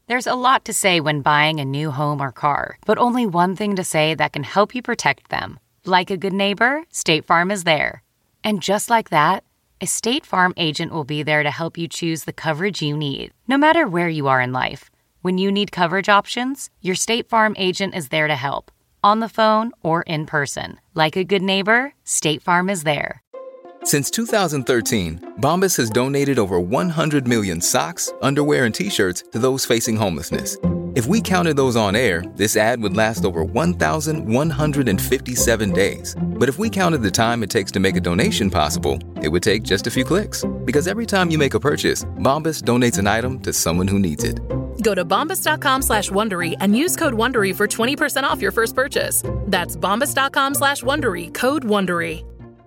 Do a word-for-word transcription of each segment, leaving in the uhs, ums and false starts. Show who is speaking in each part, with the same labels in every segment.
Speaker 1: There's a lot to say when buying a new home or car, but only one thing to say that can help you protect them. Like a good neighbor, State Farm is there. And just like that, a State Farm agent will be there to help you choose the coverage you need, no matter where you are in life. When you need coverage options, your State Farm agent is there to help, on the phone or in person. Like a good neighbor, State Farm is there.
Speaker 2: Since two thousand thirteen, Bombas has donated over one hundred million socks, underwear, and T-shirts to those facing homelessness. If we counted those on air, this ad would last over one thousand one hundred fifty-seven days. But if we counted the time it takes to make a donation possible, it would take just a few clicks. Because every time you make a purchase, Bombas donates an item to someone who needs it.
Speaker 3: Go to bombas.com slash Wondery and use code WONDERY for twenty percent off your first purchase. That's bombas.com slash Wondery, code WONDERY.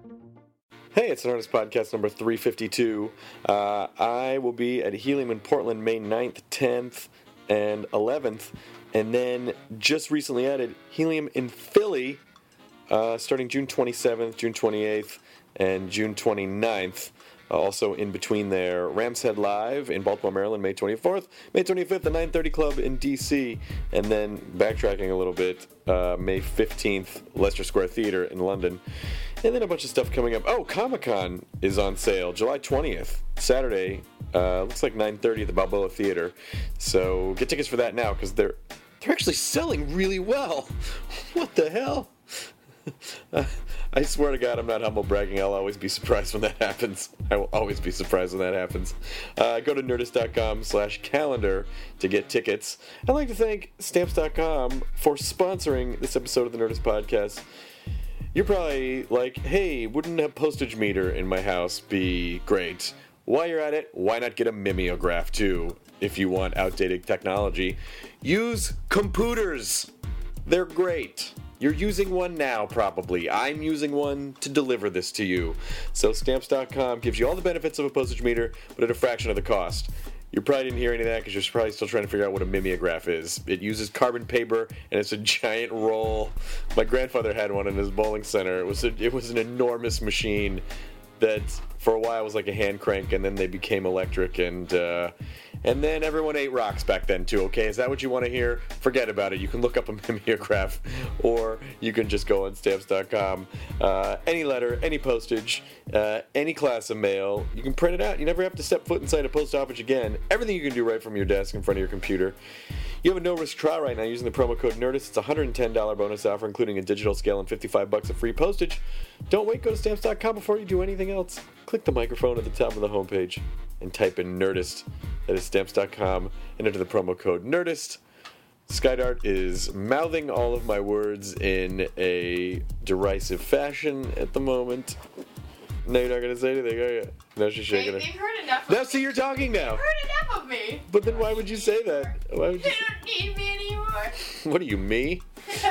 Speaker 4: Hey, it's the Nerdist Podcast number three fifty-two. Uh, I will be at Helium in Portland May ninth, tenth, and eleventh. And then just recently added Helium in Philly uh, starting June twenty-seventh, June twenty-eighth, and June twenty-ninth. Uh, also in between there, Rams Head Live in Baltimore, Maryland, May twenty-fourth, May twenty-fifth, the nine thirty Club in D C, and then backtracking a little bit, uh, May fifteenth, Leicester Square Theatre in London, and then a bunch of stuff coming up. Oh, Comic-Con is on sale, July twentieth, Saturday, uh, looks like nine thirty at the Balboa Theatre, so get tickets for that now, because they're, they're actually selling really well. What the hell? Uh, I swear to God, I'm not humble bragging. I'll always be surprised when that happens. I will always be surprised when that happens. Uh, go to nerdist.com slash calendar to get tickets. I'd like to thank Stamps dot com for sponsoring this episode of the Nerdist Podcast. You're probably like, hey, wouldn't a postage meter in my house be great? While you're at it, why not get a mimeograph too? If you want outdated technology, use computers. They're great. You're using one now, probably. I'm using one to deliver this to you. So Stamps dot com gives you all the benefits of a postage meter, but at a fraction of the cost. You probably didn't hear any of that because you're probably still trying to figure out what a mimeograph is. It uses carbon paper, and it's a giant roll. My grandfather had one in his bowling center. It was a, it was an enormous machine that for a while was like a hand crank, and then they became electric, and uh, and then everyone ate rocks back then too. Okay, is that what you want to hear? Forget about it. You can look up a mimeograph, or you can just go on Stamps dot com. Uh, any letter, any postage, uh, any class of mail, you can print it out. You never have to step foot inside a post office again. Everything you can do right from your desk in front of your computer. You have a no-risk trial right now using the promo code NERDIST. It's a one hundred ten dollars bonus offer, including a digital scale and fifty-five bucks of free postage. Don't wait, go to Stamps dot com before you do anything else. Click the microphone at the top of the homepage and type in NERDIST. That is Stamps dot com and enter the promo code NERDIST. Skydart is mouthing all of my words in a derisive fashion at the moment. No, you're not going to say anything, are you? No, she's shaking
Speaker 5: they,
Speaker 4: it.
Speaker 5: They've heard enough of
Speaker 4: Now,
Speaker 5: me.
Speaker 4: see, you're talking now.
Speaker 5: They've heard enough of me.
Speaker 4: But then why would you say that? Why would you
Speaker 5: They don't need me anymore.
Speaker 4: What are you, me?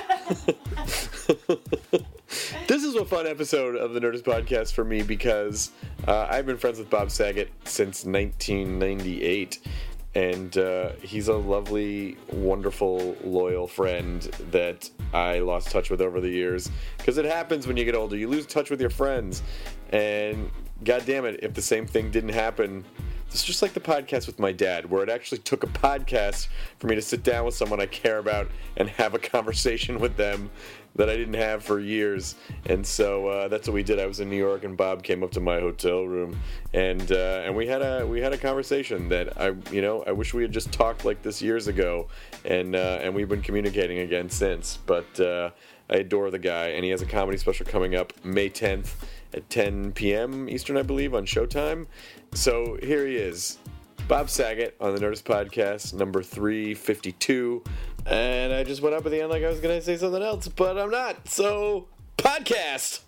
Speaker 4: This is a fun episode of the Nerdist Podcast for me because uh, I've been friends with Bob Saget since nineteen ninety-eight, and uh, he's a lovely, wonderful, loyal friend that I lost touch with over the years. Because it happens when you get older. You lose touch with your friends, and God damn it, if the same thing didn't happen... It's just like the podcast with my dad, where it actually took a podcast for me to sit down with someone I care about and have a conversation with them that I didn't have for years. And so uh, that's what we did. I was in New York, and Bob came up to my hotel room, and uh, and we had a we had a conversation that I you know I wish we had just talked like this years ago, and uh, and we've been communicating again since. But uh, I adore the guy, and he has a comedy special coming up May tenth at ten p.m. Eastern, I believe, on Showtime. So here he is, Bob Saget on the Nerdist Podcast, number three fifty-two. And I just went up at the end like I was going to say something else, but I'm not. So, podcast!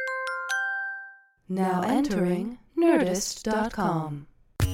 Speaker 6: Now entering nerdist dot com.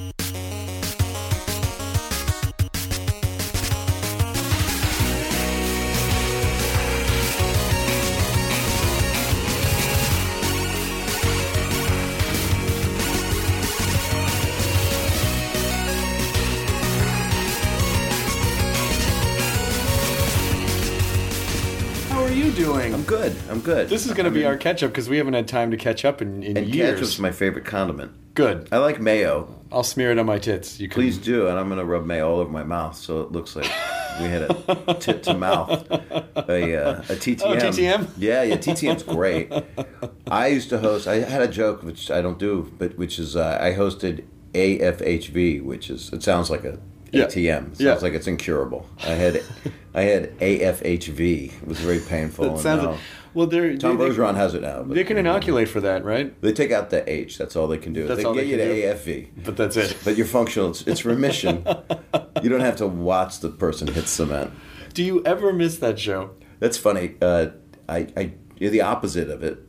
Speaker 7: Doing?
Speaker 8: I'm good. I'm good.
Speaker 7: This is going to be
Speaker 8: mean,
Speaker 7: our catch-up because we haven't had time to catch up in, in
Speaker 8: and
Speaker 7: years.
Speaker 8: ketchup's my favorite condiment.
Speaker 7: Good.
Speaker 8: I like mayo.
Speaker 7: I'll smear it on my tits. You can...
Speaker 8: Please do, and I'm going to rub mayo all over my mouth so it looks like we had a tit to mouth, a, uh, a T T M.
Speaker 7: Oh, T T M?
Speaker 8: Yeah, yeah, T T M's great. I used to host, I had a joke, which I don't do, but which is uh, I hosted A F H V, which is, it sounds like a
Speaker 7: Yeah.
Speaker 8: A T M. Sounds
Speaker 7: Yeah.
Speaker 8: like it's incurable. I had I had A F H V. It was very painful.
Speaker 7: It
Speaker 8: and
Speaker 7: sounds
Speaker 8: now-
Speaker 7: like, well, they're,
Speaker 8: Tom
Speaker 7: they,
Speaker 8: Bergeron has it now. But
Speaker 7: they can inoculate for that, right?
Speaker 8: They take out the H. That's all they can do.
Speaker 7: That's
Speaker 8: they
Speaker 7: all
Speaker 8: can
Speaker 7: they
Speaker 8: get
Speaker 7: can
Speaker 8: you
Speaker 7: do.
Speaker 8: to A F V.
Speaker 7: But that's it.
Speaker 8: But you're functional. It's, it's remission. You don't have to watch the person hit cement.
Speaker 7: Do you ever miss that show?
Speaker 8: That's funny. Uh, I, I, you're the opposite of it.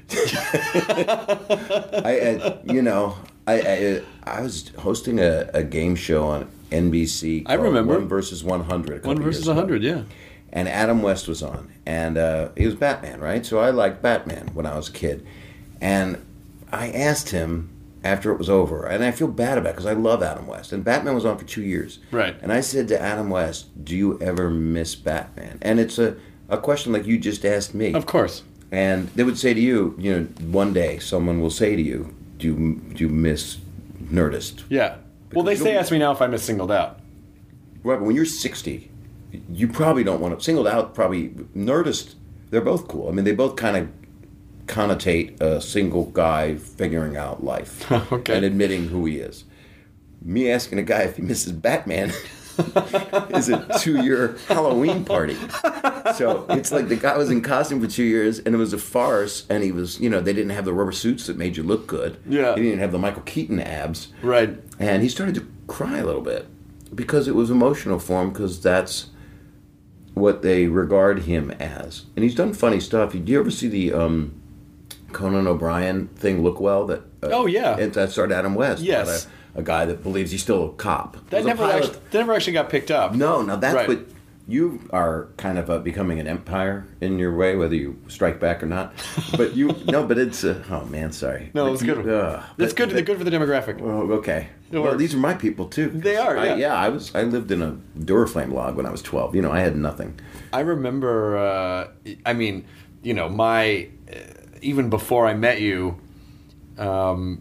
Speaker 8: I, I, you know, I, I, I was hosting a, a game show on N B C.
Speaker 7: I remember.
Speaker 8: One versus one hundred.
Speaker 7: One versus a hundred, yeah.
Speaker 8: And Adam West was on, and uh, he was Batman, right? So I liked Batman when I was a kid, and I asked him after it was over, and I feel bad about it because I love Adam West, and Batman was on for two years,
Speaker 7: right?
Speaker 8: And I said to Adam West, "Do you ever miss Batman?" And it's a, a question like you just asked me,
Speaker 7: of course.
Speaker 8: And they would say to you, you know, one day someone will say to you, "Do you, do you miss Nerdist?"
Speaker 7: Yeah.
Speaker 8: Because
Speaker 7: well, they say,
Speaker 8: you'll-
Speaker 7: ask me now if I miss Singled Out.
Speaker 8: Right, but when you're sixty, you probably don't want to. Singled Out, probably Nerdist. They're both cool. I mean, they both kind of connotate a single guy figuring out life
Speaker 7: Okay.
Speaker 8: and admitting who he is. Me asking a guy if he misses Batman is a two-year Halloween party. So it's like the guy was in costume for two years, and it was a farce. And he was, you know, they didn't have the rubber suits that made you look good.
Speaker 7: Yeah.
Speaker 8: He didn't have the Michael Keaton abs.
Speaker 7: Right.
Speaker 8: And he started to cry a little bit because it was emotional for him, because that's what they regard him as. And he's done funny stuff. Did you ever see the um, Conan O'Brien thing, Look Well? That uh,
Speaker 7: Oh, yeah.
Speaker 8: And that started Adam West.
Speaker 7: Yes.
Speaker 8: about A, a guy that believes he's still a cop. It
Speaker 7: That
Speaker 8: was a
Speaker 7: never
Speaker 8: pilot.
Speaker 7: actually, that never actually got picked up.
Speaker 8: No, now that's
Speaker 7: Right.
Speaker 8: what you are kind of uh, becoming an empire in your way, whether you strike back or not. But you, no, but it's, uh, oh man, sorry.
Speaker 7: No,
Speaker 8: But
Speaker 7: it was
Speaker 8: you-
Speaker 7: good.
Speaker 8: Uh,
Speaker 7: That's
Speaker 8: but-
Speaker 7: good.
Speaker 8: but-
Speaker 7: good for the demographic.
Speaker 8: Oh, okay.
Speaker 7: It
Speaker 8: Well,
Speaker 7: works.
Speaker 8: these are my people too.
Speaker 7: They are,
Speaker 8: I,
Speaker 7: yeah.
Speaker 8: yeah, I was. I lived in a Duraflame log when I was twelve. You know, I had nothing.
Speaker 7: I remember. Uh, I mean, you know, my uh, even before I met you, um,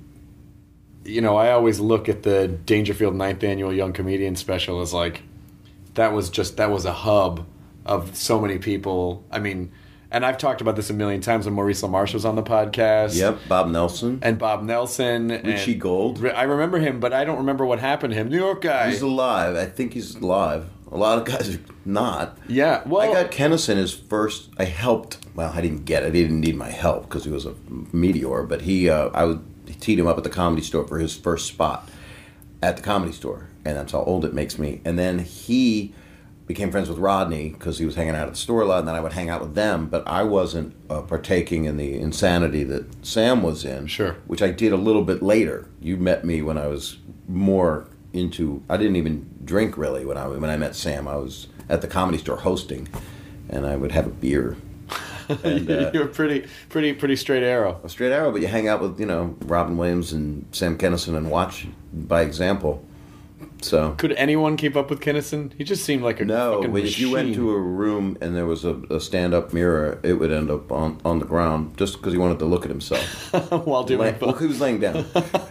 Speaker 7: you know, I always look at the Dangerfield ninth Annual Young Comedian Special as like that was just that was a hub of so many people. I mean, and I've talked about this a million times when Maurice LaMarche was on the podcast.
Speaker 8: Yep, Bob Nelson.
Speaker 7: And Bob Nelson.
Speaker 8: Richie
Speaker 7: and
Speaker 8: Gold.
Speaker 7: I remember him, but I don't remember what happened to him. New York guy.
Speaker 8: He's alive. I think he's alive. A lot of guys are not.
Speaker 7: Yeah, well,
Speaker 8: I got Kennison his first. I helped. Well, I didn't get it. He didn't need my help because he was a meteor. But he, uh, I would teed him up at the Comedy Store for his first spot at the Comedy Store, and that's how old it makes me. And then he became friends with Rodney because he was hanging out at the store a lot, and then I would hang out with them. But I wasn't uh, partaking in the insanity that Sam was in.
Speaker 7: Sure.
Speaker 8: Which I did a little bit later. You met me when I was more into. I didn't even drink really when I when I met Sam. I was at the Comedy Store hosting, and I would have a beer. And, uh,
Speaker 7: You're pretty, pretty, pretty straight arrow.
Speaker 8: a straight arrow, but you hang out with, you know, Robin Williams and Sam Kinison and watch by example. So
Speaker 7: Could anyone keep up with Kinnison? He just seemed like a
Speaker 8: no,
Speaker 7: fucking
Speaker 8: if you went
Speaker 7: machine.
Speaker 8: to a room and there was a, a stand-up mirror, it would end up on, on the ground just because he wanted to look at himself.
Speaker 7: while doing
Speaker 8: Lay-
Speaker 7: it.
Speaker 8: well, he was laying down,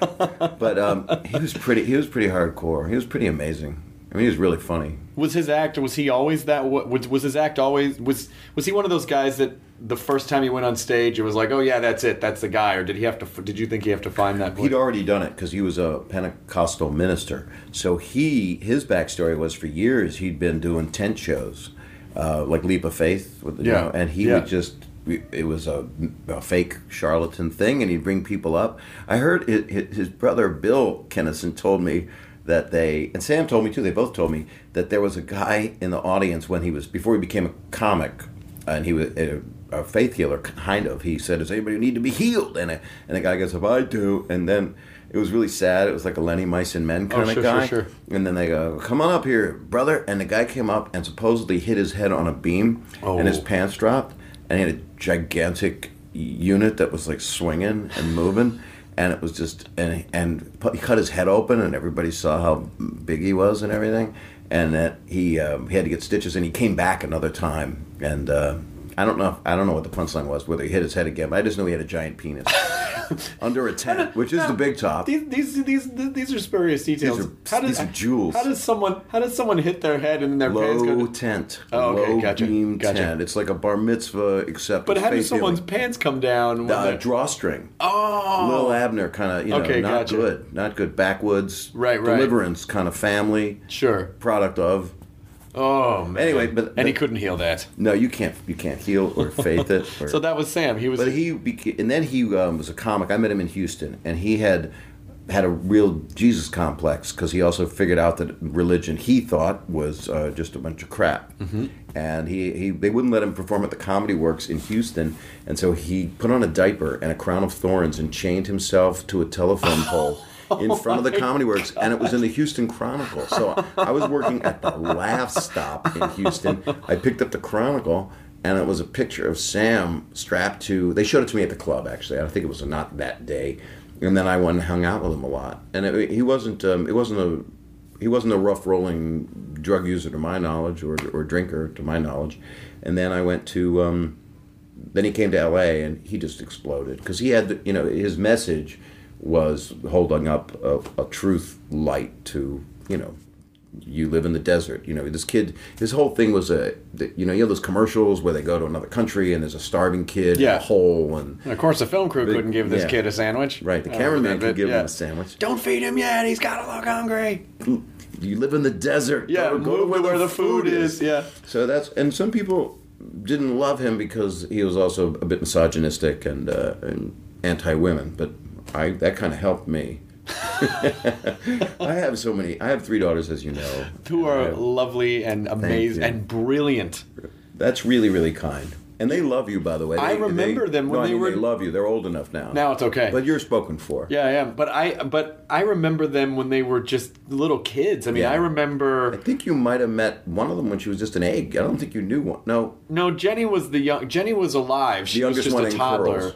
Speaker 8: but um, he was pretty. He was pretty hardcore. He was pretty amazing. I mean, he was really funny.
Speaker 7: Was his act? Was he always that? Was was his act always? Was was he one of those guys that the first time he went on stage, it was like, oh yeah, that's it, that's the guy, or did he have to? Did you think he have to find that?
Speaker 8: He'd already done it because he was a Pentecostal minister. So he, his backstory was for years he'd been doing tent shows, uh, like Leap of Faith, with, you
Speaker 7: Yeah.
Speaker 8: know, and he
Speaker 7: Yeah.
Speaker 8: would just. It was a, a fake charlatan thing, and he'd bring people up. I heard it, it, his brother Bill Kennison told me that they, and Sam told me too. They both told me that there was a guy in the audience when he was before he became a comic, and he was a, a faith healer, kind of. He said, "Does anybody need to be healed?" And a, and the guy goes, "If I do," and then. It was really sad. It was like a Lenny Mice and Men kind
Speaker 7: Oh,
Speaker 8: of
Speaker 7: sure,
Speaker 8: guy.
Speaker 7: sure, sure.
Speaker 8: And then they go, "Come on up here, brother." And the guy came up and supposedly hit his head on a beam,
Speaker 7: Oh.
Speaker 8: and his pants dropped. And he had a gigantic unit that was like swinging and moving, and it was just and and he cut his head open, and everybody saw how big he was and everything. And that he um, he had to get stitches, and he came back another time, and uh, I don't know. If, I don't know what the punchline was. Whether he hit his head again, but I just know he had a giant penis under a tent, which is
Speaker 7: Now,
Speaker 8: the big top.
Speaker 7: These these these these are spurious details.
Speaker 8: These are-
Speaker 7: how does,
Speaker 8: these are jewels.
Speaker 7: How does someone how does someone hit their head and then their pants go
Speaker 8: Low
Speaker 7: to,
Speaker 8: tent.
Speaker 7: Oh, okay,
Speaker 8: low
Speaker 7: gotcha,
Speaker 8: beam
Speaker 7: gotcha.
Speaker 8: tent. It's like a bar mitzvah, except
Speaker 7: But
Speaker 8: with
Speaker 7: how does
Speaker 8: face
Speaker 7: someone's
Speaker 8: healing.
Speaker 7: pants come down? when
Speaker 8: Uh,
Speaker 7: they're-
Speaker 8: drawstring.
Speaker 7: oh,
Speaker 8: Lil Abner kind of, you know,
Speaker 7: Okay,
Speaker 8: not
Speaker 7: gotcha.
Speaker 8: good. Not good. Backwoods.
Speaker 7: Right, right.
Speaker 8: Deliverance kind of family.
Speaker 7: sure.
Speaker 8: Product of.
Speaker 7: Oh man.
Speaker 8: Anyway, but-
Speaker 7: and he
Speaker 8: but-
Speaker 7: couldn't heal that.
Speaker 8: No, you can't. You can't heal or faith it. Or,
Speaker 7: So that was Sam. He was.
Speaker 8: But he beca- and then he um, was a comic. I met him in Houston, and he had had a real Jesus complex because he also figured out that religion he thought was uh, just a bunch of crap. Mm-hmm. And he, he they wouldn't let him perform at the Comedy Works in Houston, and so he put on a diaper and a crown of thorns and chained himself to a telephone pole. In front of the Comedy Works, and it was in the Houston Chronicle. So I was working at the Laugh Stop in Houston. I picked up the Chronicle, and it was a picture of Sam strapped to. They showed it to me at the club, actually. I think it was not that day, and then I went and hung out with him a lot. And it, he wasn't. Um, it wasn't a. He wasn't a rough rolling drug user to my knowledge, or or drinker to my knowledge. And then I went to. Um, then he came to L A, and he just exploded because he had, the, you know, his message was holding up a, a truth light to, you know, you live in the desert. You know, this kid, his whole thing was a, you know, you have those commercials where they go to another country and there's a starving kid
Speaker 7: Yeah.
Speaker 8: in a hole. And
Speaker 7: of course, the film crew
Speaker 8: Big-
Speaker 7: couldn't give this
Speaker 8: yeah.
Speaker 7: kid a sandwich.
Speaker 8: Right, the
Speaker 7: Uh,
Speaker 8: cameraman
Speaker 7: but-
Speaker 8: could give
Speaker 7: yeah.
Speaker 8: him a sandwich.
Speaker 7: Don't feed him yet. He's got to look hungry.
Speaker 8: You live in the desert.
Speaker 7: Yeah,
Speaker 8: go, go
Speaker 7: move to where the food is. Yeah.
Speaker 8: So that's, and some people didn't love him because he was also a bit misogynistic and, uh, and anti-women, but I that kind of helped me. I have so many. I have three daughters, as you know.
Speaker 7: Who are
Speaker 8: I have-
Speaker 7: lovely and amazing
Speaker 8: you.
Speaker 7: and brilliant.
Speaker 8: That's really, really kind. And they love you, by the way.
Speaker 7: I
Speaker 8: They-
Speaker 7: remember them when
Speaker 8: no, I
Speaker 7: they
Speaker 8: mean,
Speaker 7: were-
Speaker 8: They love you. They're old enough now.
Speaker 7: Now it's okay.
Speaker 8: But you're spoken for.
Speaker 7: Yeah, I am. But I but I remember them when they were just little kids. I mean,
Speaker 8: Yeah.
Speaker 7: I
Speaker 8: I
Speaker 7: remember.
Speaker 8: think you might have met one of them when she was just an egg. I don't think you knew one. No.
Speaker 7: No, Jenny was the young. Jenny was alive. She was
Speaker 8: youngest
Speaker 7: just
Speaker 8: one
Speaker 7: a
Speaker 8: in
Speaker 7: toddler.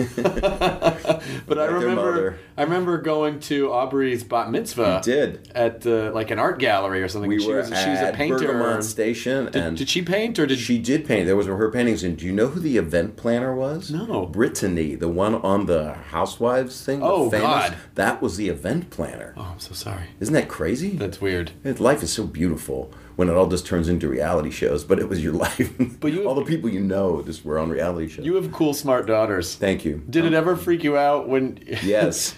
Speaker 7: But I
Speaker 8: Like their
Speaker 7: remember.
Speaker 8: mother.
Speaker 7: I remember going to Aubrey's bat mitzvah.
Speaker 8: You did.
Speaker 7: At uh, like an art gallery or something.
Speaker 8: We
Speaker 7: she
Speaker 8: were
Speaker 7: was she was a
Speaker 8: at
Speaker 7: painter.
Speaker 8: Bergamot Station.
Speaker 7: Did,
Speaker 8: and
Speaker 7: did she paint or did
Speaker 8: She did paint. There was her paintings. And do you know who the event planner was?
Speaker 7: No.
Speaker 8: Brittany, the one on the Housewives thing. the
Speaker 7: Oh,
Speaker 8: famous,
Speaker 7: God.
Speaker 8: That was the event planner.
Speaker 7: Oh, I'm so sorry.
Speaker 8: Isn't that crazy?
Speaker 7: That's weird.
Speaker 8: Life is so beautiful when it all just turns into reality shows. But it was your life.
Speaker 7: But you-
Speaker 8: all the people you know just were on reality shows.
Speaker 7: You have cool, smart daughters.
Speaker 8: Thank you.
Speaker 7: Did it ever freak you out when?
Speaker 8: Yes.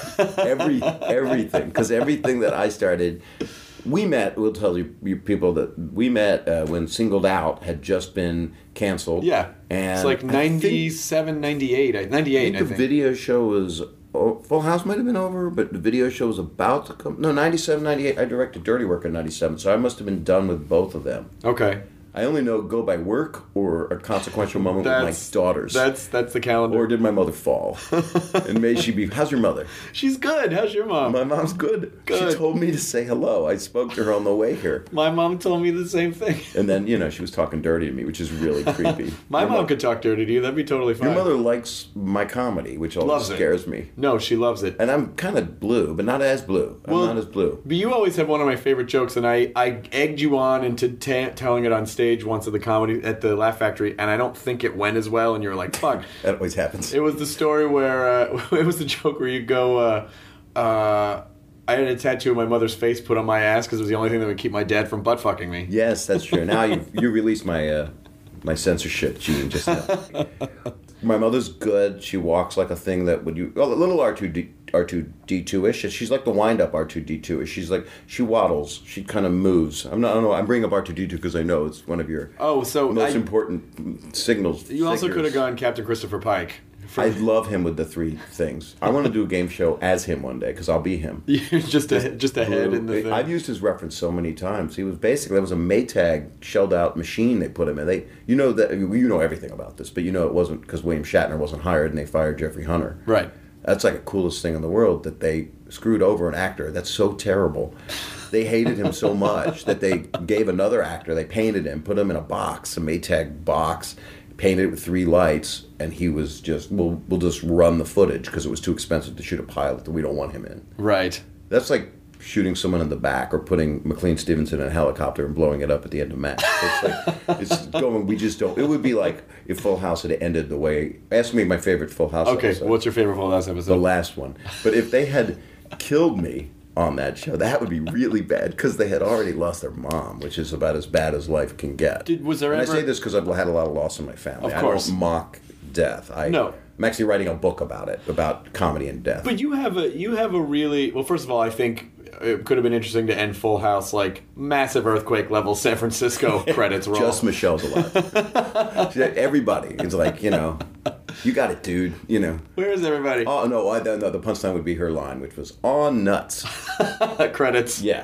Speaker 8: Every everything, because everything that I started, we met. We'll tell you, you people that we met uh, when Singled Out had just been canceled.
Speaker 7: Yeah.
Speaker 8: and
Speaker 7: It's like
Speaker 8: I think-
Speaker 7: ninety-seven, ninety-eight. I-
Speaker 8: I
Speaker 7: ninety-eight,
Speaker 8: think
Speaker 7: I
Speaker 8: the
Speaker 7: think.
Speaker 8: video show was. Oh, Full House might have been over, but the video show was about to come. No, ninety-seven, ninety-eight. I directed Dirty Work in ninety-seven, so I must have been done with both of them.
Speaker 7: Okay.
Speaker 8: I only know Go by Work or A Consequential Moment with my
Speaker 7: That's
Speaker 8: daughters.
Speaker 7: That's that's the calendar.
Speaker 8: Or Did My Mother Fall? And may she be. How's your mother?
Speaker 7: She's good. How's your mom?
Speaker 8: My mom's good.
Speaker 7: Good.
Speaker 8: She told me to say hello. I spoke to her on the way here.
Speaker 7: My mom told me the same thing.
Speaker 8: And then, you know, she was talking dirty to me, which is really creepy.
Speaker 7: My
Speaker 8: Your
Speaker 7: mom
Speaker 8: mo-
Speaker 7: could talk dirty to you. That'd be totally fine.
Speaker 8: Your mother likes my comedy, which always
Speaker 7: Loves it.
Speaker 8: scares me.
Speaker 7: No, she loves it.
Speaker 8: And I'm kind of blue, but not as blue. I'm
Speaker 7: Well-
Speaker 8: not as blue.
Speaker 7: But you always have one of my favorite jokes, and I, I egged you on into ta telling it on stage once at the comedy at the Laugh Factory, and I don't think it went as well. And you were like, "Fuck."
Speaker 8: That always happens.
Speaker 7: It was the story where uh, it was the joke where you go. Uh, uh, I had a tattoo of my mother's face put on my ass because it was the only thing that would keep my dad from butt fucking me.
Speaker 8: Yes, that's true. Now you you released my uh, my censorship gene just now. My mother's good. She walks like a thing that would you well, a little R two D R two D two ish. She's like the wind up R two D two ish. She's like she waddles. She kind of moves. I'm not. I don't know. I'm bringing up R two D two because I know it's one of your
Speaker 7: Oh, so
Speaker 8: most
Speaker 7: I-
Speaker 8: important signals.
Speaker 7: You also
Speaker 8: figures.
Speaker 7: could have gone Captain Christopher Pike. For,
Speaker 8: I love him with the three things. I want to do a game show as him one day because I'll be him.
Speaker 7: just a just a head in the thing.
Speaker 8: I've used his reference so many times. He was basically that was a Maytag shelled out machine they put him in. They, you know that you know everything about this, but you know it wasn't because William Shatner wasn't hired and they fired Jeffrey Hunter.
Speaker 7: Right.
Speaker 8: That's like the coolest thing in the world that they screwed over an actor. That's so terrible. They hated him so much that they gave another actor. They painted him, put him in a box, a Maytag box, painted it with three lights, and he was just we'll we'll just run the footage because it was too expensive to shoot a pilot that we don't want him in.
Speaker 7: Right.
Speaker 8: That's like shooting someone in the back or putting McLean Stevenson in a helicopter and blowing it up at the end of Match. It's like, it's going, we just don't. It would be like if Full House had ended the way, ask me my favorite Full House
Speaker 7: Okay,
Speaker 8: episode.
Speaker 7: what's your favorite Full House episode?
Speaker 8: The last one. But if they had killed me on that show, that would be really bad because they had already lost their mom, which is about as bad as life can get.
Speaker 7: Did, was there
Speaker 8: and
Speaker 7: ever...
Speaker 8: I say this because I've had a lot of loss in my family.
Speaker 7: Of course.
Speaker 8: I don't mock death. I,
Speaker 7: No.
Speaker 8: I'm actually writing a book about it, about comedy and death.
Speaker 7: But you have a you have a really well. First of all, I think it could have been interesting to end Full House like massive earthquake level San Francisco credits roll.
Speaker 8: Just Michelle's alive. Everybody is like, you know, you got it, dude. You know.
Speaker 7: Where is everybody?
Speaker 8: Oh no, I, no, the punchline would be her line, which was "on nuts."
Speaker 7: Credits.
Speaker 8: Yeah.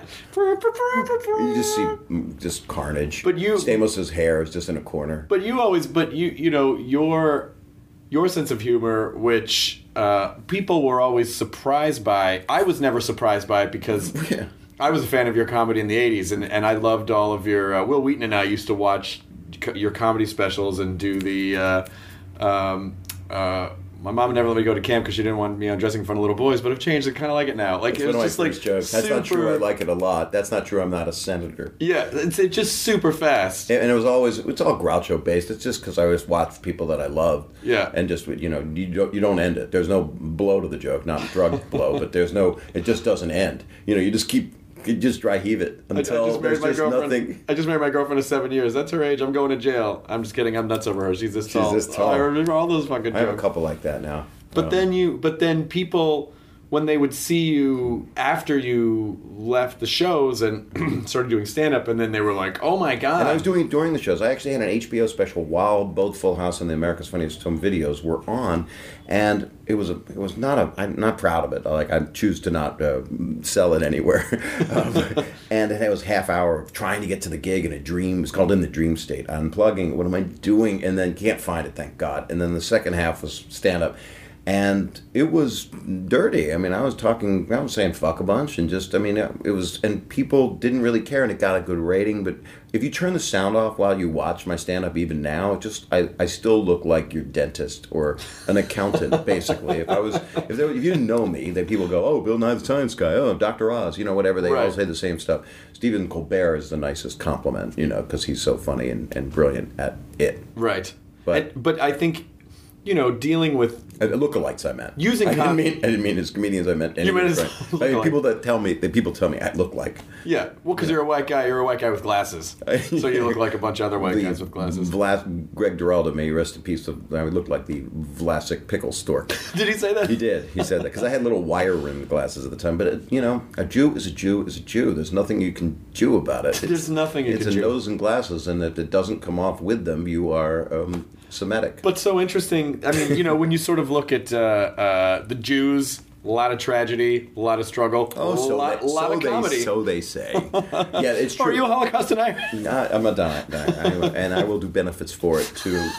Speaker 8: You just see mm, just carnage.
Speaker 7: But you-
Speaker 8: Stamos' hair is just in a corner.
Speaker 7: But you always, but you, you know, your your sense of humor, which uh, people were always surprised by. I was never surprised by it because
Speaker 8: Yeah.
Speaker 7: I was a fan of your comedy in the eighties, and, and I loved all of your. Uh, Will Wheaton and I used to watch co- your comedy specials and do the. Uh, um, uh, my mom never let me go to camp because she didn't want me undressing in front of little boys, but I've changed. I kind of like it now. Like
Speaker 8: That's
Speaker 7: it
Speaker 8: one
Speaker 7: was
Speaker 8: of my
Speaker 7: just like
Speaker 8: first jokes. That's not
Speaker 7: super-
Speaker 8: true. I like it a lot. That's not true. I'm not a senator.
Speaker 7: Yeah, it's, it's just super fast.
Speaker 8: And it was always, it's all Groucho based. It's just because I always watched people that I loved.
Speaker 7: Yeah.
Speaker 8: And just, you know, you don't, you don't end it. There's no blow to the joke, not drug blow, but there's no, it just doesn't end. You know, you just keep, you just dry heave it
Speaker 7: I, I
Speaker 8: until
Speaker 7: just married
Speaker 8: there's
Speaker 7: my
Speaker 8: just
Speaker 7: girlfriend.
Speaker 8: nothing.
Speaker 7: I just married my girlfriend of seven years. That's her age. I'm going to jail. I'm just kidding. I'm nuts over her. She's this
Speaker 8: She's
Speaker 7: tall.
Speaker 8: this tall.
Speaker 7: I remember all those fucking
Speaker 8: I
Speaker 7: jokes.
Speaker 8: have a couple like that now.
Speaker 7: But
Speaker 8: Um,
Speaker 7: then you, but then people, when they would see you after you left the shows and started doing stand up, and then they were like, "Oh my god!"
Speaker 8: And I was doing it during the shows. I actually had an H B O special while both Full House and the America's Funniest Home Videos were on, and it was a, it was not a. I'm not proud of it. Like I choose to not uh, sell it anywhere. um, and it was half hour of trying to get to the gig in a dream. It was called In the Dream State. Unplugging. What am I doing? And then can't find it. Thank God. And then the second half was stand up. And it was dirty. I mean, I was talking, I was saying fuck a bunch, and just, I mean, it was, and people didn't really care, and it got a good rating. But if you turn the sound off while you watch my stand up, even now, it just, I, I still look like your dentist or an accountant, basically. If I was, if, there, if you didn't know me, then people go, oh, Bill Nye the Science Guy, oh, Doctor Oz, you know, whatever. They
Speaker 7: Right.
Speaker 8: all say the same stuff. Stephen Colbert is the nicest compliment, you know, because he's so funny and, and brilliant at it.
Speaker 7: right.
Speaker 8: But-
Speaker 7: And- but I think, you know, dealing with
Speaker 8: Uh, Lookalikes, I meant.
Speaker 7: Using
Speaker 8: I didn't
Speaker 7: com-
Speaker 8: mean. I didn't mean as comedians. I meant.
Speaker 7: You meant as
Speaker 8: right. I mean,
Speaker 7: lookalike.
Speaker 8: people that tell me that people tell me I look like.
Speaker 7: yeah, well, because you're a white guy, you're a white guy with glasses, so you look like a bunch of other white
Speaker 8: the
Speaker 7: guys with glasses.
Speaker 8: Vlas, Greg Giraldo, may he rest in peace. Of, I looked like the Vlasic pickle stork.
Speaker 7: Did he say that?
Speaker 8: He did. He said that because I had little wire rimmed glasses at the time. But it, you know, a Jew is a Jew is a Jew. There's nothing you can Jew about it.
Speaker 7: There's nothing you
Speaker 8: It's
Speaker 7: can
Speaker 8: a
Speaker 7: Jew.
Speaker 8: nose and glasses, and if it doesn't come off with them, you are um, Semitic.
Speaker 7: But so interesting. I mean, you know, when you sort of look at uh, uh, the Jews, a lot of tragedy, a lot of struggle,
Speaker 8: Oh,
Speaker 7: a
Speaker 8: so
Speaker 7: lot,
Speaker 8: they,
Speaker 7: lot
Speaker 8: so
Speaker 7: of
Speaker 8: they,
Speaker 7: comedy.
Speaker 8: so they say. Yeah, it's true.
Speaker 7: Are you a Holocaust denier?
Speaker 8: No, I'm a denier, and I will do benefits for it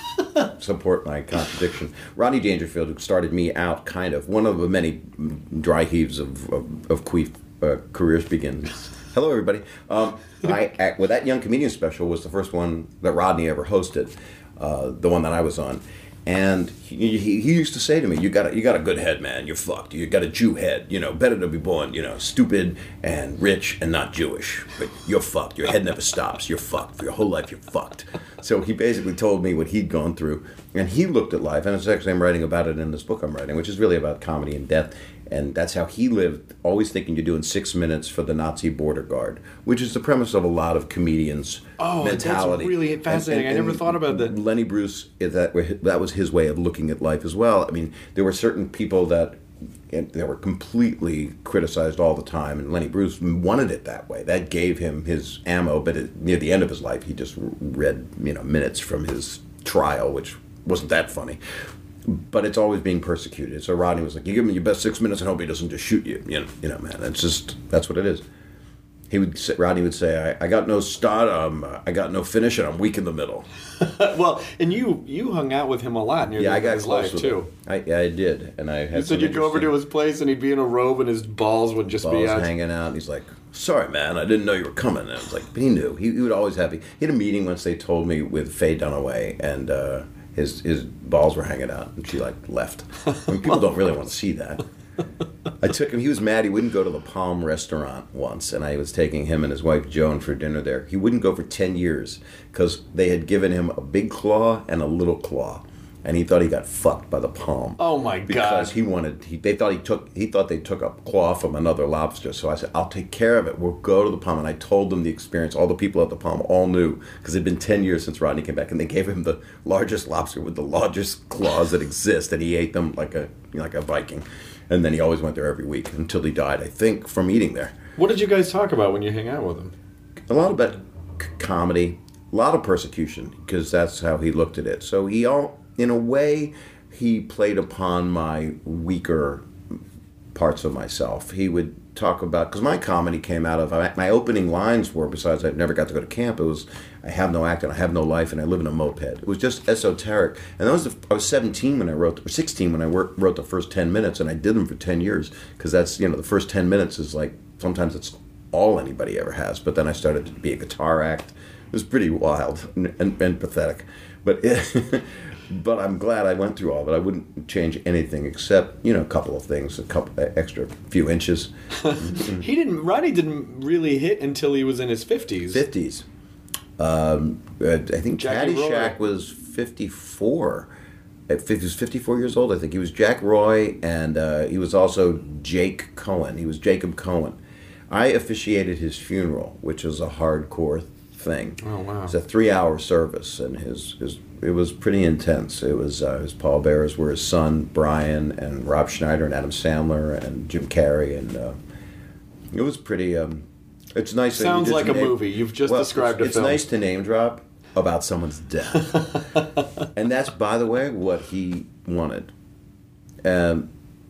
Speaker 8: to support my contradiction. Rodney Dangerfield, who started me out, kind of one of the many dry heaves of of, of queef uh, careers begins. Hello, everybody. Um, I act, well, that Young Comedian special was the first one that Rodney ever hosted, uh, the one that I was on. And he, he, he used to say to me, "You got a, you got a good head, man. You're fucked. You got a Jew head. You know, better to be born, you know, stupid and rich and not Jewish. But you're fucked. Your head never stops. You're fucked. For your whole life, you're fucked." So he basically told me what he'd gone through, and he looked at life. And it's actually I'm writing about it in this book I'm writing, which is really about comedy and death. And that's how he lived, always thinking you're doing six minutes for the Nazi border guard, which is the premise of a lot of comedians'
Speaker 7: Oh, that's
Speaker 8: mentality.
Speaker 7: really fascinating. I never thought about that.
Speaker 8: Lenny Bruce, is that that was his way of looking at life as well. I mean, there were certain people that that were completely criticized all the time, and Lenny Bruce wanted it that way. That gave him his ammo. But it, near the end of his life, he just read you know minutes from his trial, which wasn't that funny. But it's always being persecuted. So Rodney was like, "You give him your best six minutes and hope he doesn't just shoot you." You know, you know, man. It's just that's what it is. He would say, Rodney would say, I, "I got no start, um, I got no finish, and I'm weak in the middle."
Speaker 7: Well, and you you hung out with him a lot near
Speaker 8: Yeah,
Speaker 7: the
Speaker 8: I
Speaker 7: end of
Speaker 8: got
Speaker 7: his
Speaker 8: close
Speaker 7: life
Speaker 8: with
Speaker 7: too.
Speaker 8: him. I, yeah, I did, and I had.
Speaker 7: You said
Speaker 8: some
Speaker 7: you'd go over to
Speaker 8: interesting
Speaker 7: his place and he'd be in a robe and his balls would just be
Speaker 8: balls
Speaker 7: out.
Speaker 8: hanging out. And he's like, "Sorry, man, I didn't know you were coming." And I was like, but he knew. He, he would always have. He had a meeting once. They told me with Faye Dunaway, and uh, his his balls were hanging out, and she like left. I mean, people don't really want to see that. I took him. He was mad. He wouldn't go to the Palm restaurant once, and I was taking him and his wife Joan for dinner there. He wouldn't go for ten years because they had given him a big claw and a little claw, and he thought he got fucked by the Palm.
Speaker 7: Oh my god!
Speaker 8: Because he wanted. He, they thought he took. He thought they took a claw from another lobster. So I said, "I'll take care of it. We'll go to the Palm." And I told them the experience. All the people at the Palm all knew because it'd been ten years since Rodney came back, and they gave him the largest lobster with the largest claws that exist, and he ate them like a like a Viking. And then he always went there every week until he died, I think, from eating there.
Speaker 7: What did you guys talk about when you hang out with him?
Speaker 8: A lot about c- comedy, a lot of persecution, because that's how he looked at it. So he all, in a way, he played upon my weaker parts of myself. He would talk about, because my comedy came out of, my opening lines were, besides I never got to go to camp, it was, I have no act and I have no life and I live in a moped. It was just esoteric. And that was, the, I was seventeen when I wrote, or sixteen when I wrote, wrote the first ten minutes, and I did them for ten years, because that's, you know, the first ten minutes is like, sometimes it's all anybody ever has. But then I started to be a guitar act. It was pretty wild and, and, and pathetic. But it, But I'm glad I went through all of it. I wouldn't change anything except, you know, a couple of things, a couple extra few inches.
Speaker 7: He didn't. Rodney didn't really hit until he was in his fifties.
Speaker 8: Fifties. Um, I think
Speaker 7: Jackie
Speaker 8: Caddyshack
Speaker 7: Roy.
Speaker 8: was fifty-four. At fifty, he was fifty-four years old, I think. He was Jack Roy, and uh, he was also Jake Cohen. He was Jacob Cohen. I officiated his funeral, which was a hardcore thing.
Speaker 7: Oh wow!
Speaker 8: It was a three-hour service, and his his it was pretty intense. It was uh, his pallbearers were his son Brian and Rob Schneider and Adam Sandler and Jim Carrey, and uh, it was pretty. Um, it's nice. that you
Speaker 7: Sounds
Speaker 8: just
Speaker 7: like a
Speaker 8: name-
Speaker 7: movie. You've just
Speaker 8: well,
Speaker 7: described
Speaker 8: it's,
Speaker 7: a
Speaker 8: it's
Speaker 7: film.
Speaker 8: nice to name drop about someone's death, and that's, by the way, what he wanted. Um,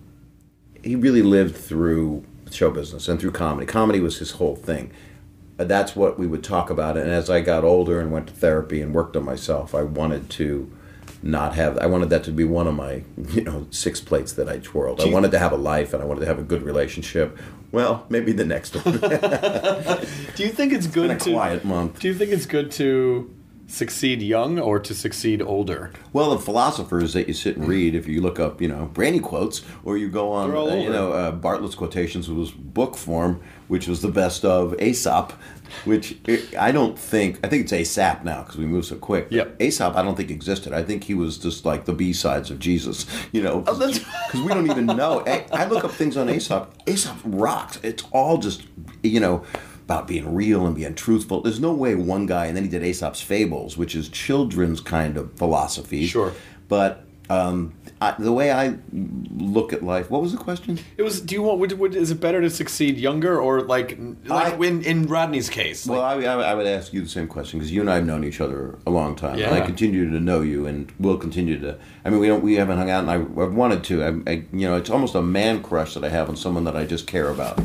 Speaker 8: he really lived through show business and through comedy. Comedy was his whole thing. That's what we would talk about. And as I got older and went to therapy and worked on myself, I wanted to not have, I wanted that to be one of my, you know, six plates that I twirled. I wanted to have a life and I wanted to have a good relationship. Well, maybe the next one.
Speaker 7: Do you think it's good
Speaker 8: been a
Speaker 7: to
Speaker 8: quiet month.
Speaker 7: Do you think it's good to succeed young or to succeed older?
Speaker 8: Well, the philosophers that you sit and read, if you look up, you know, Brandy quotes, or you go on,
Speaker 7: They're all
Speaker 8: uh, you
Speaker 7: over.
Speaker 8: know, uh, Bartlett's Quotations was book form, which was the best of Aesop, which it, I don't think, I think it's Aesop now because we move so quick.
Speaker 7: Yep.
Speaker 8: Aesop, I don't think existed. I think he was just like the B-sides of Jesus, you know,
Speaker 7: Oh, that's-
Speaker 8: because we don't even know. I, I look up things on Aesop. Aesop rocks. It's all just, you know, about being real and being truthful. There's no way one guy, and then he did Aesop's Fables, which is children's kind of philosophy.
Speaker 7: Sure.
Speaker 8: But um, I, the way I look at life, what was the question?
Speaker 7: It was. Do you want? Would, would, is it better to succeed younger or like like
Speaker 8: I-
Speaker 7: in in Rodney's case?
Speaker 8: Well,
Speaker 7: Like,
Speaker 8: I, I, I would ask you the same question because you and I have known each other a long time, and I
Speaker 7: Yeah.
Speaker 8: continue to know you, and will continue to. I mean, we don't, we haven't hung out, and I, I've wanted to. I, I, you know, it's almost a man crush that I have on someone that I just care about.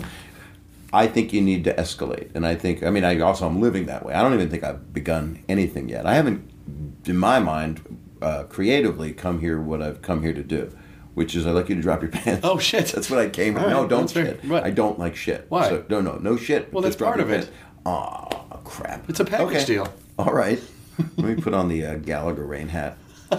Speaker 8: I think you need to escalate, and I think. I mean, I also am living that way. I don't even think I've begun anything yet. I haven't, in my mind, uh, creatively come here what I've come here to do, which is I'd like you to drop your pants.
Speaker 7: Oh, shit.
Speaker 8: That's what I came here.
Speaker 7: All
Speaker 8: No,
Speaker 7: right,
Speaker 8: don't
Speaker 7: that's fair.
Speaker 8: shit.
Speaker 7: What?
Speaker 8: I don't like shit.
Speaker 7: Why?
Speaker 8: So, no, no, no shit.
Speaker 7: Well, that's
Speaker 8: Just drop
Speaker 7: part
Speaker 8: your
Speaker 7: of it.
Speaker 8: pants. Aw, crap.
Speaker 7: It's a package
Speaker 8: Okay.
Speaker 7: deal.
Speaker 8: All right. Let me put on the uh, Gallagher rain hat.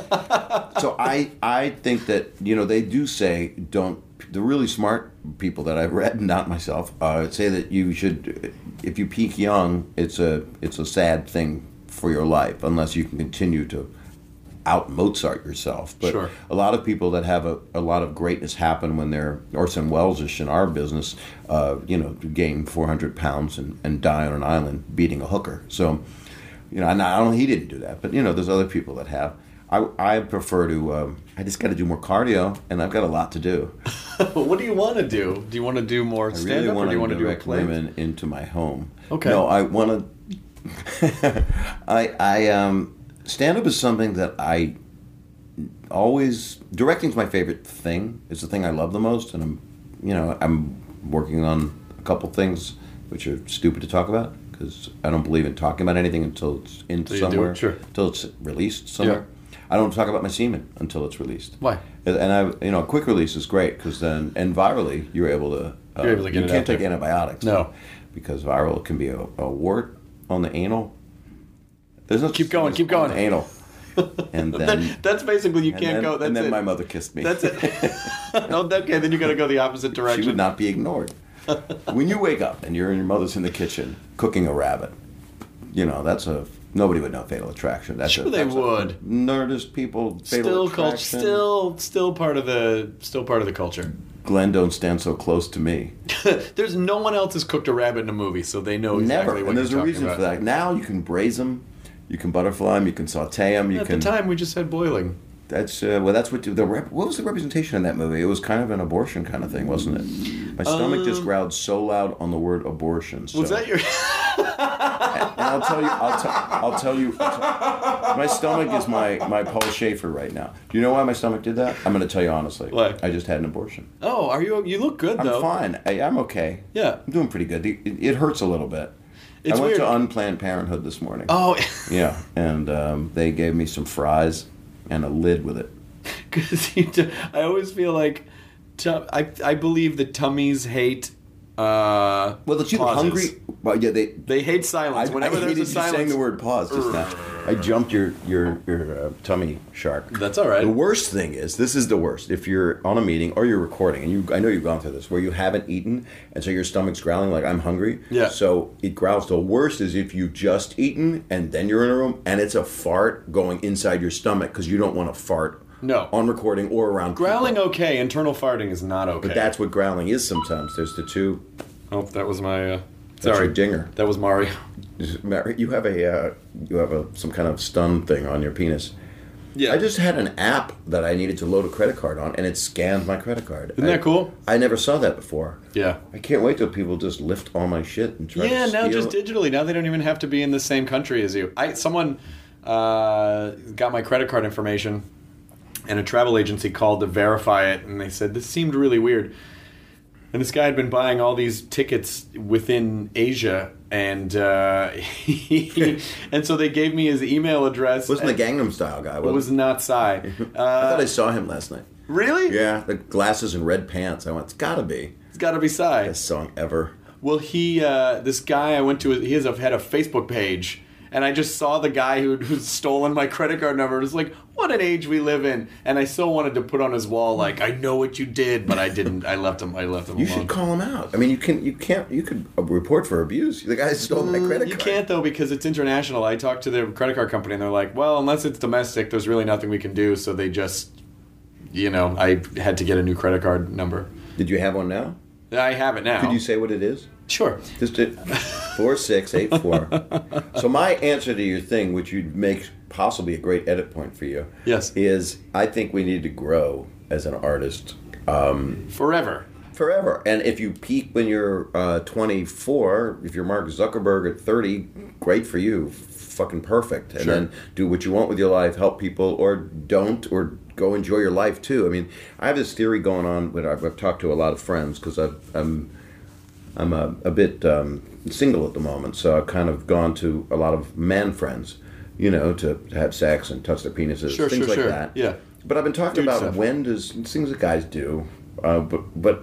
Speaker 8: So I I think that, you know, they do say don't, the really smart people that I've read, not myself, uh, say that you should, if you peak young, it's a it's a sad thing for your life unless you can continue to out Mozart yourself. But
Speaker 7: Sure.
Speaker 8: a lot of people that have a, a lot of greatness happen when they're Orson Welles-ish in our business, uh, you know, gain four hundred pounds and, and die on an island beating a hooker. So, you know, and I don't, he didn't do that, but, you know, there's other people that have. I, I prefer to, um, I just got to do more cardio, and I've got a lot to do.
Speaker 7: what do you want to do? Do you want to do more
Speaker 8: I
Speaker 7: stand
Speaker 8: really
Speaker 7: up, or
Speaker 8: want
Speaker 7: do you want
Speaker 8: to
Speaker 7: to do a
Speaker 8: direct
Speaker 7: play?
Speaker 8: women into my home.
Speaker 7: Okay.
Speaker 8: No, I want to. I I um stand up is something that I always directing's my favorite thing. It's the thing I love the most, and I'm you know I'm working on a couple things which are stupid to talk about because I don't believe in talking about anything until it's in
Speaker 7: Till you do it,
Speaker 8: somewhere,
Speaker 7: sure.
Speaker 8: until it's released somewhere. I don't talk about my semen until it's released.
Speaker 7: Why?
Speaker 8: And I, you know, a quick release is great because then, and virally, you're able to. Uh,
Speaker 7: You're able to get
Speaker 8: you
Speaker 7: it
Speaker 8: can't
Speaker 7: out
Speaker 8: take
Speaker 7: there.
Speaker 8: antibiotics.
Speaker 7: No.
Speaker 8: Because viral can be a, a wart on the anal. There's no
Speaker 7: Keep going, keep
Speaker 8: on
Speaker 7: going.
Speaker 8: the anal. And then
Speaker 7: that, that's basically you
Speaker 8: and
Speaker 7: can't
Speaker 8: then,
Speaker 7: go. That's
Speaker 8: and then
Speaker 7: it.
Speaker 8: my mother kissed me.
Speaker 7: That's it. Oh, okay, then you got to go the opposite direction.
Speaker 8: She would not be ignored. When you wake up and you're and your mother's in the kitchen cooking a rabbit, you know that's a nobody would know Fatal Attraction. That's
Speaker 7: Sure
Speaker 8: a,
Speaker 7: they
Speaker 8: that's
Speaker 7: would.
Speaker 8: A Nerdist people. Fatal
Speaker 7: Still culture.
Speaker 8: Attraction.
Speaker 7: Still, still part of the. Still part of the culture.
Speaker 8: Glenn, don't stand so close to me.
Speaker 7: There's no one else has cooked a rabbit in a movie, so they know exactly
Speaker 8: Never.
Speaker 7: what
Speaker 8: And there's
Speaker 7: you're
Speaker 8: a
Speaker 7: talking
Speaker 8: reason
Speaker 7: about.
Speaker 8: for that. Now you can braise them, you can butterfly them, you can saute them, you
Speaker 7: At
Speaker 8: can.
Speaker 7: the time, we just had boiling.
Speaker 8: That's uh, well. That's what the rep, what was the representation in that movie? It was kind of an abortion kind of thing, wasn't it? My stomach just growled so loud on the word abortion. So.
Speaker 7: Was that your?
Speaker 8: And I'll tell you, I'll, t- I'll tell you, I'll tell, my stomach is my, my Paul Schaefer right now. Do you know why my stomach did that? I'm going to tell you honestly.
Speaker 7: Why?
Speaker 8: I just had an abortion.
Speaker 7: Oh, are you? You look good
Speaker 8: I'm
Speaker 7: though.
Speaker 8: fine. I, I'm okay.
Speaker 7: Yeah.
Speaker 8: I'm doing pretty good. It, it hurts a little bit.
Speaker 7: It's
Speaker 8: I went
Speaker 7: weird.
Speaker 8: to Unplanned Parenthood this morning.
Speaker 7: Oh.
Speaker 8: Yeah, and um, they gave me some fries and a lid with it.
Speaker 7: Because I always feel like, tu- I I believe that tummies hate. Uh,
Speaker 8: Well, the two
Speaker 7: pauses.
Speaker 8: hungry. Well, yeah, they.
Speaker 7: They hate silence.
Speaker 8: I,
Speaker 7: Whenever
Speaker 8: I
Speaker 7: there's
Speaker 8: hated
Speaker 7: a
Speaker 8: you
Speaker 7: silence,
Speaker 8: saying the word pause just now. I jumped your your your uh, tummy shark.
Speaker 7: That's all right.
Speaker 8: The worst thing is, this is the worst. If you're on a meeting or you're recording, and you, I know you've gone through this, where you haven't eaten, and so your stomach's growling like I'm hungry.
Speaker 7: Yeah.
Speaker 8: So it growls. The worst is if you've just eaten and then you're in a room and it's a fart going inside your stomach because you don't want to fart.
Speaker 7: No.
Speaker 8: On recording or around
Speaker 7: Growling
Speaker 8: people.
Speaker 7: okay, internal farting is not okay.
Speaker 8: But that's what growling is sometimes. There's the two.
Speaker 7: Oh, that was my. Uh,
Speaker 8: That's
Speaker 7: sorry,
Speaker 8: your dinger.
Speaker 7: That was Mario.
Speaker 8: Mary, you have a uh, you have a some kind of stun thing on your penis.
Speaker 7: Yeah.
Speaker 8: I just had an app that I needed to load a credit card on, and it scanned my credit card.
Speaker 7: Isn't
Speaker 8: I,
Speaker 7: that cool?
Speaker 8: I never saw that before.
Speaker 7: Yeah.
Speaker 8: I can't wait till people just lift all my shit and try
Speaker 7: Yeah,
Speaker 8: to
Speaker 7: now
Speaker 8: steal
Speaker 7: just
Speaker 8: it.
Speaker 7: digitally. Now they don't even have to be in the same country as you. I someone uh, got my credit card information, and a travel agency called to verify it, and they said this seemed really weird. And this guy had been buying all these tickets within Asia, and uh, he, and so they gave me his email address.
Speaker 8: Wasn't the
Speaker 7: and
Speaker 8: Gangnam Style guy?
Speaker 7: It
Speaker 8: Was
Speaker 7: was not Psy.
Speaker 8: I thought I saw him last night.
Speaker 7: Really?
Speaker 8: Yeah, the glasses and red pants. I went, it's gotta be.
Speaker 7: It's got to be Psy.
Speaker 8: Best song ever.
Speaker 7: Well, he, uh, this guy I went to, he has a, had a Facebook page, and I just saw the guy who who'd stolen my credit card number. It was like, what an age we live in. And I so wanted to put on his wall, like, I know what you did, but I didn't. I left him. I left him
Speaker 8: You
Speaker 7: alone.
Speaker 8: should call him out. I mean, you can, you can't, you could uh, report for abuse. The guy stole my credit
Speaker 7: You
Speaker 8: card.
Speaker 7: can't, though, because it's international. I talked to the credit card company, and they're like, well, unless it's domestic, there's really nothing we can do. So they just, you know, I had to get a new credit card number.
Speaker 8: Did you have one now?
Speaker 7: I have it now.
Speaker 8: Could you say what it is?
Speaker 7: Sure.
Speaker 8: Just it, four six eight four. So my answer to your thing, which you'd make possibly a great edit point for you,
Speaker 7: Yes.
Speaker 8: is I think we need to grow as an artist um,
Speaker 7: Forever.
Speaker 8: forever. And if you peak when you're uh, twenty-four, if you're Mark Zuckerberg at thirty, great for you, fucking perfect. And
Speaker 7: Sure.
Speaker 8: then do what you want with your life, help people, or don't, or go enjoy your life too. I mean, I have this theory going on. When I've, I've talked to a lot of friends because I'm I'm a, a bit um, single at the moment, so I've kind of gone to a lot of man friends, you know, to, to have sex and touch their penises,
Speaker 7: Sure,
Speaker 8: things
Speaker 7: sure,
Speaker 8: like
Speaker 7: sure.
Speaker 8: that.
Speaker 7: Yeah.
Speaker 8: But I've been talking
Speaker 7: Dude
Speaker 8: about
Speaker 7: stuff.
Speaker 8: when does things that guys do, uh, but but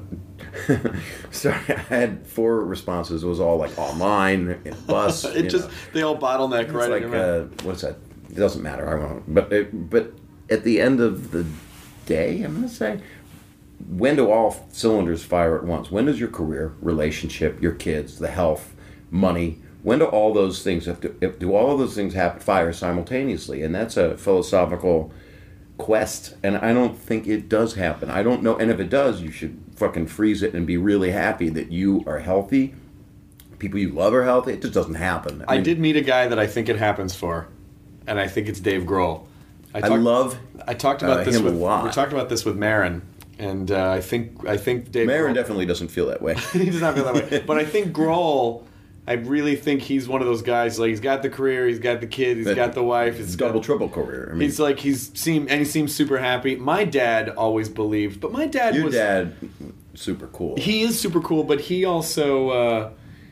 Speaker 8: sorry, I had four responses. It was all like online, in bus.
Speaker 7: It
Speaker 8: you
Speaker 7: just,
Speaker 8: know.
Speaker 7: they all bottleneck
Speaker 8: It's
Speaker 7: right
Speaker 8: like
Speaker 7: in your mouth.
Speaker 8: uh, what's that? It doesn't matter. I won't. But it, but at the end of the day, I'm going to say, when do all cylinders fire at once? When does your career, relationship, your kids, the health, money? When do all those things have to? If, do all of those things happen fire simultaneously? And that's a philosophical quest. And I don't think it does happen. I don't know. And if it does, you should fucking freeze it and be really happy that you are healthy. People you love are healthy. It just doesn't happen.
Speaker 7: I
Speaker 8: mean,
Speaker 7: did meet a guy that I think it happens for, and I think it's Dave Grohl.
Speaker 8: I
Speaker 7: talked-
Speaker 8: love.
Speaker 7: I talked about
Speaker 8: uh,
Speaker 7: this
Speaker 8: him a
Speaker 7: with
Speaker 8: lot.
Speaker 7: we talked about this with Marin, and uh, I think I think Dave.
Speaker 8: Marin
Speaker 7: Grohl,
Speaker 8: definitely doesn't feel that way.
Speaker 7: he does not feel that way, but I think Grohl. I really think he's one of those guys. Like he's got the career, he's got the kid, he's
Speaker 8: That-
Speaker 7: got the wife. He's
Speaker 8: Double,
Speaker 7: got,
Speaker 8: triple career. I mean,
Speaker 7: He's like he's seem and he seems super happy. My dad always believed, but my dad
Speaker 8: your
Speaker 7: was
Speaker 8: dad, super cool.
Speaker 7: he is super cool, but he also. Uh,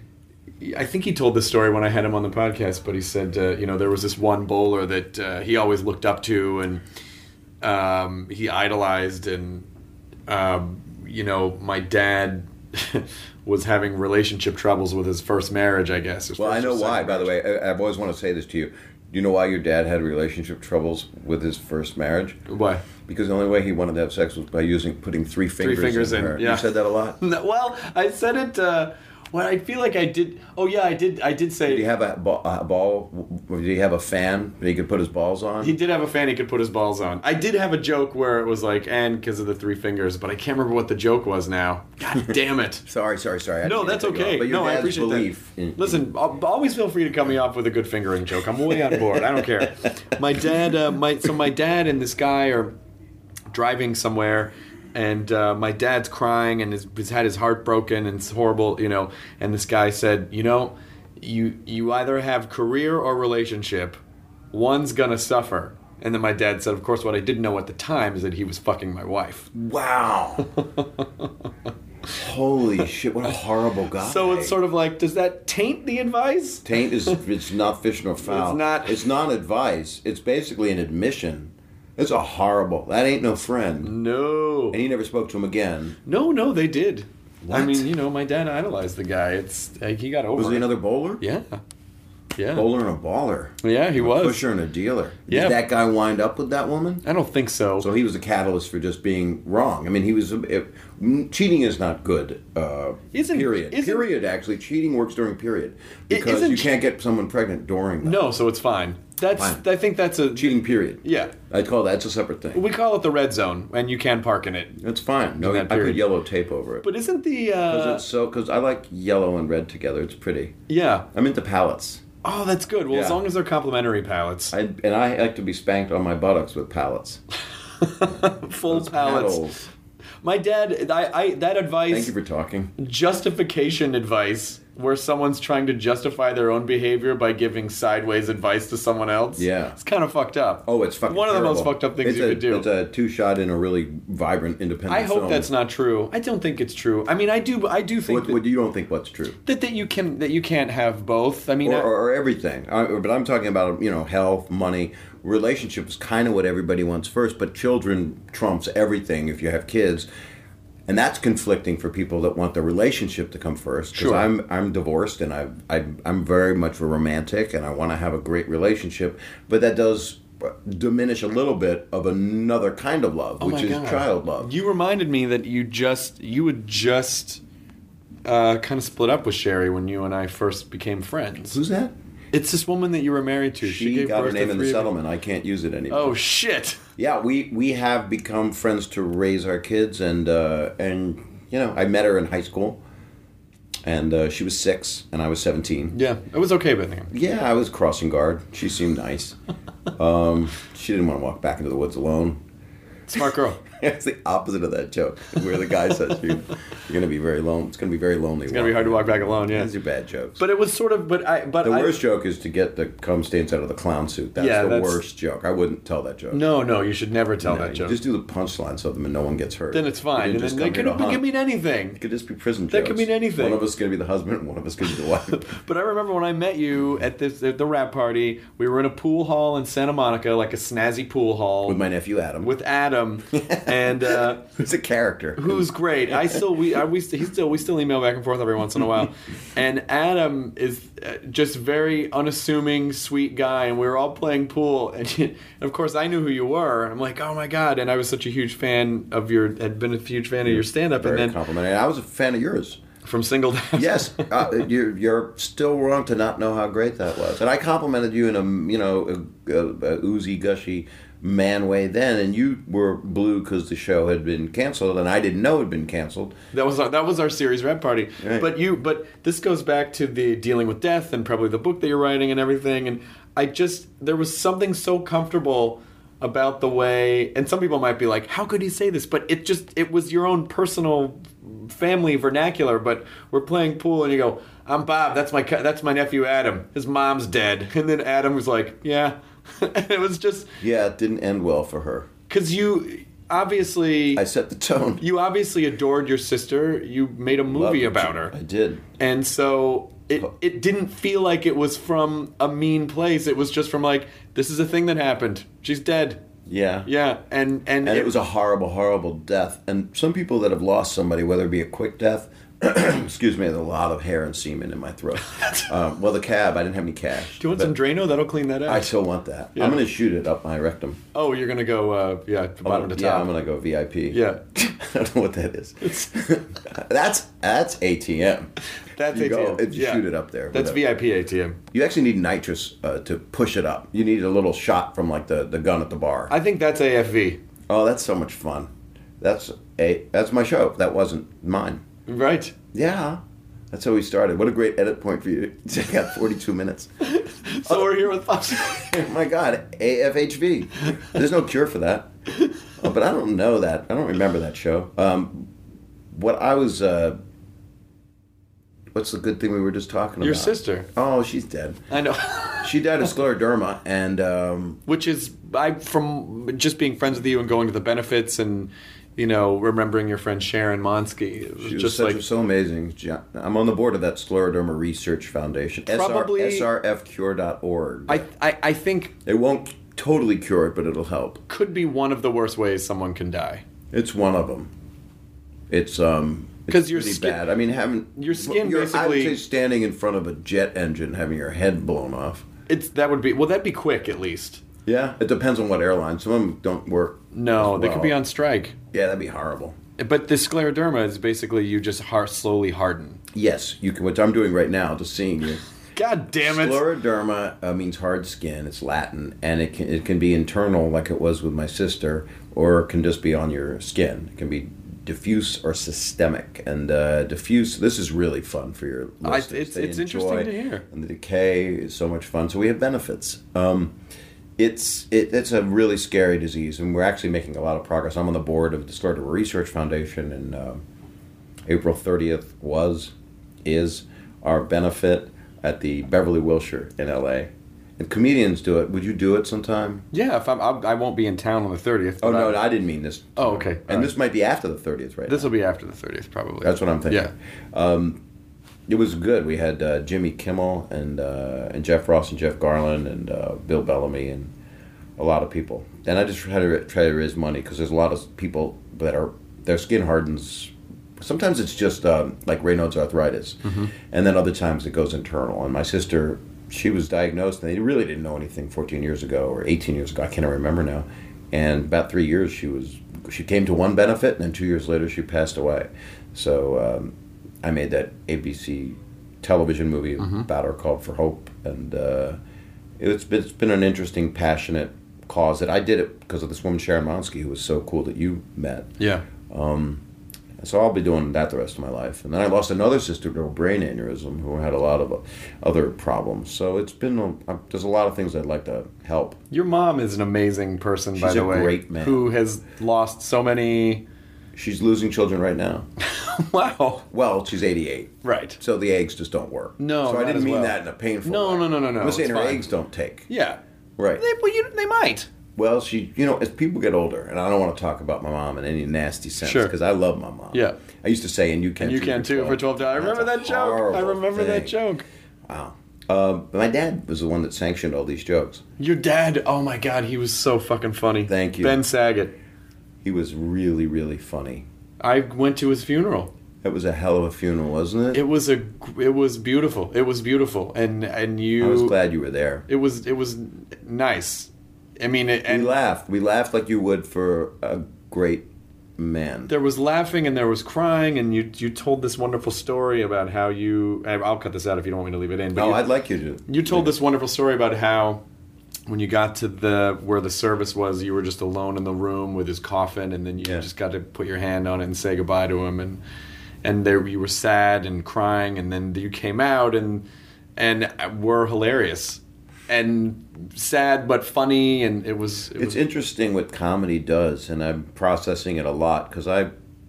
Speaker 7: I think he told this story when I had him on the podcast, but he said, uh, you know, there was this one bowler that uh, he always looked up to and um, he idolized, and um, you know, my dad was having relationship troubles with his first marriage, I guess. His
Speaker 8: Well, I
Speaker 7: first or
Speaker 8: know why,
Speaker 7: second
Speaker 8: by the
Speaker 7: marriage.
Speaker 8: way. I, I've always wanted to say this to you. Do you know why your dad had relationship troubles with his first marriage?
Speaker 7: Why?
Speaker 8: Because the only way he wanted to have sex was by using putting three fingers,
Speaker 7: fingers
Speaker 8: in,
Speaker 7: in,
Speaker 8: her.
Speaker 7: yeah.
Speaker 8: You said that a lot?
Speaker 7: No, well, I said it. Uh, well, I feel like I did. Oh yeah, I did. I did say.
Speaker 8: Did he have a ball? A ball did he have a fan that he could put his balls on?
Speaker 7: He did have a fan he could put his balls on. I did have a joke where it was like, and because of the three fingers, but I can't remember what the joke was now. God damn it.
Speaker 8: Sorry, sorry, sorry. I
Speaker 7: No,
Speaker 8: didn't mean
Speaker 7: that's
Speaker 8: to cut you
Speaker 7: okay.
Speaker 8: off. But your
Speaker 7: No, I
Speaker 8: dad's
Speaker 7: appreciate
Speaker 8: belief
Speaker 7: that.
Speaker 8: in-
Speaker 7: Listen, I'll, always feel free to cut me off with a good fingering joke. I'm way on board. I don't care. My dad, uh, my so my dad and this guy are driving somewhere, and uh, my dad's crying and has, has had his heart broken and it's horrible, you know. And this guy said, you know, you you either have career or relationship. One's gonna suffer. And then my dad said, of course, what I didn't know at the time is that he was fucking my wife.
Speaker 8: Wow. Holy shit! What a horrible guy.
Speaker 7: So it's sort of like, does that taint the advice?
Speaker 8: Taint is it's not fish nor foul.
Speaker 7: It's not-
Speaker 8: It's not advice. It's basically an admission. It's a horrible. That ain't no friend.
Speaker 7: No.
Speaker 8: And he never spoke to him again.
Speaker 7: No, no, they did. I
Speaker 8: What?
Speaker 7: mean, you know, my dad idolized the guy. It's like he got over
Speaker 8: Was he
Speaker 7: it.
Speaker 8: another bowler?
Speaker 7: Yeah. Yeah.
Speaker 8: Bowler and a baller.
Speaker 7: Yeah, he
Speaker 8: A
Speaker 7: was.
Speaker 8: pusher and a dealer.
Speaker 7: Yeah.
Speaker 8: Did that guy wind up with that woman?
Speaker 7: I don't think so.
Speaker 8: So he was a catalyst for just being wrong. I mean, he was. It, cheating is not good. Uh,
Speaker 7: Isn't-
Speaker 8: period.
Speaker 7: isn't-
Speaker 8: period. Actually, cheating works during period
Speaker 7: It
Speaker 8: because
Speaker 7: isn't
Speaker 8: you
Speaker 7: che-
Speaker 8: can't get someone pregnant during. That.
Speaker 7: No, so it's fine. That's
Speaker 8: Fine.
Speaker 7: I think that's a
Speaker 8: Cheating. Period.
Speaker 7: Yeah.
Speaker 8: I call that, that's a separate thing.
Speaker 7: We call it the red zone, and you can park in it.
Speaker 8: That's fine. No,
Speaker 7: In
Speaker 8: I
Speaker 7: that
Speaker 8: put
Speaker 7: period.
Speaker 8: yellow tape over it.
Speaker 7: But isn't the
Speaker 8: Because
Speaker 7: uh,
Speaker 8: it's so. Because I like yellow and red together. It's pretty.
Speaker 7: yeah?
Speaker 8: I'm into palettes.
Speaker 7: Oh, that's good. Well, as
Speaker 8: Yeah.
Speaker 7: long as they're complementary palettes,
Speaker 8: I, and I like to be spanked on my buttocks with palettes.
Speaker 7: full
Speaker 8: Those
Speaker 7: palettes.
Speaker 8: paddles.
Speaker 7: My dad, I, I that advice.
Speaker 8: Thank you for talking.
Speaker 7: Justification advice where someone's trying to justify their own behavior by giving sideways advice to someone else.
Speaker 8: Yeah.
Speaker 7: It's kind of fucked up.
Speaker 8: Oh, it's fucking
Speaker 7: One of the most
Speaker 8: terrible.
Speaker 7: fucked up things
Speaker 8: it's
Speaker 7: you
Speaker 8: a,
Speaker 7: could do.
Speaker 8: It's a two-shot in a really vibrant, independent
Speaker 7: I hope
Speaker 8: film.
Speaker 7: that's not true. I don't think it's true. I mean, I do I do think
Speaker 8: What,
Speaker 7: that,
Speaker 8: what you don't think what's true,
Speaker 7: that, that you can that you can't have both. I mean,
Speaker 8: or,
Speaker 7: I-
Speaker 8: or, or everything. I, but I'm talking about you know health, money, relationships. Kind of what everybody wants first, but children trumps everything if you have kids. And that's conflicting for people that want the relationship to come first. Because
Speaker 7: Sure.
Speaker 8: I'm I'm divorced and I, I I'm very much a romantic and I want to have a great relationship, but that does diminish a little bit of another kind of love,
Speaker 7: Oh
Speaker 8: which
Speaker 7: my
Speaker 8: is
Speaker 7: God.
Speaker 8: child love.
Speaker 7: You reminded me that you just you would just uh, kind of split up with Sherry when you and I first became friends.
Speaker 8: Who's that?
Speaker 7: It's this woman that you were married to.
Speaker 8: She,
Speaker 7: gave
Speaker 8: got her
Speaker 7: birth to
Speaker 8: name in the
Speaker 7: three of you.
Speaker 8: settlement. I can't use it anymore.
Speaker 7: Oh shit!
Speaker 8: Yeah, we, we have become friends to raise our kids, and uh, and you know I met her in high school, and uh, she was six, and I was seventeen.
Speaker 7: Yeah, it was okay with him.
Speaker 8: Yeah, I was crossing guard. She seemed nice. um, she didn't want to walk back into the woods alone.
Speaker 7: Smart girl.
Speaker 8: It's the opposite of that joke, where the guy says you, you're going to be very lonely. It's going to be very lonely.
Speaker 7: It's gonna be hard to walk back alone. Yeah,
Speaker 8: These are bad jokes.
Speaker 7: but it was sort of. But I. But
Speaker 8: the
Speaker 7: I,
Speaker 8: worst joke is to get the cum stains out of the clown suit. That's
Speaker 7: Yeah,
Speaker 8: the
Speaker 7: that's-
Speaker 8: worst joke. I wouldn't tell that joke.
Speaker 7: No, no, you should never tell
Speaker 8: No,
Speaker 7: that
Speaker 8: you
Speaker 7: joke.
Speaker 8: Just do the punchlines of them and no one gets hurt.
Speaker 7: Then it's fine.
Speaker 8: You
Speaker 7: And
Speaker 8: just
Speaker 7: then they
Speaker 8: come here
Speaker 7: could,
Speaker 8: to
Speaker 7: it could
Speaker 8: hunt.
Speaker 7: mean anything.
Speaker 8: It could just be prison jokes.
Speaker 7: That could mean anything.
Speaker 8: One of us is going to be the husband, and one of us could be the wife.
Speaker 7: But I remember when I met you at this at the rap party. We were in a pool hall in Santa Monica, like a snazzy pool hall
Speaker 8: With my nephew Adam.
Speaker 7: with Adam, and uh,
Speaker 8: Who's a character.
Speaker 7: who's great. I still we I, we st- he still we still email back and forth every once in a while. And Adam is uh, just very unassuming, sweet guy, and we were all playing pool. And, you, and of course, I knew who you were. I'm like, oh my god! And I was such a huge fan of your had been a huge fan of your stand up, and
Speaker 8: Very
Speaker 7: then
Speaker 8: complimentary. I was a fan of yours.
Speaker 7: from Singled Out.
Speaker 8: Yes, uh, you're, you're still wrong to not know how great that was. And I complimented you in a you know a, a, a oozy, gushy man way then, and you were blue because the show had been canceled, and I didn't know it had been canceled.
Speaker 7: That was our, that was our series rap party.
Speaker 8: Right.
Speaker 7: But you but this goes back to the dealing with death and probably the book that you're writing and everything. And I just there was something so comfortable about the way. And some people might be like, "How could he say this?" But it just it was your own personal family vernacular. But we're playing pool, and you go, "I'm Bob. That's my co- that's my nephew Adam. His mom's dead." And then Adam was like, "Yeah." And it was just
Speaker 8: Yeah, it didn't end well for her.
Speaker 7: because you obviously
Speaker 8: I set the tone.
Speaker 7: you obviously adored your sister. You made a movie
Speaker 8: Loved
Speaker 7: about
Speaker 8: it.
Speaker 7: her.
Speaker 8: I did.
Speaker 7: And so it it didn't feel like it was from a mean place. It was just from like, this is a thing that happened. She's dead.
Speaker 8: Yeah.
Speaker 7: Yeah. And and,
Speaker 8: And it was a horrible, horrible death. And some people that have lost somebody, whether it be a quick death Excuse me, there's a lot of hair and semen in my throat. um, well, the cab, I didn't have any cash.
Speaker 7: Do you want some Drano? That'll clean that out.
Speaker 8: I still want that.
Speaker 7: Yeah.
Speaker 8: I'm going to shoot it up my rectum.
Speaker 7: Oh, you're going to go, uh, yeah, bottom
Speaker 8: oh,
Speaker 7: to top.
Speaker 8: Yeah, I'm going to go V I P.
Speaker 7: Yeah.
Speaker 8: I don't know what that is. that's that's A T M.
Speaker 7: That's
Speaker 8: you
Speaker 7: A T M.
Speaker 8: Go and
Speaker 7: yeah.
Speaker 8: shoot it up there.
Speaker 7: That's
Speaker 8: a,
Speaker 7: V I P A T M.
Speaker 8: You actually need nitrous uh, to push it up. You need a little shot from like the, the gun at the bar.
Speaker 7: I think that's A F V.
Speaker 8: Oh, that's so much fun. That's a that's my show. That wasn't mine.
Speaker 7: Right.
Speaker 8: Yeah. That's how we started. What a great edit point for you. I got forty-two minutes.
Speaker 7: So oh. we're here with Pops.
Speaker 8: Oh my God, A F H V. There's no cure for that. Oh, but I don't know that. I don't remember that show. Um, what I was... Uh, what's the good thing we were just talking
Speaker 7: Your
Speaker 8: about?
Speaker 7: Your sister.
Speaker 8: Oh, she's dead.
Speaker 7: I know.
Speaker 8: She died of scleroderma, and... Um,
Speaker 7: Which is, I from just being friends with you and going to the benefits and... You know, remembering your friend Sharon Monsky. It was
Speaker 8: she was
Speaker 7: just
Speaker 8: such
Speaker 7: like
Speaker 8: a, so amazing. I'm on the board of that Scleroderma Research Foundation.
Speaker 7: Probably
Speaker 8: S R F cure dot org.
Speaker 7: I, I I think
Speaker 8: it won't totally cure it, but it'll help.
Speaker 7: Could be one of the worst ways someone can die.
Speaker 8: It's one of them. It's um because you're really bad. I mean, having
Speaker 7: your skin
Speaker 8: you're,
Speaker 7: basically.
Speaker 8: I would say standing in front of a jet engine, having your head blown off.
Speaker 7: It's that would be well. That'd be quick at least.
Speaker 8: Yeah, it depends on what airline. Some of them don't work.
Speaker 7: No,
Speaker 8: well.
Speaker 7: They could be on strike.
Speaker 8: Yeah, that'd be horrible.
Speaker 7: But the scleroderma is basically you just hard, slowly harden.
Speaker 8: Yes, you can. Which I'm doing right now, just seeing you.
Speaker 7: God damn it!
Speaker 8: Scleroderma uh, means hard skin. It's Latin, and it can it can be internal, like it was with my sister, or it can just be on your skin. It can be diffuse or systemic. And uh, diffuse. This is really fun for your listeners.
Speaker 7: I, it's
Speaker 8: they
Speaker 7: it's
Speaker 8: enjoy,
Speaker 7: interesting to hear.
Speaker 8: And the decay is so much fun. So we have benefits. Um, It's it, it's a really scary disease, and we're actually making a lot of progress. I'm on the board of the Scleroderma Research Foundation, and uh, April thirtieth was, is our benefit at the Beverly Wilshire in L A. And comedians do it. Would you do it sometime?
Speaker 7: Yeah, if I'm, I, I won't be in town on the thirtieth.
Speaker 8: Oh, no, no, I didn't mean this.
Speaker 7: Oh, okay.
Speaker 8: And right. This might be after the thirtieth, right?
Speaker 7: This will be after the thirtieth, probably.
Speaker 8: That's what I'm thinking.
Speaker 7: Yeah.
Speaker 8: Um, It was good. We had uh, Jimmy Kimmel and uh, and Jeff Ross and Jeff Garland and uh, Bill Bellamy and a lot of people. And I just try to try to raise money because there's a lot of people that are their skin hardens. Sometimes it's just um, like Raynaud's arthritis, mm-hmm. and then other times it goes internal. And my sister, she was diagnosed, and they really didn't know anything fourteen years ago or eighteen years ago. I can't remember now. And about three years, she was she came to one benefit, and then two years later, she passed away. So. Um, I made that A B C television movie mm-hmm. about her called For Hope, and uh, it's been, it's been an interesting, passionate cause. That I did it because of this woman Sharon Monsky, who was so cool that you met.
Speaker 7: Yeah.
Speaker 8: Um, so I'll be doing that the rest of my life. And then I lost another sister to a brain aneurysm who had a lot of uh, other problems. So it's been a, there's a lot of things I'd like to help.
Speaker 7: Your mom is an amazing person,
Speaker 8: She's
Speaker 7: by the way.
Speaker 8: She's a great man
Speaker 7: who has lost so many.
Speaker 8: She's losing children right now.
Speaker 7: Wow.
Speaker 8: Well, she's eighty-eight.
Speaker 7: Right.
Speaker 8: So the eggs just don't work.
Speaker 7: No,
Speaker 8: So I didn't mean
Speaker 7: well.
Speaker 8: that in a painful
Speaker 7: no,
Speaker 8: way.
Speaker 7: No, no, no, no,
Speaker 8: I'm saying
Speaker 7: it's
Speaker 8: her
Speaker 7: fine.
Speaker 8: eggs don't take.
Speaker 7: Yeah.
Speaker 8: Right.
Speaker 7: They, well, you, they might.
Speaker 8: Well, she, you know, as people get older, and I don't want to talk about my mom in any nasty sense,
Speaker 7: Sure.
Speaker 8: because I love my mom.
Speaker 7: Yeah.
Speaker 8: I used to say, and you can
Speaker 7: And you
Speaker 8: too
Speaker 7: can too for twelve dollars. I remember that joke. I remember that joke.
Speaker 8: Wow. Uh, but my dad was the one that sanctioned all these jokes.
Speaker 7: Your dad, oh my God, he was so fucking funny.
Speaker 8: Thank you.
Speaker 7: Ben Saget.
Speaker 8: He was really, really funny.
Speaker 7: I went to his funeral.
Speaker 8: It was a hell of a funeral, wasn't it?
Speaker 7: It was a. It was beautiful. It was beautiful, and and you.
Speaker 8: I was glad you were there.
Speaker 7: It was. It was nice. I mean, it, and
Speaker 8: we laughed. We laughed like you would for a great man.
Speaker 7: There was laughing and there was crying, and you you told this wonderful story about how you. I'll cut this out if you don't want me to leave it in. But
Speaker 8: no,
Speaker 7: you,
Speaker 8: I'd like you to.
Speaker 7: You told this wonderful story about how. When you got to the where the service was, you were just alone in the room with his coffin, and then you yeah. just got to put your hand on it and say goodbye to him, and and there you were sad and crying, and then you came out and and were hilarious and sad but funny, and it was. It
Speaker 8: it's
Speaker 7: was,
Speaker 8: interesting what comedy does, and I'm processing it a lot because I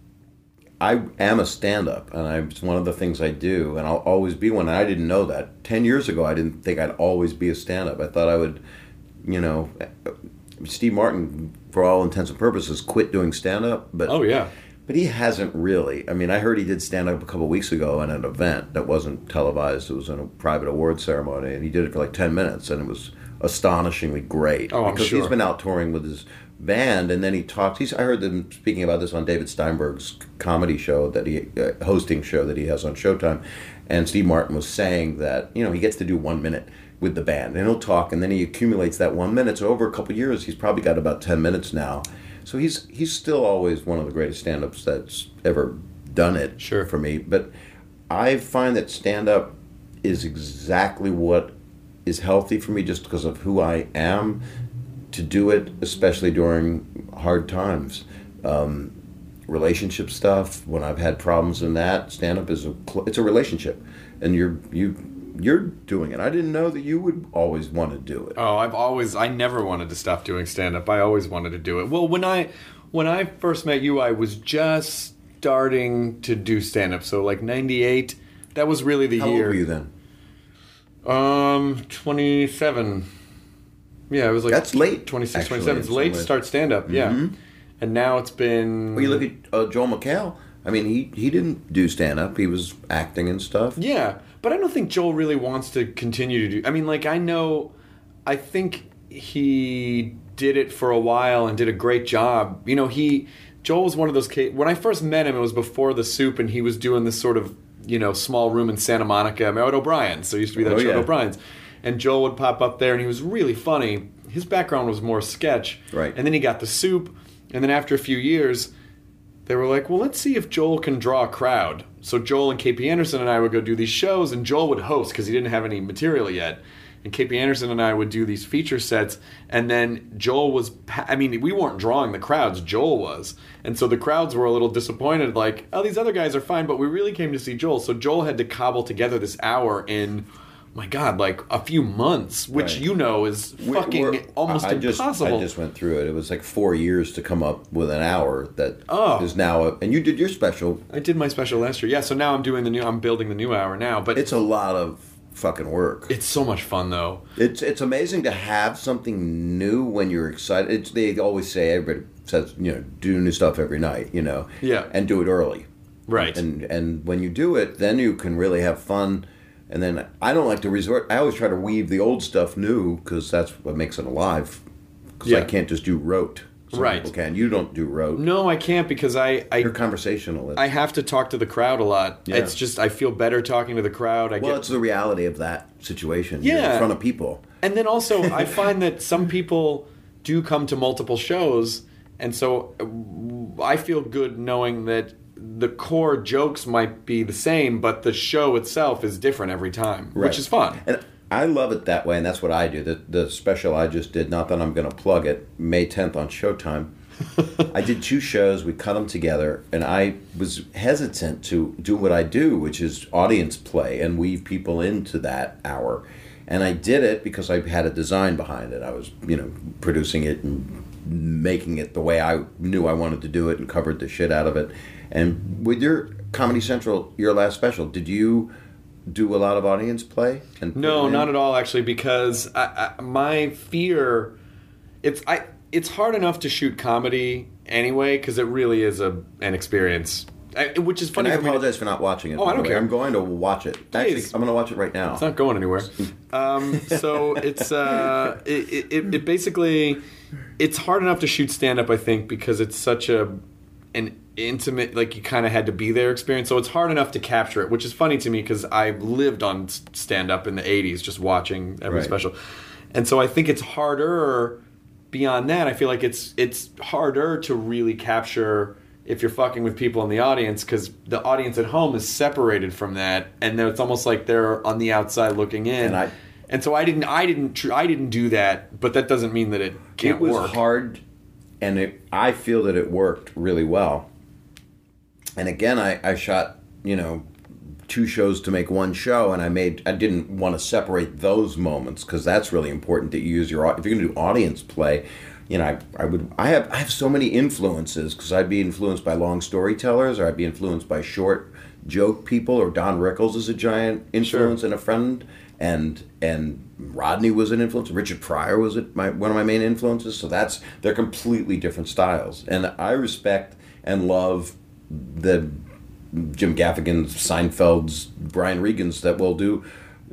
Speaker 8: I am a stand-up, and I, it's one of the things I do, and I'll always be one. And I didn't know that ten years ago. I didn't think I'd always be a stand-up. I thought I would. You know, Steve Martin, for all intents and purposes, quit doing stand-up. But
Speaker 7: oh yeah,
Speaker 8: but he hasn't really. I mean, I heard he did stand-up a couple of weeks ago at an event that wasn't televised. It was in a private award ceremony, and he did it for like ten minutes, and it was astonishingly great.
Speaker 7: Oh, I'm
Speaker 8: because
Speaker 7: sure.
Speaker 8: he's been out touring with his band, and then he talks. He's I heard them speaking about this on David Steinberg's comedy show that he uh, hosting show that he has on Showtime, and Steve Martin was saying that you know he gets to do one minute with the band, and he'll talk, and then he accumulates that one minute. So over a couple of years, he's probably got about ten minutes now. So he's he's still always one of the greatest stand-ups that's ever done it.
Speaker 7: Sure.
Speaker 8: For me, but I find that stand-up is exactly what is healthy for me, just because of who I am. To do it, especially during hard times, um, relationship stuff. When I've had problems in that, stand-up is a it's a relationship, and you're you you're doing it. I didn't know that you would always want to do it.
Speaker 7: Oh, I've always I never wanted to stop doing stand-up. I always wanted to do it. Well, when I when I first met you, I was just starting to do stand-up. So like ninety-eight, that was really the
Speaker 8: How
Speaker 7: year.
Speaker 8: old were you then?
Speaker 7: Um, twenty-seven. Yeah, it was like
Speaker 8: That's late,
Speaker 7: twenty-six,
Speaker 8: actually,
Speaker 7: twenty-seven.
Speaker 8: in
Speaker 7: It's
Speaker 8: some
Speaker 7: late to
Speaker 8: ways.
Speaker 7: start stand-up, yeah.
Speaker 8: Mhm.
Speaker 7: And now it's been...
Speaker 8: Well, you look at uh, Joel McHale. I mean, he, he didn't do stand-up. He was acting and stuff.
Speaker 7: Yeah, but I don't think Joel really wants to continue to do... I mean, like, I know... I think he did it for a while and did a great job. You know, he... Joel was one of those... Ca- when I first met him, it was before The Soup, and he was doing this sort of, you know, small room in Santa Monica. I mean, at O'Brien's. So it used to be that
Speaker 8: Oh,
Speaker 7: show at
Speaker 8: yeah.
Speaker 7: O'Brien's. And Joel would pop up there, and he was really funny. His background was more sketch.
Speaker 8: Right.
Speaker 7: And then he got The Soup, and then after a few years... They were like, well, let's see if Joel can draw a crowd. So Joel and K P Anderson and I would go do these shows, and Joel would host because he didn't have any material yet. And K P Anderson and I would do these feature sets, and then Joel was... Pa- I mean, we weren't drawing the crowds, Joel was. And so the crowds were a little disappointed, like, oh, these other guys are fine, but we really came to see Joel. So Joel had to cobble together this hour in... my God, like a few months, which
Speaker 8: Right.
Speaker 7: you know is
Speaker 8: We're-
Speaker 7: fucking
Speaker 8: we're-
Speaker 7: almost
Speaker 8: I just,
Speaker 7: impossible.
Speaker 8: I just went through it. It was like four years to come up with an hour that
Speaker 7: Oh.
Speaker 8: is now... A, and you did your special.
Speaker 7: I did my special last year, yeah. So now I'm doing the new. I'm building the new hour now, but
Speaker 8: It's a lot of fucking work.
Speaker 7: it's so much fun though.
Speaker 8: It's it's amazing to have something new when you're excited. It's, they always say, everybody says, you know, do new stuff every night, you know.
Speaker 7: Yeah.
Speaker 8: And do it early.
Speaker 7: Right.
Speaker 8: And and when you do it, then you can really have fun. And then I don't like to resort. I always try to weave the old stuff new because that's what makes it alive. Because
Speaker 7: Yeah.
Speaker 8: I can't just do rote. Some
Speaker 7: Right.
Speaker 8: people can. You don't do rote.
Speaker 7: No, I can't because I I,
Speaker 8: You're conversationalist.
Speaker 7: I have to talk to the crowd a lot.
Speaker 8: Yeah.
Speaker 7: It's just I feel better talking to the crowd. I
Speaker 8: well,
Speaker 7: get
Speaker 8: it's the reality of that situation. You're
Speaker 7: Yeah.
Speaker 8: in front of people.
Speaker 7: And then also, I find that some people do come to multiple shows, and so uh, I feel good knowing that the core jokes might be the same, but the show itself is different every time,
Speaker 8: Right.
Speaker 7: which is fun.
Speaker 8: And I love it that way, and that's what I do. The, the special I just did, not that I'm going to plug it, May tenth on Showtime. I did two shows, we cut them together, and I was hesitant to do what I do, which is audience play and weave people into that hour. And I did it because I had a design behind it. I was, you know, producing it and making it the way I knew I wanted to do it and covered the shit out of it. And with your Comedy Central, your last special, did you do a lot of audience play? And
Speaker 7: No, not at all, actually, because I, I, my fear, it's I, it's hard enough to shoot comedy anyway, because it really is a an experience, I, which is
Speaker 8: And
Speaker 7: funny.
Speaker 8: I
Speaker 7: for me to-
Speaker 8: apologize for not watching it.
Speaker 7: Oh, I
Speaker 8: by the
Speaker 7: don't
Speaker 8: way.
Speaker 7: care.
Speaker 8: I'm going to watch it. Actually,
Speaker 7: Please.
Speaker 8: I'm going to watch it right now.
Speaker 7: It's not going anywhere. Um, so it's uh, it, it, it basically it's hard enough to shoot stand up, I think, because it's such a an intimate, like you kind of had to be there experience. So it's hard enough to capture it, which is funny to me because I lived on stand up in the eighties, just watching every
Speaker 8: Right.
Speaker 7: special, and so I think it's harder. Beyond that, I feel like it's it's harder to really capture if you're fucking with people in the audience, because the audience at home is separated from that, and then it's almost like they're on the outside looking in.
Speaker 8: And I-
Speaker 7: and so I didn't, I didn't, tr- I didn't do that, but that doesn't mean that it can't
Speaker 8: it was
Speaker 7: work.
Speaker 8: hard, and it, I feel that it worked really well. And again, I, I shot, you know, two shows to make one show, and I made I didn't want to separate those moments because that's really important to use your au- if you're going to do audience play. You know, I, I would I have I have so many influences because I'd be influenced by long storytellers, or I'd be influenced by short joke people, or Don Rickles is a giant influence and a friend, and and Rodney was an influence. Richard Pryor was it my one of my main influences. So that's they're completely different styles, and I respect and love the Jim Gaffigan's, Seinfeld's, Brian Regan's that will do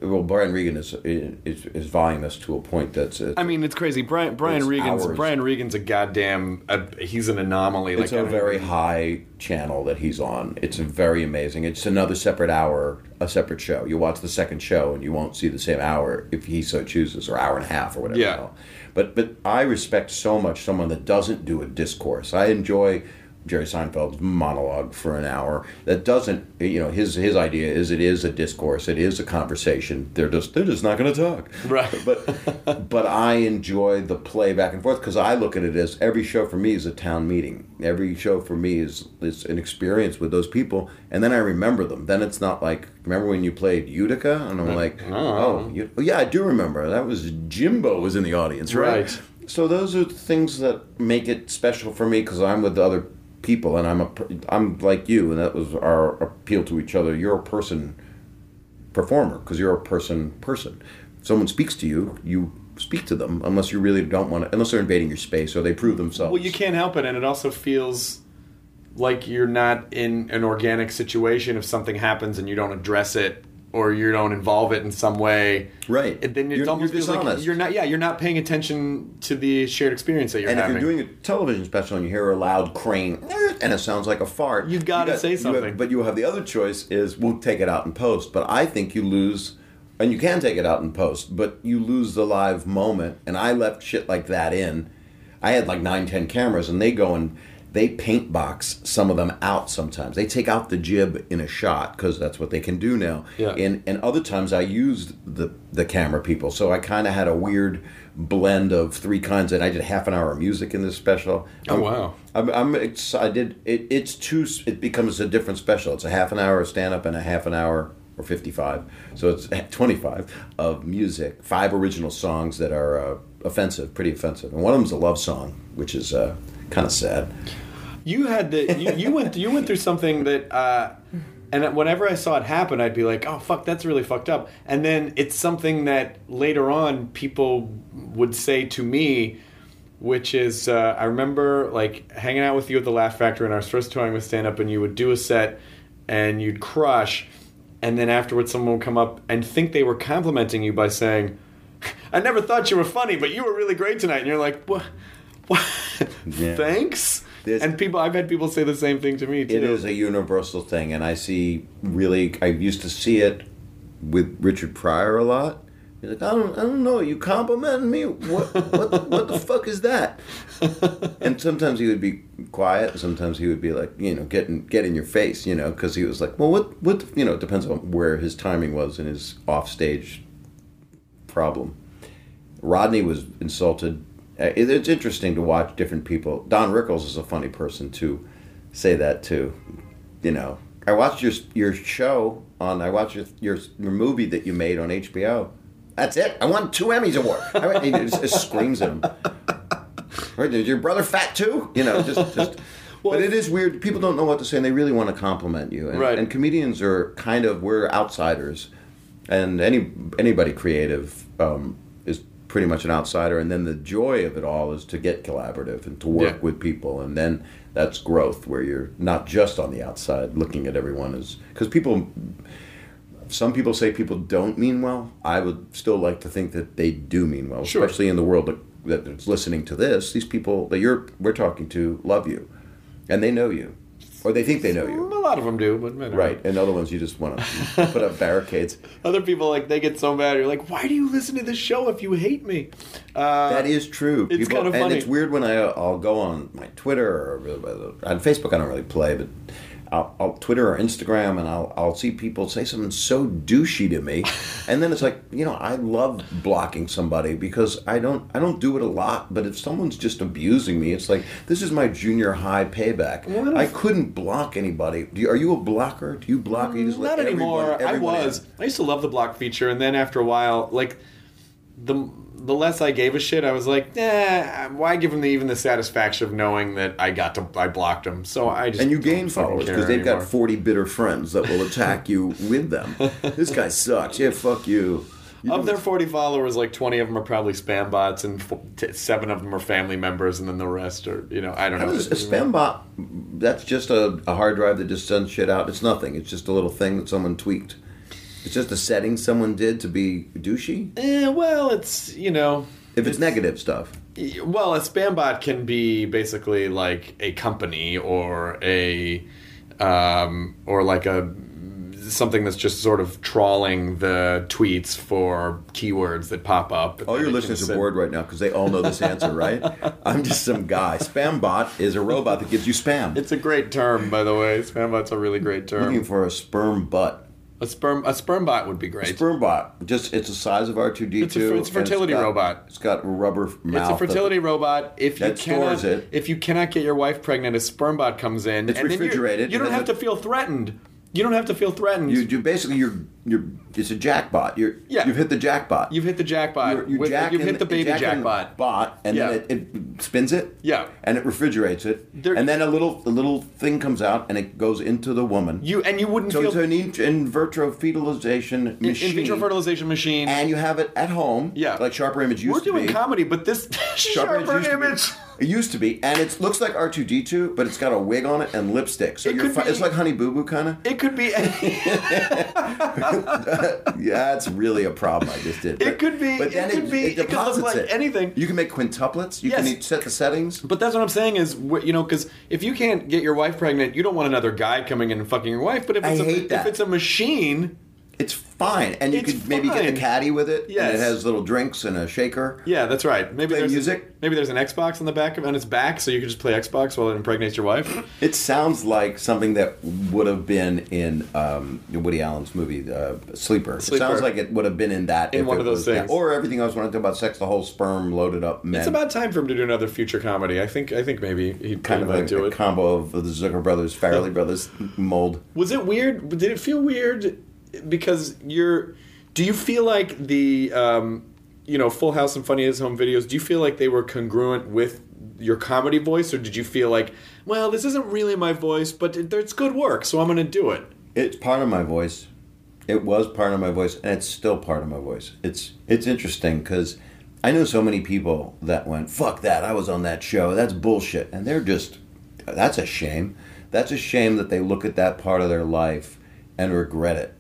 Speaker 8: well, Brian Regan is is, is volume this to a point that's. A,
Speaker 7: I mean, it's crazy. Brian Brian Regan's
Speaker 8: hours.
Speaker 7: Brian Regan's a goddamn. A, he's an anomaly.
Speaker 8: It's
Speaker 7: like,
Speaker 8: a very high channel that he's on. It's very amazing. It's another separate hour, a separate show. You watch the second show and you won't see the same hour if he so chooses, or hour and a half or whatever.
Speaker 7: Yeah.
Speaker 8: the hell. But but I respect so much someone that doesn't do a discourse. I enjoy Jerry Seinfeld's monologue for an hour. That doesn't, you know, his his idea is it is a discourse. It is a conversation. They're just they're just not going to talk.
Speaker 7: Right.
Speaker 8: But but I enjoy the play back and forth because I look at it as every show for me is a town meeting. Every show for me is is an experience with those people, and then I remember them. Then it's not like, remember when you played Utica? And I'm like,
Speaker 7: oh,
Speaker 8: oh, you, oh yeah, I do remember. That was Jimbo was in the audience, right?
Speaker 7: Right.
Speaker 8: So those are the things that make it special for me because I'm with other people, and I'm a I'm like you, and that was our appeal to each other. You're a person performer because you're a person person. If someone speaks to you, you speak to them unless you really don't want to, unless they're invading your space or they prove themselves.
Speaker 7: Well, you can't help it, and it also feels like you're not in an organic situation if something happens and you don't address it or you don't involve it in some way.
Speaker 8: Right.
Speaker 7: It, then it
Speaker 8: You're-
Speaker 7: almost
Speaker 8: you're
Speaker 7: feels like
Speaker 8: dishonest.
Speaker 7: you're not. Yeah, you're not paying attention to the shared experience that you're
Speaker 8: and
Speaker 7: having.
Speaker 8: if you're doing a television special and you hear a loud crane and it sounds like a fart,
Speaker 7: You gotta say
Speaker 8: you have-
Speaker 7: something.
Speaker 8: but you have the other choice is we'll take it out in post. But I think you lose, and you can take it out in post, but you lose the live moment. And I left shit like that in. I had like nine, ten cameras, and they go and they paint box some of them out sometimes. They take out the jib in a shot because that's what they can do now.
Speaker 7: Yeah.
Speaker 8: And and other times I used the the camera people, so I kind of had a weird blend of three kinds. And I did half an hour of music in this special.
Speaker 7: Oh,
Speaker 8: I'm-
Speaker 7: wow.
Speaker 8: I'm, I'm ex- I did it. It's two. It becomes a different special. It's a half an hour of stand up and a half an hour or fifty-five. So it's twenty-five of music. Five original songs that are uh, offensive, pretty offensive, and one of them's a love song, which is uh, kind of sad.
Speaker 7: You had the you, you went you went through something that, uh, and whenever I saw it happen, I'd be like, oh fuck, that's really fucked up. And then it's something that later on people would say to me, which is uh, I remember like hanging out with you at the Laugh Factory when I was first touring with stand up, and you would do a set and you'd crush, and then afterwards someone would come up and think they were complimenting you by saying, I never thought you were funny, but you were really great tonight. And you're like, what? What?
Speaker 8: Yeah.
Speaker 7: Thanks.
Speaker 8: There's-
Speaker 7: and people, I've had people say the same thing to me too.
Speaker 8: It is a universal thing, and I see really. I used to see it with Richard Pryor a lot. He's like, I don't, I don't know. You complimenting me? What, what, what the fuck is that? And sometimes he would be quiet. Sometimes he would be like, you know, get in, get in your face, you know, because he was like, well, what, what, you know, it depends on where his timing was and his offstage problem. Rodney was insulted. Uh, it- It's interesting to watch different people. Don Rickles is a funny person to say that too. You know, I watched your your show on. I watched your your, your movie that you made on H B O. That's it. I won two Emmys award. I mean, he just, just screams at him. Right? Is your brother fat too? You know, just just.
Speaker 7: Well,
Speaker 8: but it is weird. People don't know what to say, and they really want to compliment you. And,
Speaker 7: Right.
Speaker 8: and comedians are kind of we're outsiders, and any anybody creative um, is pretty much an outsider. And then the joy of it all is to get collaborative and to work
Speaker 7: Yeah.
Speaker 8: with people, and then that's growth where you're not just on the outside looking at everyone as because people. Some people say people don't mean well. I would still like to think that they do mean well,
Speaker 7: Sure.
Speaker 8: especially in the world that, that's listening to this. These people that you're we're talking to love you, and they know you, or they think they know you.
Speaker 7: A lot of them do, but you know.
Speaker 8: Right, and other ones you just want to put up barricades.
Speaker 7: Other people, like, they get so mad. You're like, why do you listen to this show if you hate me? Uh,
Speaker 8: That is true.
Speaker 7: it's
Speaker 8: People-
Speaker 7: kinda
Speaker 8: and
Speaker 7: funny.
Speaker 8: it's weird when I I'll go on my Twitter or on Facebook. I don't really play, but I'll, I'll Twitter or Instagram, and I'll I'll see people say something so douchey to me, and then it's like, you know, I love blocking somebody because I don't I don't do it a lot, but if someone's just abusing me, it's like this is my junior high payback.
Speaker 7: What if-
Speaker 8: I couldn't block anybody. Do you, are you a blocker? Do you block? Or you just let
Speaker 7: Not anymore.
Speaker 8: everyone- everyone
Speaker 7: I was.
Speaker 8: in?
Speaker 7: I used to love the block feature, and then after a while, like the the less I gave a shit, I was like, nah. Why give them the, even the satisfaction of knowing that I got to I blocked them? So I just
Speaker 8: And you
Speaker 7: don't
Speaker 8: gain
Speaker 7: fucking
Speaker 8: followers
Speaker 7: care
Speaker 8: because they've got
Speaker 7: anymore.
Speaker 8: forty bitter friends that will attack you with them. This guy sucks. Yeah, fuck you. You
Speaker 7: Of
Speaker 8: don't-
Speaker 7: their forty followers, like twenty of them are probably spam bots, and f- t- seven of them are family members, and then the rest are, you know, I don't
Speaker 8: How
Speaker 7: know.
Speaker 8: does a spam bot, that's just a, a hard drive that just sends shit out. It's nothing. It's just a little thing that someone tweaked. It's just a setting someone did to be douchey?
Speaker 7: Eh, well, it's, you know...
Speaker 8: If it's, it's negative stuff.
Speaker 7: Well, a spam bot can be basically like a company or a... Um, or like a... something that's just sort of trawling the tweets for keywords that pop up.
Speaker 8: All your listeners are bored right now because they all know this answer, right? I'm just some guy. Spam bot is a robot that gives you spam.
Speaker 7: It's a great term, by the way. Spam bot's a really great term.
Speaker 8: Looking for a sperm butt.
Speaker 7: A sperm a sperm bot would be great.
Speaker 8: A sperm bot. Just it's the size of R two D two.
Speaker 7: It's a, it's a fertility
Speaker 8: it's got,
Speaker 7: robot.
Speaker 8: It's got a rubber mouth.
Speaker 7: It's a fertility robot. If you
Speaker 8: that
Speaker 7: cannot,
Speaker 8: stores it.
Speaker 7: If you cannot get your wife pregnant, a sperm bot comes in.
Speaker 8: It's
Speaker 7: and
Speaker 8: refrigerated.
Speaker 7: Then you don't have to feel threatened. You don't have to feel threatened.
Speaker 8: You do basically you're you're it's a jackpot. You're
Speaker 7: yeah.
Speaker 8: You've hit the jackpot.
Speaker 7: You've hit the jackpot.
Speaker 8: You're, you're
Speaker 7: With,
Speaker 8: jacking,
Speaker 7: you've hit the baby jackpot.
Speaker 8: Bot, and
Speaker 7: yeah.
Speaker 8: then it, it spins it.
Speaker 7: Yeah.
Speaker 8: And it refrigerates it.
Speaker 7: There,
Speaker 8: and then a little a little thing comes out and it goes into the woman.
Speaker 7: You and you wouldn't
Speaker 8: so
Speaker 7: feel
Speaker 8: it's an in vitro fertilization machine.
Speaker 7: In vitro fertilization machine.
Speaker 8: And you have it at home.
Speaker 7: Yeah.
Speaker 8: Like Sharper Image used
Speaker 7: We're
Speaker 8: to be.
Speaker 7: We're doing comedy, but this Sharper, Sharper Image.
Speaker 8: It used to be, and it looks like R two D two, but it's got a wig on it and lipstick. So
Speaker 7: it
Speaker 8: you're fi-
Speaker 7: be,
Speaker 8: it's like Honey Boo Boo kind of.
Speaker 7: It could be.
Speaker 8: Yeah, that's really a problem I just did.
Speaker 7: It
Speaker 8: but,
Speaker 7: could be.
Speaker 8: But then
Speaker 7: it could
Speaker 8: it,
Speaker 7: be.
Speaker 8: it deposits
Speaker 7: it could look like
Speaker 8: it.
Speaker 7: anything.
Speaker 8: You can make quintuplets. You
Speaker 7: yes.
Speaker 8: can set the settings.
Speaker 7: But that's what I'm saying is, you know, because if you can't get your wife pregnant, you don't want another guy coming in and fucking your wife. But if it's
Speaker 8: I
Speaker 7: a,
Speaker 8: hate that.
Speaker 7: if it's a machine.
Speaker 8: It's fine, and you
Speaker 7: It's
Speaker 8: could maybe
Speaker 7: fine.
Speaker 8: get a caddy with it.
Speaker 7: Yes.
Speaker 8: And it has little drinks and a shaker.
Speaker 7: Yeah, that's right. Maybe
Speaker 8: Play
Speaker 7: there's
Speaker 8: music.
Speaker 7: A, maybe there's an Xbox on the back of on its back, so you can just play Xbox while it impregnates your wife.
Speaker 8: It sounds like something that would have been in um, Woody Allen's movie uh, Sleeper.
Speaker 7: Sleeper.
Speaker 8: It sounds like it would have been in that.
Speaker 7: In
Speaker 8: if
Speaker 7: one
Speaker 8: it
Speaker 7: of those
Speaker 8: was
Speaker 7: things.
Speaker 8: That. Or everything I was wanting to talk about sex, the whole sperm loaded up men.
Speaker 7: It's about time for him to do another future comedy. I think. I think maybe he'd
Speaker 8: kind of
Speaker 7: might
Speaker 8: a,
Speaker 7: do
Speaker 8: a
Speaker 7: it.
Speaker 8: combo of the Zucker brothers, Farrelly brothers mold.
Speaker 7: Was it weird? Did it feel weird? Because you're. Do you feel like the, um, you know, Full House and Funny as Home videos, do you feel like they were congruent with your comedy voice? Or did you feel like, well, this isn't really my voice, but it, it's good work, so I'm going to do it?
Speaker 8: It's part of my voice. It was part of my voice, and it's still part of my voice. It's it's interesting because I know so many people that went, fuck that, I was on that show, that's bullshit. And they're just, that's a shame. That's a shame that they look at that part of their life and regret it.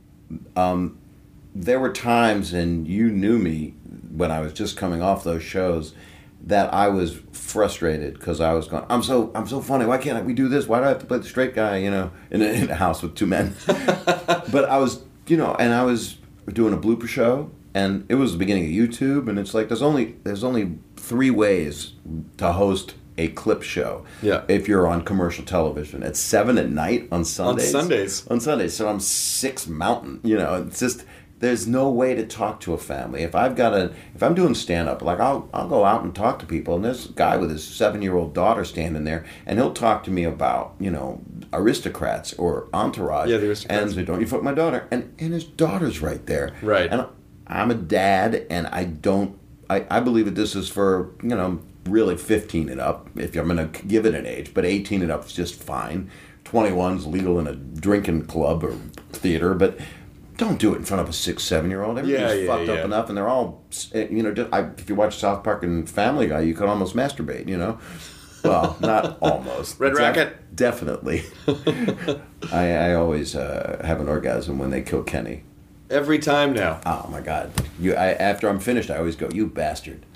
Speaker 8: Um... There were times, and you knew me when I was just coming off those shows, that I was frustrated because I was going, I'm so I'm so funny. Why can't I, we do this? Why do I have to play the straight guy? You know, in a, in a house with two men. But I was, you know, and I was doing a blooper show, and it was the beginning of YouTube, and it's like there's only there's only three ways to host a clip show.
Speaker 7: Yeah.
Speaker 8: If you're on commercial television, at seven at night on Sundays.
Speaker 7: On Sundays.
Speaker 8: On Sundays. So I'm six mountain. You know, it's just. There's no way to talk to a family. If I've got a, if I'm doing stand up, like I'll I'll go out and talk to people, and there's a guy with his seven year old daughter standing there, and he'll talk to me about, you know, Aristocrats or Entourage.
Speaker 7: Yeah, the Aristocrats.
Speaker 8: And say, don't you fuck my daughter, and and his daughter's right there.
Speaker 7: Right.
Speaker 8: And I'm a dad, and I don't, I, I believe that this is for, you know, really fifteen and up, if I'm going to give it an age, but eighteen and up is just fine. twenty-one's legal in a drinking club or theater, but. Don't do it in front of a six, seven-year-old. Everybody's
Speaker 7: yeah, yeah,
Speaker 8: fucked
Speaker 7: yeah.
Speaker 8: up enough, and they're all, you know. Just, I, if you watch South Park and Family Guy, you can almost masturbate. You know, well, not almost.
Speaker 7: Red
Speaker 8: Def-
Speaker 7: Racket.
Speaker 8: Definitely. I, I always uh, have an orgasm when they kill Kenny.
Speaker 7: Every time now.
Speaker 8: Oh my God! You. I, after I'm finished, I always go, "You bastard."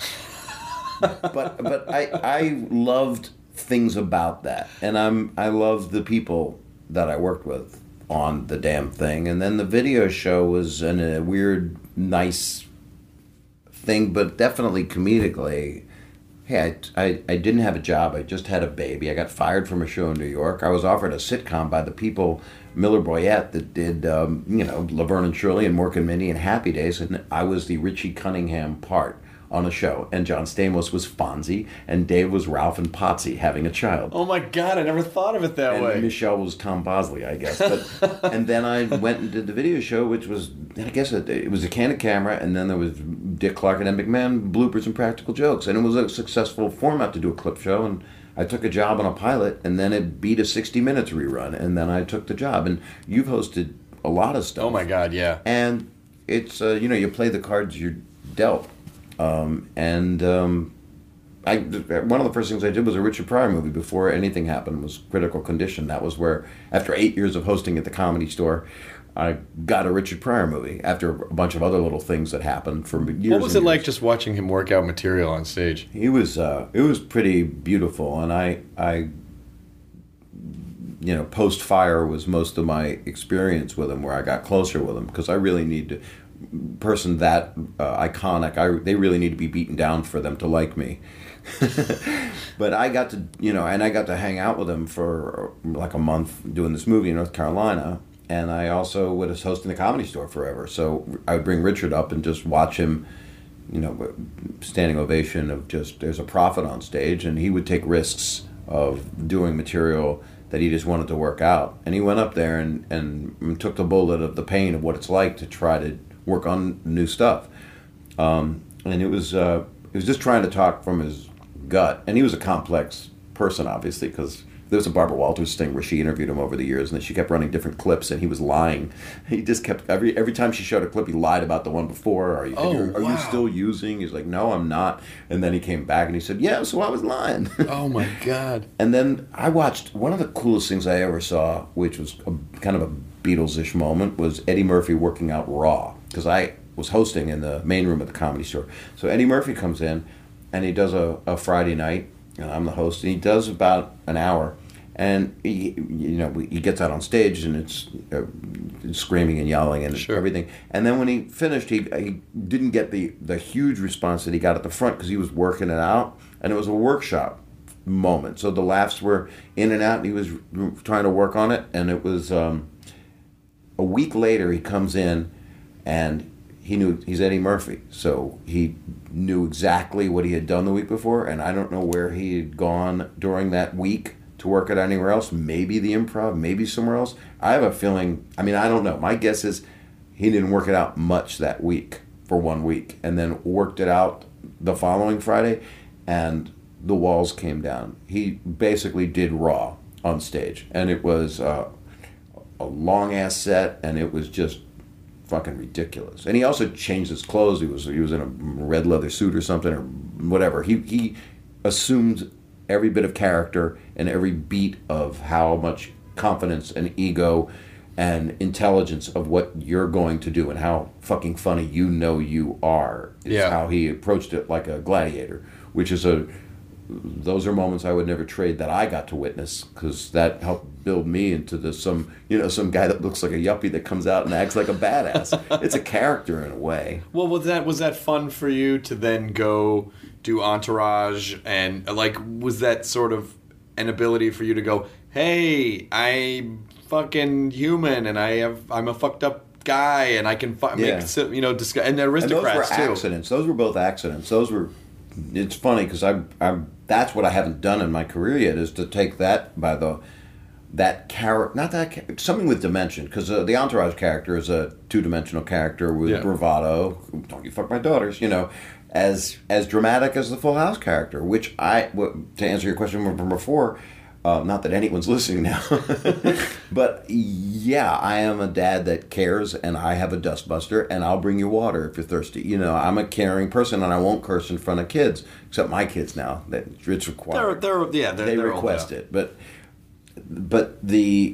Speaker 8: but but I I loved things about that, and I'm I love the people that I worked with on the damn thing. And then the video show was in a weird, nice thing, but definitely comedically. Hey, I, I, I didn't have a job. I just had a baby. I got fired from a show in New York. I was offered a sitcom by the people, Miller Boyette, that did, um, you know, Laverne and Shirley and Mork and Mindy and Happy Days, and I was the Richie Cunningham part on a show. And John Stamos was Fonzie, and Dave was Ralph and Potsy having a child.
Speaker 7: Oh my God, I never thought of it that
Speaker 8: and
Speaker 7: way.
Speaker 8: Michelle was Tom Bosley, I guess. But, and then I went and did the video show, which was, I guess it, it was a candid camera, and then there was Dick Clark and Ed McMahon, bloopers and practical jokes. And it was a successful format to do a clip show, and I took a job on a pilot, and then it beat a sixty minutes rerun, and then I took the job. And you've hosted a lot of stuff.
Speaker 7: Oh my God, yeah.
Speaker 8: And it's, uh, you know, you play the cards you're dealt. Um, and um, I, one of the first things I did was a Richard Pryor movie before anything happened, was Critical Condition. That was where, after eight years of hosting at the Comedy Store, I got a Richard Pryor movie after a bunch of other little things that happened for years.
Speaker 7: What was it
Speaker 8: and
Speaker 7: like
Speaker 8: years.
Speaker 7: just watching him work out material on stage?
Speaker 8: He was, uh, it was pretty beautiful, and I, I, you know, post Fire was most of my experience with him, where I got closer with him, because I really need to, person that uh, iconic, I they really need to be beaten down for them to like me. But I got to, you know, and I got to hang out with him for like a month doing this movie in North Carolina. And I also was hosting the Comedy Store forever. So I would bring Richard up and just watch him, you know, standing ovation of just, there's a prophet on stage, and he would take risks of doing material that he just wanted to work out. And he went up there and, and took the bullet of the pain of what it's like to try to work on new stuff. Um, and it was, uh, it was just trying to talk from his gut. And he was a complex person, obviously, because there was a Barbara Walters thing where she interviewed him over the years, and then she kept running different clips, and he was lying. He just kept, every every time she showed a clip, he lied about the one before. Are you,
Speaker 7: Oh,
Speaker 8: are, are
Speaker 7: wow.
Speaker 8: you still using? He's like, no, I'm not. And then he came back and he said, yeah, so I was lying.
Speaker 7: Oh my God.
Speaker 8: And then I watched, one of the coolest things I ever saw, which was a, kind of a Beatles-ish moment, was Eddie Murphy working out Raw, because I was hosting in the main room at the Comedy Store. So Eddie Murphy comes in, and he does a, a Friday night, and I'm the host, and he does about an hour. And he, you know, he gets out on stage, and it's uh, screaming and yelling and
Speaker 7: Sure.
Speaker 8: everything. And then when he finished, he he didn't get the, the huge response that he got at the front, because he was working it out, and it was a workshop moment. So the laughs were in and out, and he was trying to work on it. And it was um, a week later, he comes in, and he knew he's Eddie Murphy, so he knew exactly what he had done the week before. And I don't know where he had gone during that week to work it anywhere else, maybe the Improv, maybe somewhere else. I have a feeling, I mean, I don't know. My guess is he didn't work it out much that week, for one week, and then worked it out the following Friday, and the walls came down. He basically did Raw on stage, and it was uh, a long-ass set, and it was just fucking ridiculous. And he also changed his clothes. He was he was in a red leather suit or something, or whatever. He, he assumed every bit of character and every beat of how much confidence and ego and intelligence of what you're going to do and how fucking funny you know you are is
Speaker 7: Yeah.
Speaker 8: how he approached it, like a gladiator, which is a, those are moments I would never trade that I got to witness, because that helped build me into the some, you know, some guy that looks like a yuppie that comes out and acts like a badass. It's a character in a way.
Speaker 7: Well, was that was that fun for you to then go do Entourage, and like was that sort of an ability for you to go, hey, I'm fucking human, and I have I'm a fucked up guy, and I can fu-
Speaker 8: Yeah.
Speaker 7: make si- you know discuss and the
Speaker 8: And
Speaker 7: Aristocrats
Speaker 8: those were
Speaker 7: too.
Speaker 8: accidents. Those were both accidents. Those were. It's funny because I, I, that's what I haven't done in my career yet, is to take that by the, that character, not that cha- something with dimension, because uh, the Entourage character is a two-dimensional character with
Speaker 7: Yeah.
Speaker 8: bravado. Don't you fuck my daughters, you know, as as dramatic as the Full House character. Which I, w- to answer your question from before. Uh, not that anyone's listening now, but yeah, I am a dad that cares, and I have a dustbuster, and I'll bring you water if you're thirsty. You know, I'm a caring person, and I won't curse in front of kids, except my kids now. That it's
Speaker 7: They're
Speaker 8: required.
Speaker 7: they're yeah they're,
Speaker 8: they
Speaker 7: they're
Speaker 8: request
Speaker 7: old now.
Speaker 8: it, but but the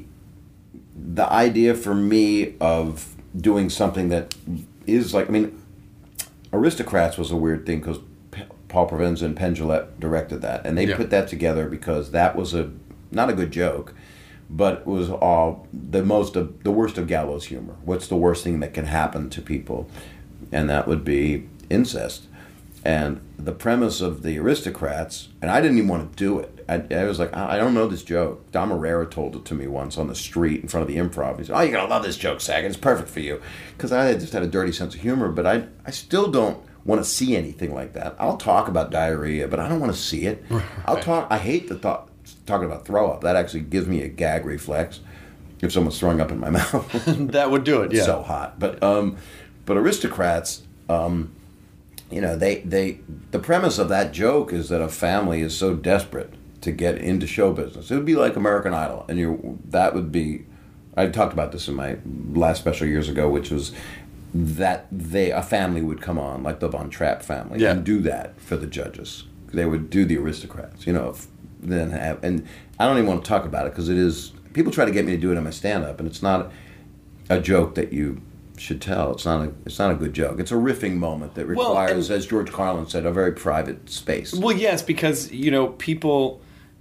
Speaker 8: the idea for me of doing something that is like, I mean, Aristocrats was a weird thing because Paul Provenza and Penn Jillette directed that, and they
Speaker 7: Yeah.
Speaker 8: put that together because that was a not a good joke, but it was all the most of the worst of gallows humor. What's the worst thing that can happen to people? And that would be incest. And the premise of the Aristocrats, and I didn't even want to do it. I, I was like, I I don't know this joke. Dom Herrera told it to me once on the street in front of the Improv. He said, "Oh, you're gonna love this joke, Saget. It's perfect for you," because I just had a dirty sense of humor. But I, I still don't want to see anything like that. I'll talk about diarrhea, but I don't want to see it. I'll talk. I hate the thought talking about throw up. That actually gives me a gag reflex if someone's throwing up in my mouth.
Speaker 7: That would do it.
Speaker 8: It's
Speaker 7: Yeah.
Speaker 8: so hot. But um, but Aristocrats, um, you know, they they the premise of that joke is that a family is so desperate to get into show business. It would be like American Idol, and you that would be. I talked about this in my last special years ago, which was that they a family would come on, like the Von Trapp family,
Speaker 7: Yeah.
Speaker 8: and do that for the judges. They would do the Aristocrats, you know, f- then have, and I don't even want to talk about it because it is, people try to get me to do it in my stand-up, and it's not, a joke that you should tell. It's not a it's not a good joke. It's a riffing moment that
Speaker 7: Well,
Speaker 8: requires,
Speaker 7: and-
Speaker 8: as George Carlin said, a very private space.
Speaker 7: Well, yes, because, you know, people,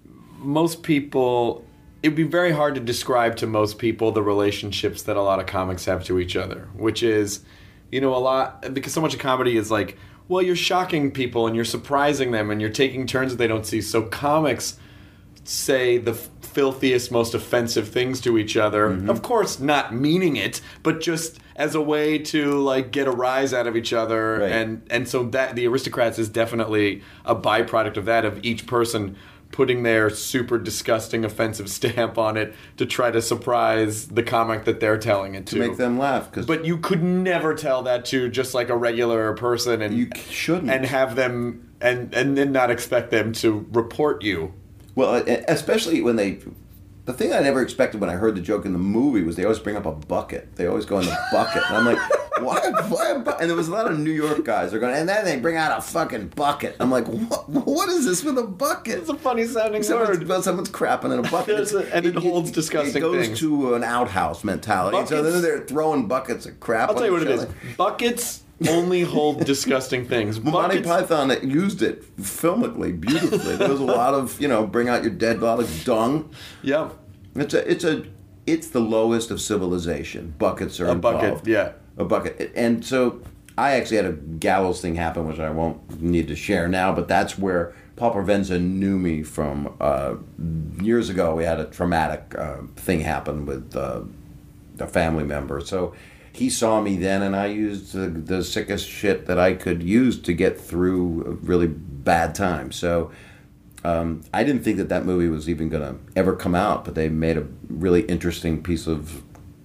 Speaker 7: most people, it would be very hard to describe to most people the relationships that a lot of comics have to each other, which is, you know, a lot, because so much of comedy is like, well, you're shocking people and you're surprising them and you're taking turns that they don't see. So comics say the filthiest, most offensive things to each other.
Speaker 8: Mm-hmm.
Speaker 7: Of course, not meaning it, but just as a way to like get a rise out of each other.
Speaker 8: Right.
Speaker 7: And and so that the Aristocrats is definitely a byproduct of that, of each person putting their super disgusting, offensive stamp on it to try to surprise the comic that they're telling it to.
Speaker 8: To make them laugh. Cause
Speaker 7: But you could never tell that to just like a regular person, and
Speaker 8: You shouldn't.
Speaker 7: and have them and and then not expect them to report you.
Speaker 8: Well, especially when they... The thing I never expected when I heard the joke in the movie was they always bring up a bucket. They always go in the bucket. And I'm like, why, why a bucket? And there was a lot of New York guys. They're going, and then they bring out a fucking bucket. I'm like, what, what is this with a bucket?
Speaker 7: It's a funny sounding
Speaker 8: Someone's,
Speaker 7: word.
Speaker 8: well, someone's crapping in a bucket.
Speaker 7: There's a- and it holds disgusting
Speaker 8: It goes
Speaker 7: things.
Speaker 8: to an outhouse mentality. So
Speaker 7: Buckets-
Speaker 8: then they're throwing buckets of crap
Speaker 7: I'll
Speaker 8: on
Speaker 7: tell you what
Speaker 8: each
Speaker 7: it is.
Speaker 8: other.
Speaker 7: Buckets only hold disgusting things.
Speaker 8: Monty
Speaker 7: Buckets,
Speaker 8: Python used it filmically, beautifully. There was a lot of, you know, bring out your dead, a lot of dung.
Speaker 7: yeah,
Speaker 8: It's a, it's a, it's the lowest of civilization. Buckets are
Speaker 7: a
Speaker 8: involved.
Speaker 7: bucket. Yeah.
Speaker 8: A bucket. And so I actually had a gallows thing happen, which I won't need to share now, but that's where Paul Provenza knew me from uh, years ago. We had a traumatic uh, thing happen with uh, a family member. So he saw me then, and I used the, the sickest shit that I could use to get through a really bad time. So um, I didn't think that that movie was even going to ever come out, but they made a really interesting piece of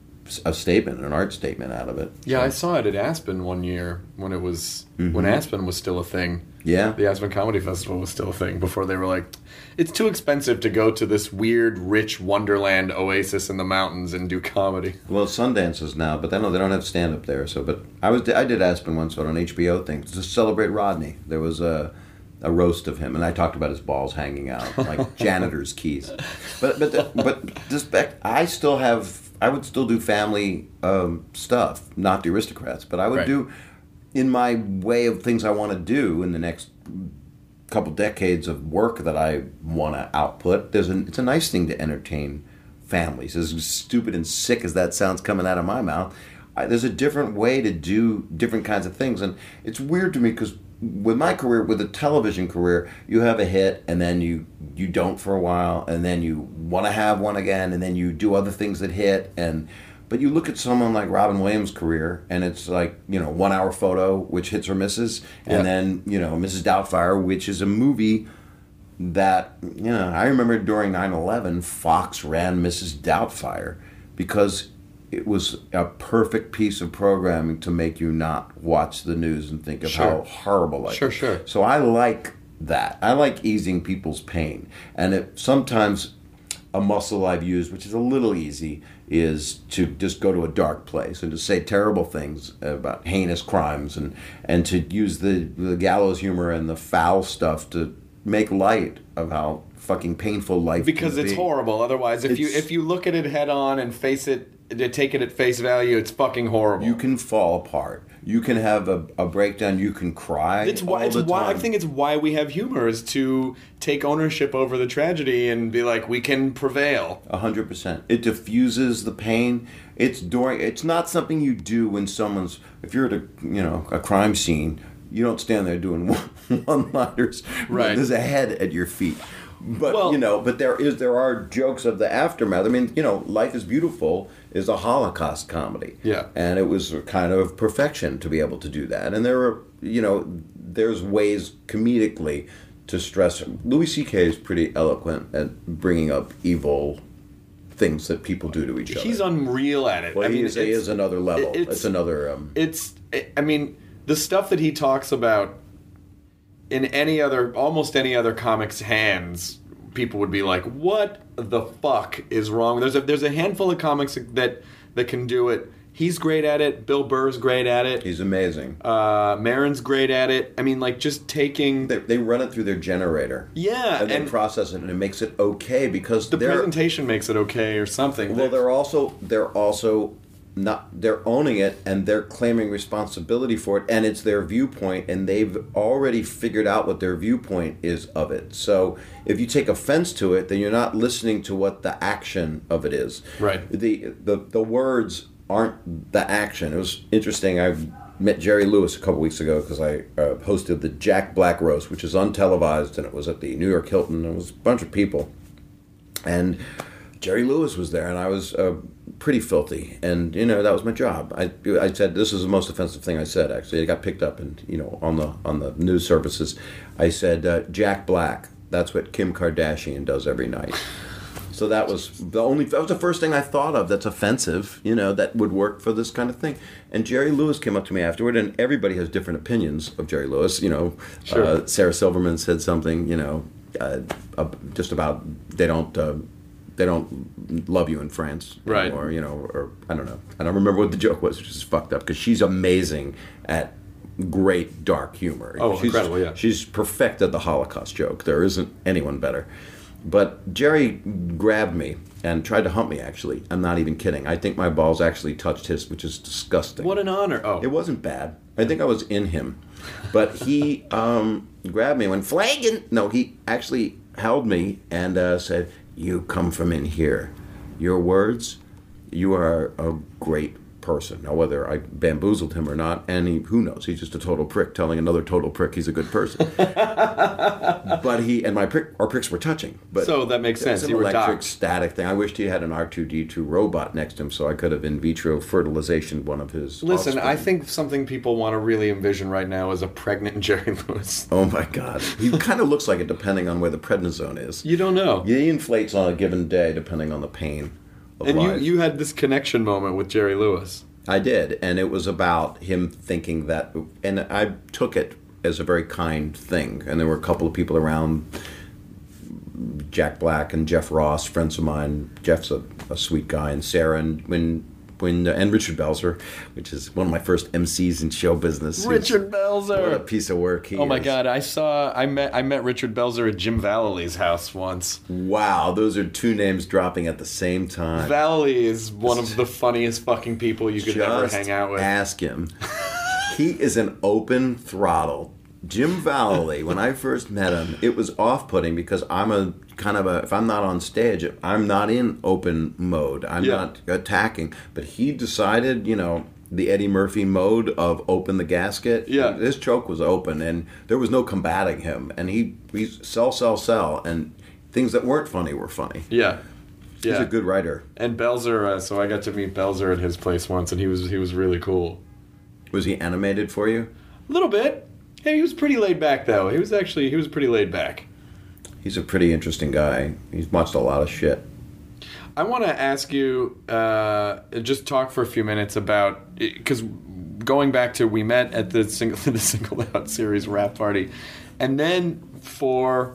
Speaker 8: a statement, an art statement out of it.
Speaker 7: Yeah, I saw it at Aspen one year when it was
Speaker 8: Mm-hmm.
Speaker 7: when Aspen was still a thing.
Speaker 8: Yeah.
Speaker 7: The Aspen Comedy Festival was still a thing before they were like, it's too expensive to go to this weird, rich wonderland oasis in the mountains and do comedy.
Speaker 8: Well, Sundance is now, but they don't, they don't have stand-up there. So, but I was I did Aspen once on an H B O thing to celebrate Rodney. There was a a roast of him, and I talked about his balls hanging out like janitor's keys. But but the, but this back, I still have I would still do family um, stuff, not the Aristocrats, but I would
Speaker 7: Right.
Speaker 8: do in my way of things I want to do in the next couple decades of work that I want to output. There's a, it's a nice thing to entertain families. As stupid and sick as that sounds coming out of my mouth, I, there's a different way to do different kinds of things. And it's weird to me because with my career, with a television career, you have a hit and then you, you don't for a while, and then you want to have one again, and then you do other things that hit. And but you look at someone like Robin Williams' career, and it's like, you know, One Hour Photo, which hits or misses, and
Speaker 7: Yeah.
Speaker 8: then, you know, Missus Doubtfire, which is a movie that, you know, I remember during nine eleven, Fox ran Missus Doubtfire because it was a perfect piece of programming to make you not watch the news and think of
Speaker 7: Sure.
Speaker 8: how horrible life
Speaker 7: Sure,
Speaker 8: is.
Speaker 7: sure.
Speaker 8: So I like that. I like easing people's pain. And it, sometimes a muscle I've used, which is a little easy, is to just go to a dark place and to say terrible things about heinous crimes, and, and to use the, the gallows humor and the foul stuff to make light of how fucking painful life
Speaker 7: Because
Speaker 8: can
Speaker 7: it's
Speaker 8: be.
Speaker 7: horrible. Otherwise, if you
Speaker 8: It's-
Speaker 7: if you look at it head on and face it, to take it at face value, it's fucking horrible.
Speaker 8: You can fall apart. You can have a, a breakdown. You can cry.
Speaker 7: It's why.
Speaker 8: all
Speaker 7: It's
Speaker 8: the
Speaker 7: why. I
Speaker 8: time.
Speaker 7: think it's why we have humor, is to take ownership over the tragedy and be like, we can prevail.
Speaker 8: A hundred percent. It diffuses the pain. It's during. It's not something you do when someone's. If you're at a you know a crime scene, you don't stand there doing one-liners.
Speaker 7: Right.
Speaker 8: There's a head at your feet. But
Speaker 7: Well-
Speaker 8: you know, but there is there are jokes of the aftermath. I mean, you know, Life is Beautiful is a Holocaust comedy.
Speaker 7: Yeah.
Speaker 8: And it was a kind of perfection to be able to do that. And there are, you know, there's ways comedically to stress. Louis C K is pretty eloquent at bringing up evil things that people do to each other.
Speaker 7: He's unreal at it.
Speaker 8: Well,
Speaker 7: I
Speaker 8: he,
Speaker 7: mean,
Speaker 8: is, he
Speaker 7: it's-
Speaker 8: is another level.
Speaker 7: it's-
Speaker 8: It's, another. Um,
Speaker 7: It's. I mean, the stuff that he talks about in any other, almost any other comic's hands, people would be like, "What the fuck is wrong?" There's a there's a handful of comics that that can do it. He's great at it. Bill Burr's great at it.
Speaker 8: he's amazing.
Speaker 7: Uh, Maron's great at it. I mean, like, just taking
Speaker 8: They, they run it through their generator.
Speaker 7: yeah,
Speaker 8: And then
Speaker 7: and
Speaker 8: process it, and it makes it okay because
Speaker 7: the
Speaker 8: they're
Speaker 7: presentation makes it okay or something.
Speaker 8: well. They're also they're also not they're owning it and they're claiming responsibility for it, and it's their viewpoint, and they've already figured out what their viewpoint is of it. So if you take offense to it, then you're not listening to what the action of it is.
Speaker 7: Right.
Speaker 8: The the the words aren't the action. It was interesting. I met Jerry Lewis a couple weeks ago because I uh, hosted the Jack Black Roast, which is untelevised, and it was at the New York Hilton. And it was a bunch of people, and Jerry Lewis was there, and I was uh, pretty filthy, and you know that was my job. I I said this is the most offensive thing I said. Actually, it got picked up, and you know on the on the news services, I said uh, Jack Black. That's what Kim Kardashian does every night. So that was the only. That was the first thing I thought of that's offensive. You know that would work for this kind of thing. And Jerry Lewis came up to me afterward, and everybody has different opinions of Jerry Lewis. You know,
Speaker 7: sure.
Speaker 8: uh, Sarah Silverman said something. You know, uh, uh, just about they don't. Uh, They don't love you in France,
Speaker 7: right?
Speaker 8: Or you know, or I don't know. I don't remember what the joke was, which is fucked up because she's amazing at great dark humor.
Speaker 7: Oh,
Speaker 8: she's,
Speaker 7: incredible! Yeah,
Speaker 8: she's perfected the Holocaust joke. There isn't anyone better. But Jerry grabbed me and tried to hump me. Actually, I'm not even kidding. I think my balls actually touched his, which is disgusting.
Speaker 7: What an honor! Oh,
Speaker 8: it wasn't bad. I think I was in him, but he um, grabbed me when flagging. No, he actually held me and uh, said, "You come from in here. Your words, you are a great person." Now, whether I bamboozled him or not, and he, who knows? He's just a total prick telling another total prick he's a good person. But he and my prick, our pricks were touching. But
Speaker 7: so that makes sense.
Speaker 8: It's
Speaker 7: You
Speaker 8: an
Speaker 7: were
Speaker 8: electric
Speaker 7: docked.
Speaker 8: static thing. I wished he had an R two D two robot next to him so I could have in vitro fertilization one of his.
Speaker 7: Listen,
Speaker 8: offspring.
Speaker 7: I think something people want to really envision right now is a pregnant Jerry Lewis.
Speaker 8: Oh my God, he kind of looks like it depending on where the prednisone is.
Speaker 7: You don't know.
Speaker 8: He inflates on a given day depending on the pain of
Speaker 7: And
Speaker 8: life.
Speaker 7: you, you had this connection moment with Jerry Lewis.
Speaker 8: I did, and it was about him thinking that, and I took it as a very kind thing. And there were a couple of people around, Jack Black and Jeff Ross, friends of mine. Jeff's a, a sweet guy, and Sarah, and when when and Richard Belzer, which is one of my first M Cs in show business.
Speaker 7: Richard Belzer,
Speaker 8: what a piece of work he is.
Speaker 7: Oh my God, I saw, I met, I met Richard Belzer at Jim Vallely's house once.
Speaker 8: Wow, those are two names dropping at the same time.
Speaker 7: Vallely is one of the funniest fucking people you could
Speaker 8: Just
Speaker 7: ever hang out with.
Speaker 8: Ask him. He is an open throttle. Jim Vallely, when I first met him, it was off-putting because I'm a kind of a, if I'm not on stage, I'm not in open mode. I'm
Speaker 7: Yeah.
Speaker 8: not attacking. But he decided, you know, the Eddie Murphy mode of open the gasket.
Speaker 7: Yeah.
Speaker 8: This choke was open, and there was no combating him. And he, he sell, sell, sell, and things that weren't funny were funny.
Speaker 7: Yeah.
Speaker 8: He's
Speaker 7: Yeah.
Speaker 8: a good writer.
Speaker 7: And Belzer, uh, so I got to meet Belzer at his place once, and he was he was really cool.
Speaker 8: Was he animated for you?
Speaker 7: A little bit. Hey, he was pretty laid back, though. He was actually, he was pretty laid back.
Speaker 8: He's a pretty interesting guy. He's watched a lot of shit.
Speaker 7: I want to ask you, uh, just talk for a few minutes about, because going back to, we met at the single, the Singled Out series rap party, and then for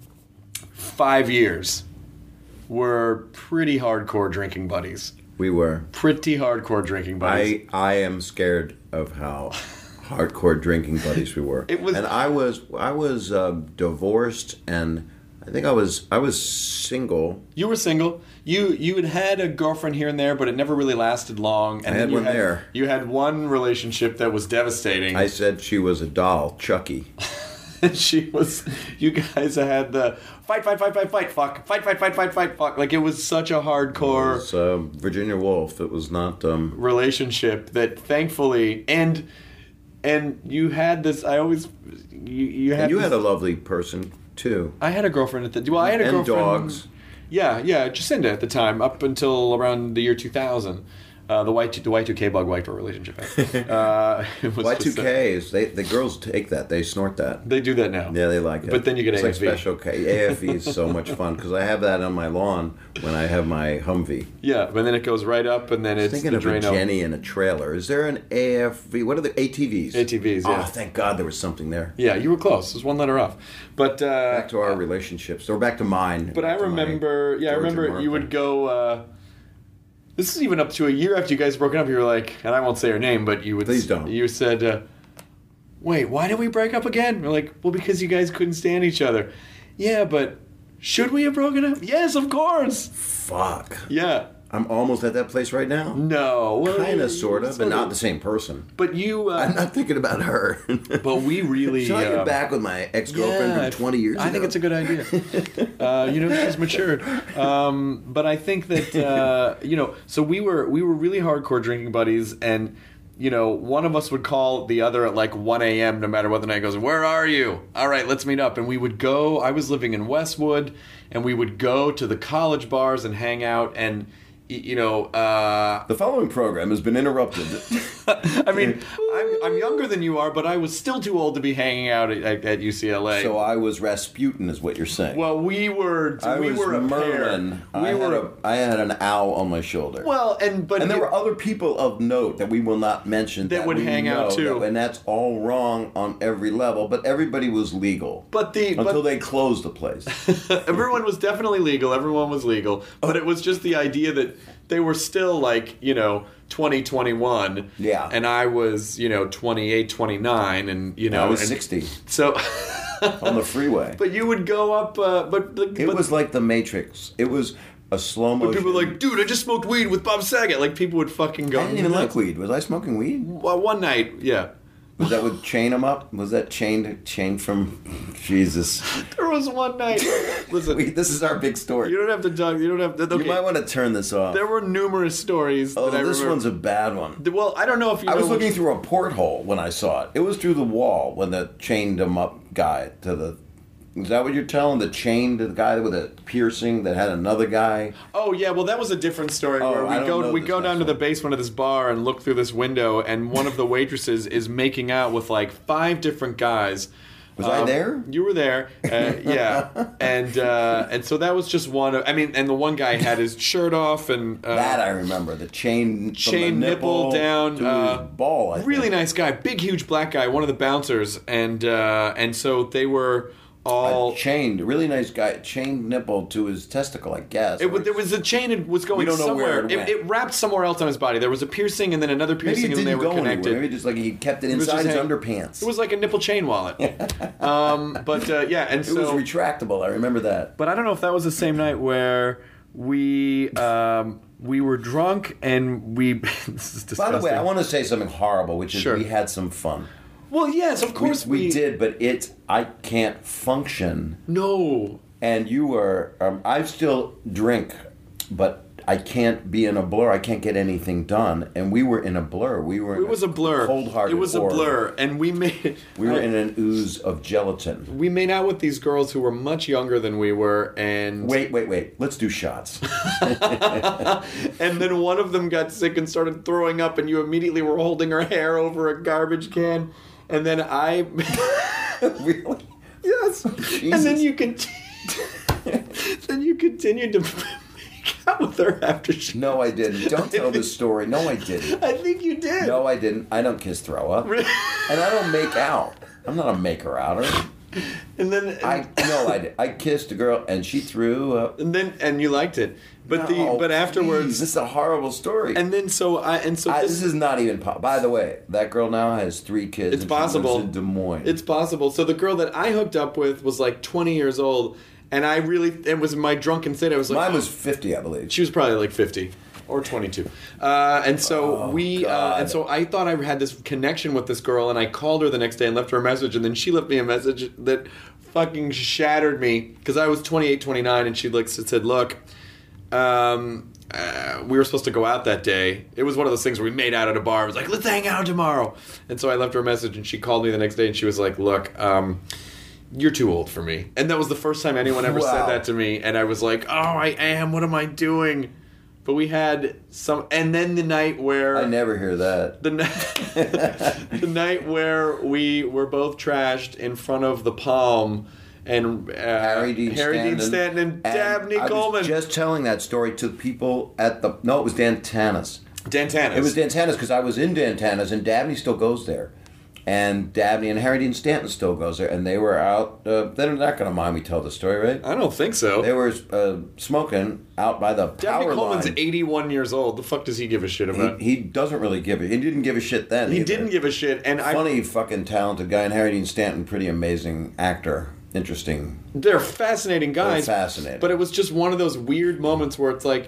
Speaker 7: five years, we're pretty hardcore drinking buddies.
Speaker 8: We were.
Speaker 7: Pretty hardcore drinking buddies.
Speaker 8: I, I am scared of how hardcore drinking buddies we were.
Speaker 7: It was,
Speaker 8: and I was I was uh, divorced, and I think I was I was single.
Speaker 7: You were single. You you had had a girlfriend here and there, but it never really lasted long. And
Speaker 8: I had
Speaker 7: then you
Speaker 8: one there.
Speaker 7: You had one relationship that was devastating.
Speaker 8: I said she was a doll, Chucky.
Speaker 7: She was. You guys had the fight, fight, fight, fight, fight, fuck, fight, fight, fight, fight, fight, fuck. Like it was such a hardcore.
Speaker 8: It was, uh, Virginia Woolf. It was not um,
Speaker 7: relationship that thankfully and and you had this. I always you you had
Speaker 8: and you
Speaker 7: this,
Speaker 8: had a lovely person too.
Speaker 7: I had a girlfriend at the well. I had a
Speaker 8: and
Speaker 7: girlfriend.
Speaker 8: dogs.
Speaker 7: Yeah, yeah, Jacinda at the time, up until around the year two thousand. Uh, the Y two the Y two K bug wiped our relationship out. Uh, it was
Speaker 8: Y two
Speaker 7: just a-
Speaker 8: K is they the girls take that, they snort that.
Speaker 7: They do that now.
Speaker 8: Yeah, they like it.
Speaker 7: But then you get
Speaker 8: it's
Speaker 7: A
Speaker 8: like
Speaker 7: F V.
Speaker 8: special K. A F V is so much fun because I have that on my lawn when I have my Humvee.
Speaker 7: Yeah, but then it goes right up, and then
Speaker 8: I was
Speaker 7: it's
Speaker 8: thinking
Speaker 7: the
Speaker 8: of a
Speaker 7: Drano.
Speaker 8: Jenny in a trailer. Is there an A F V? What are the A T Vs?
Speaker 7: A T Vs, yeah.
Speaker 8: Oh, thank God there was something there.
Speaker 7: Yeah, you were close. It was one letter off. But uh,
Speaker 8: Back to our relationships, or back to mine.
Speaker 7: But I
Speaker 8: back to my
Speaker 7: remember, yeah, I
Speaker 8: George and
Speaker 7: remember you
Speaker 8: Martha.
Speaker 7: would go. Uh, this is even up to a year after you guys broken up. You were like, and I won't say her name, but you would.
Speaker 8: Please don't.
Speaker 7: You said, uh, "Wait, why did we break up again?" We're like, "Well, because you guys couldn't stand each other." Yeah, but should we have broken up? Yes, of course.
Speaker 8: Fuck.
Speaker 7: Yeah,
Speaker 8: I'm almost at that place right now.
Speaker 7: No, well,
Speaker 8: Kind
Speaker 7: you-
Speaker 8: of, sort of, but
Speaker 7: sort
Speaker 8: not
Speaker 7: of.
Speaker 8: the same person.
Speaker 7: But you, uh,
Speaker 8: I'm not thinking about her.
Speaker 7: but we really.
Speaker 8: Shall I get
Speaker 7: um,
Speaker 8: back with my ex-girlfriend
Speaker 7: yeah,
Speaker 8: from twenty years
Speaker 7: I
Speaker 8: ago?
Speaker 7: think it's a good idea. uh, you know, she's matured. Um, but I think that uh, you know, so we were we were really hardcore drinking buddies, and you know, one of us would call the other at like one a.m. no matter what the night goes. Where are you? All right, let's meet up. And we would go. I was living in Westwood, and we would go to the college bars and hang out and. You know, uh,
Speaker 8: The following program has been interrupted.
Speaker 7: I mean, I'm, I'm younger than you are, but I was still too old to be hanging out at, at, at U C L A.
Speaker 8: So I was Rasputin, is what you're saying.
Speaker 7: Well, we were.
Speaker 8: I
Speaker 7: we
Speaker 8: was
Speaker 7: were a
Speaker 8: Merlin.
Speaker 7: pair. We
Speaker 8: I,
Speaker 7: were.
Speaker 8: had a, I had an owl on my shoulder.
Speaker 7: well, and but
Speaker 8: and there
Speaker 7: it-
Speaker 8: were other people of note that we will not mention
Speaker 7: That would
Speaker 8: we
Speaker 7: hang out,
Speaker 8: know
Speaker 7: too.
Speaker 8: that- and that's all wrong on every level. But everybody was legal
Speaker 7: But the
Speaker 8: until
Speaker 7: but
Speaker 8: they closed the place.
Speaker 7: everyone was definitely legal. Everyone was legal. But it was just the idea that they were still like you know twenty, twenty-one.
Speaker 8: Yeah.
Speaker 7: And I was you know twenty-eight, twenty-nine, and you know
Speaker 8: I was
Speaker 7: and
Speaker 8: sixty
Speaker 7: So.
Speaker 8: on the freeway.
Speaker 7: But you would go up. Uh, but the,
Speaker 8: It
Speaker 7: but,
Speaker 8: was like the Matrix. It was a slow
Speaker 7: But
Speaker 8: motion.
Speaker 7: people were like, dude, I just smoked weed with Bob Saget. Like people would fucking go.
Speaker 8: I didn't even like weed. Was I smoking weed?
Speaker 7: Well, one night, yeah.
Speaker 8: Was that with chain 'em up? Was that chained chain from Jesus?
Speaker 7: There was one night. Listen,
Speaker 8: Wait, this is our big story.
Speaker 7: you don't have to talk. You don't have to. Okay.
Speaker 8: You might want to turn this off.
Speaker 7: There were numerous stories.
Speaker 8: oh,
Speaker 7: that I
Speaker 8: this
Speaker 7: remember.
Speaker 8: one's a bad one.
Speaker 7: Well, I don't know if you.
Speaker 8: I
Speaker 7: know
Speaker 8: was looking
Speaker 7: which-
Speaker 8: through a porthole when I saw it. It was through the wall when the chained him up guy to the. Is that what you're telling? The chained the guy with a piercing that had another guy.
Speaker 7: Oh yeah, well that was a different story.
Speaker 8: Oh,
Speaker 7: where
Speaker 8: I
Speaker 7: we
Speaker 8: don't
Speaker 7: go
Speaker 8: know
Speaker 7: we
Speaker 8: this
Speaker 7: go
Speaker 8: next
Speaker 7: down to the
Speaker 8: one.
Speaker 7: basement of this bar and look through this window, and one of the waitresses is making out with like five different guys.
Speaker 8: Was I there?
Speaker 7: You were there, uh, yeah, and uh, and so that was just one of. I mean, and the one guy had his shirt off and uh,
Speaker 8: That I remember. The chain from
Speaker 7: chain
Speaker 8: the
Speaker 7: nipple, down
Speaker 8: to
Speaker 7: uh,
Speaker 8: his ball. I
Speaker 7: really
Speaker 8: think.
Speaker 7: nice guy, big huge black guy, one of the bouncers, and uh, and so they were all.
Speaker 8: Uh, chained, really nice guy, chained nipple to his testicle, I guess.
Speaker 7: It, was- there was a chain that was going
Speaker 8: We don't know
Speaker 7: somewhere.
Speaker 8: where it
Speaker 7: it,
Speaker 8: went.
Speaker 7: it wrapped somewhere else on his body. There was a piercing and then another
Speaker 8: Maybe
Speaker 7: piercing,
Speaker 8: it
Speaker 7: and
Speaker 8: didn't
Speaker 7: they were
Speaker 8: go
Speaker 7: connected.
Speaker 8: anywhere. Maybe just like he kept it
Speaker 7: It was
Speaker 8: inside
Speaker 7: just
Speaker 8: his
Speaker 7: hang-
Speaker 8: underpants.
Speaker 7: It was like a nipple chain wallet. um, but uh, yeah, and
Speaker 8: It
Speaker 7: so.
Speaker 8: was retractable. I remember that.
Speaker 7: But I don't know if that was the same night where we um, we were drunk and we. This is disgusting.
Speaker 8: By the way, I want to say something horrible, which is
Speaker 7: Sure.
Speaker 8: we had some fun.
Speaker 7: Well, yes, of course
Speaker 8: we, we did, but it's I can't function.
Speaker 7: No.
Speaker 8: And you were. Um, I still drink, but I can't be in a blur. I can't get anything done. And we were in a blur. We were. In
Speaker 7: It was a blur.
Speaker 8: Cold-hearted
Speaker 7: It was a
Speaker 8: horror.
Speaker 7: blur, and we made.
Speaker 8: We were in an ooze of gelatin.
Speaker 7: We made out with these girls who were much younger than we were, and
Speaker 8: Wait, wait, wait. Let's do shots.
Speaker 7: and then one of them got sick and started throwing up, and you immediately were holding her hair over a garbage can, and then I.
Speaker 8: Really?
Speaker 7: Yes.
Speaker 8: Jesus.
Speaker 7: And then you continue. then you continued to make out with her after she.
Speaker 8: No, I didn't. Don't tell this story. No, I didn't.
Speaker 7: I think you did.
Speaker 8: No, I didn't. I don't kiss throw up.
Speaker 7: Really?
Speaker 8: And I don't make out. I'm not a maker outer.
Speaker 7: And then
Speaker 8: I no, I did. I kissed a girl and she threw up.
Speaker 7: and then and you liked it, but the
Speaker 8: No,
Speaker 7: but afterwards.
Speaker 8: please, this is a horrible story.
Speaker 7: And then so I and so
Speaker 8: I,
Speaker 7: this,
Speaker 8: this is not even. Po- By the way, that girl now has three kids.
Speaker 7: It's
Speaker 8: and she lives
Speaker 7: possible.
Speaker 8: in Des Moines.
Speaker 7: It's possible. So the girl that I hooked up with was like twenty years old, and I really it was my drunken state. I was like,
Speaker 8: Mine was fifty, I believe.
Speaker 7: she was probably like fifty or twenty-two, uh, and so
Speaker 8: Oh,
Speaker 7: we uh,
Speaker 8: God.
Speaker 7: and so I thought I had this connection with this girl, and I called her the next day and left her a message, and then she left me a message that fucking shattered me because I was twenty-eight, twenty-nine, and she like said, look. Um, uh, we were supposed to go out that day. It was one of those things where we made out at a bar. It was like, let's hang out tomorrow. And so I left her a message, and she called me the next day, and she was like, look, um, you're too old for me. And that was the first time anyone ever said
Speaker 8: Wow.
Speaker 7: that to me. And I was like, oh, I am. What am I doing? But we had some... And then the night where...
Speaker 8: I never hear that.
Speaker 7: The night, the night where we were both trashed in front of the Palm... And uh,
Speaker 8: Harry Dean
Speaker 7: Harry
Speaker 8: Stanton,
Speaker 7: Dean Stanton and, Dabney
Speaker 8: I
Speaker 7: Coleman.
Speaker 8: was just telling that story to people at the. No, it was Dan Tanis.
Speaker 7: Dan Tanis.
Speaker 8: It was Dan Tanis because I was in Dan Tanis, and Dabney still goes there, and Dabney and Harry Dean Stanton still goes there, and they were out. Uh, they're not going to mind me tell the story, right?
Speaker 7: I don't think so.
Speaker 8: They were uh, smoking out by the
Speaker 7: Dabney
Speaker 8: power
Speaker 7: Coleman's
Speaker 8: line.
Speaker 7: eighty-one years old. The fuck does he give a shit about?
Speaker 8: He, he doesn't really give it. He didn't give a shit then.
Speaker 7: He
Speaker 8: either.
Speaker 7: didn't give a shit, and I.
Speaker 8: Funny, fucking talented guy, and Harry Dean Stanton, pretty amazing actor. Interesting.
Speaker 7: They're fascinating guys.
Speaker 8: They're fascinating.
Speaker 7: But it was just one of those weird moments where it's like,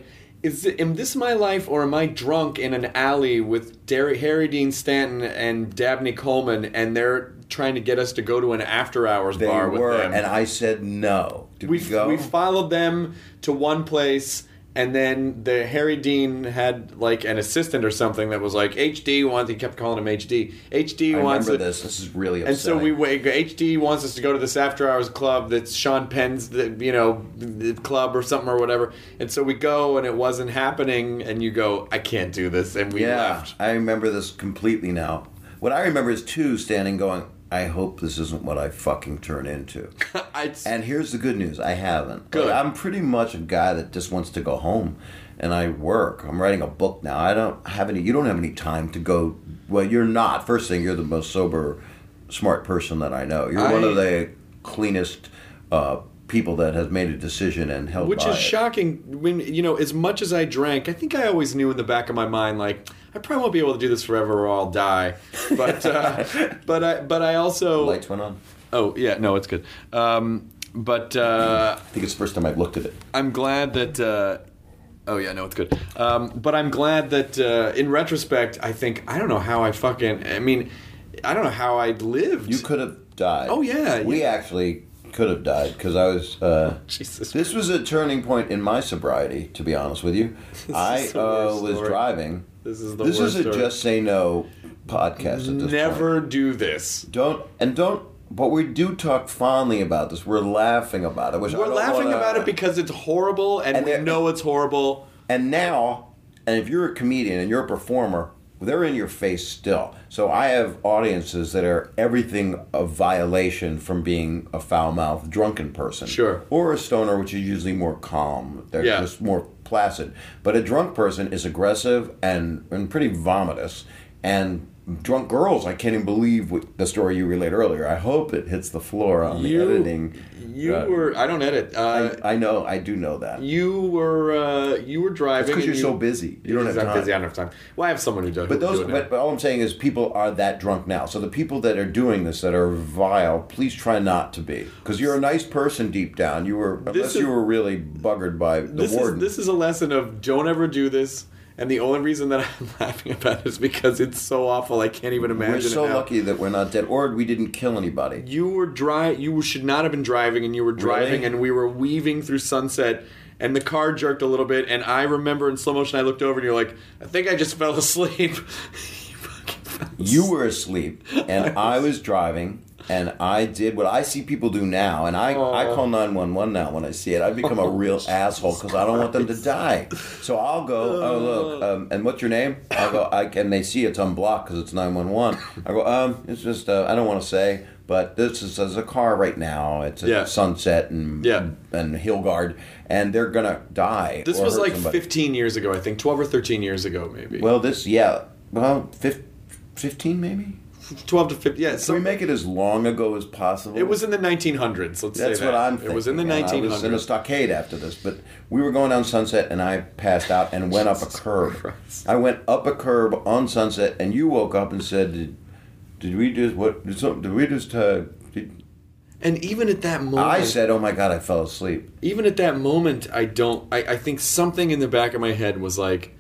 Speaker 7: is it, am this my life, or am I drunk in an alley with Derry, Harry Dean Stanton and Dabney Coleman, and they're trying to get us to go to an after-hours
Speaker 8: They
Speaker 7: bar
Speaker 8: were,
Speaker 7: with them?
Speaker 8: and I said no. Did
Speaker 7: we
Speaker 8: we go?
Speaker 7: we followed them to one place, and then the Harry Dean had like an assistant or something that was like, H D wants. He kept calling him H D. H D
Speaker 8: I
Speaker 7: wants.
Speaker 8: remember
Speaker 7: it-
Speaker 8: this. This is really
Speaker 7: And so
Speaker 8: upsetting.
Speaker 7: we wait. H D wants us to go to this after hours club that's Sean Penn's, the, you know, the club or something or whatever. And so we go, and it wasn't happening. And you go, I can't do this, and we
Speaker 8: yeah,
Speaker 7: left.
Speaker 8: I remember this completely now. What I remember is two standing going, I hope this isn't what I fucking turn into.
Speaker 7: I'd,
Speaker 8: And here's the good news, I haven't.
Speaker 7: Good.
Speaker 8: Like, I'm pretty much a guy that just wants to go home, and I work. I'm writing a book now. I don't have any. You don't have any time to go. Well, you're not. First thing, you're the most sober, smart person that I know. You're
Speaker 7: I-
Speaker 8: one of the cleanest uh, people that has made a decision and held
Speaker 7: which
Speaker 8: by
Speaker 7: is
Speaker 8: it.
Speaker 7: shocking. When you know, as much as I drank, I think I always knew in the back of my mind, like, I probably won't be able to do this forever, or I'll die. But uh, but I but I also
Speaker 8: Lights went on.
Speaker 7: oh yeah, no, it's good. Um, but uh,
Speaker 8: I think it's the first time I've looked at it.
Speaker 7: I'm glad that. Uh, oh yeah, no, it's good. Um, but I'm glad that uh, in retrospect, I think I don't know how I fucking. I mean, I don't know how I lived.
Speaker 8: You could have died.
Speaker 7: Oh, yeah,
Speaker 8: We
Speaker 7: yeah.
Speaker 8: actually could have died because I was. Uh,
Speaker 7: Jesus.
Speaker 8: this was a turning point in my sobriety. To be honest with you, I
Speaker 7: is the
Speaker 8: uh,
Speaker 7: worst
Speaker 8: was
Speaker 7: story.
Speaker 8: driving.
Speaker 7: This is the
Speaker 8: This
Speaker 7: worst
Speaker 8: is a
Speaker 7: story.
Speaker 8: Just Say No podcast at this
Speaker 7: Never
Speaker 8: point.
Speaker 7: do this.
Speaker 8: Don't and don't. But we do talk fondly about this. We're laughing about it. Which I
Speaker 7: We're
Speaker 8: don't
Speaker 7: laughing
Speaker 8: wanna-
Speaker 7: about it because it's horrible, and,
Speaker 8: And
Speaker 7: we
Speaker 8: they're-
Speaker 7: know it's horrible.
Speaker 8: And now, and if you're a comedian and you're a performer, they're in your face still. So I have audiences that are everything a violation from being a foul-mouthed drunken person.
Speaker 7: Sure.
Speaker 8: Or a stoner, which is usually more calm. They're
Speaker 7: Yeah.
Speaker 8: just more placid. But a drunk person is aggressive and, and pretty vomitous. And drunk girls, I can't even believe what the story you relayed earlier. I hope it hits the floor on
Speaker 7: You-
Speaker 8: the editing.
Speaker 7: You
Speaker 8: Uh,
Speaker 7: were. I don't edit. Uh,
Speaker 8: I, I know, I do know that.
Speaker 7: you were. Uh, you were driving.
Speaker 8: It's because
Speaker 7: and
Speaker 8: you're
Speaker 7: you-
Speaker 8: so busy. You don't have
Speaker 7: I'm
Speaker 8: time.
Speaker 7: busy. I don't have time. Well, I have someone who does.
Speaker 8: But
Speaker 7: who
Speaker 8: those,
Speaker 7: do it now.
Speaker 8: but, but all I'm saying is, people are that drunk now. So the people that are doing this, that are vile, please try not to be, because you're a nice person deep down. You were, unless
Speaker 7: is-
Speaker 8: you were really buggered by the
Speaker 7: this
Speaker 8: warden.
Speaker 7: is this is a lesson of don't ever do this. And the only reason that I'm laughing about it is because it's so awful. I can't even imagine
Speaker 8: we're so
Speaker 7: it now.
Speaker 8: lucky that we're not dead, or we didn't kill anybody.
Speaker 7: You were dry. You should not have been driving, and you were driving,
Speaker 8: Really?
Speaker 7: and we were weaving through sunset, and the car jerked a little bit, and I remember in slow motion I looked over, and you're like, I think I just fell asleep. you fucking fell
Speaker 8: You were asleep, and I was driving, and I did what I see people do now, and I, I call nine one one now when I see it. I become a real asshole because I don't want them to die. So I'll go, oh, look, um, and what's your name? I'll go, I, and they see it's unblocked because it's nine one one. I go, um, it's just, uh, I don't want to say, but this is there's a car right now. It's at
Speaker 7: Yeah.
Speaker 8: Sunset and,
Speaker 7: Yeah.
Speaker 8: and Hillgard, and they're going to die.
Speaker 7: This
Speaker 8: or
Speaker 7: was
Speaker 8: hurt
Speaker 7: like
Speaker 8: somebody.
Speaker 7: fifteen years ago, I think. twelve or thirteen years ago, maybe.
Speaker 8: Well, this, yeah, well, fif- fifteen maybe?
Speaker 7: twelve to fifteen. Yeah,
Speaker 8: Can
Speaker 7: so
Speaker 8: we make it as long ago as possible?
Speaker 7: it was in the nineteen hundreds, let's
Speaker 8: That's
Speaker 7: say
Speaker 8: what
Speaker 7: that.
Speaker 8: I'm thinking.
Speaker 7: It was in the
Speaker 8: and
Speaker 7: nineteen
Speaker 8: I was in a
Speaker 7: hundreds.
Speaker 8: stockade after this, but we were going down Sunset, and I passed out and went up a curb.
Speaker 7: Christ.
Speaker 8: I went up a curb on Sunset, and you woke up and said, "Did, did we just what? Did, some, did we just?" Uh, did,
Speaker 7: And even at that moment,
Speaker 8: I said, "Oh my God, I fell asleep."
Speaker 7: even at that moment, I don't. I, I think something in the back of my head was like,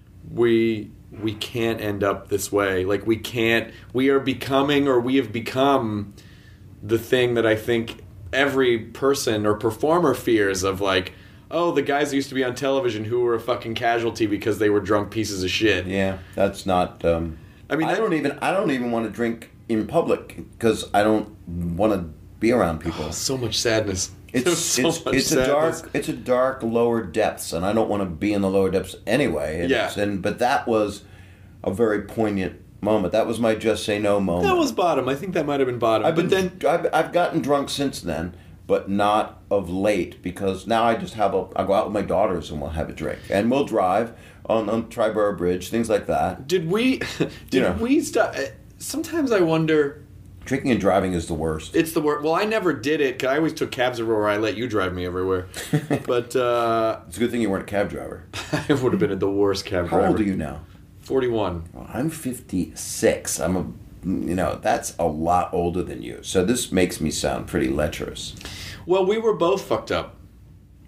Speaker 7: we we can't end up this way. Like we can't. We are becoming, or we have become, the thing that I think every person or performer fears of. Like, oh, the guys that used to be on television who were a fucking casualty because they were drunk pieces of shit.
Speaker 8: Yeah, that's not. Um,
Speaker 7: I mean,
Speaker 8: I
Speaker 7: that-
Speaker 8: don't even. I don't even want to drink in public because I don't want to be around people.
Speaker 7: So much sadness.
Speaker 8: It's
Speaker 7: There's so
Speaker 8: it's,
Speaker 7: much
Speaker 8: it's a
Speaker 7: sadness.
Speaker 8: dark it's a dark lower depths, and I don't want to be in the lower depths anyway. And
Speaker 7: Yeah.
Speaker 8: it's- and but that was a very poignant moment. That was my Just Say No moment.
Speaker 7: That was bottom. I think that might have been bottom.
Speaker 8: I've been
Speaker 7: but then
Speaker 8: I've, I've gotten drunk since then, but not of late because now I just have a I go out with my daughters and we'll have a drink and we'll drive on on Triborough Bridge, things like that.
Speaker 7: did we? Did
Speaker 8: know.
Speaker 7: we stop? Sometimes I wonder.
Speaker 8: Drinking and driving is the worst.
Speaker 7: It's the worst. Well, I never did it. 'Cause I always took cabs everywhere. I let you drive me everywhere. But uh,
Speaker 8: It's a good thing you weren't a cab driver.
Speaker 7: I would have been the worst cab
Speaker 8: How
Speaker 7: driver.
Speaker 8: old are you now?
Speaker 7: Forty-one.
Speaker 8: Well, I'm fifty-six. I'm a, you know, that's a lot older than you. So this makes me sound pretty lecherous.
Speaker 7: Well, we were both fucked up.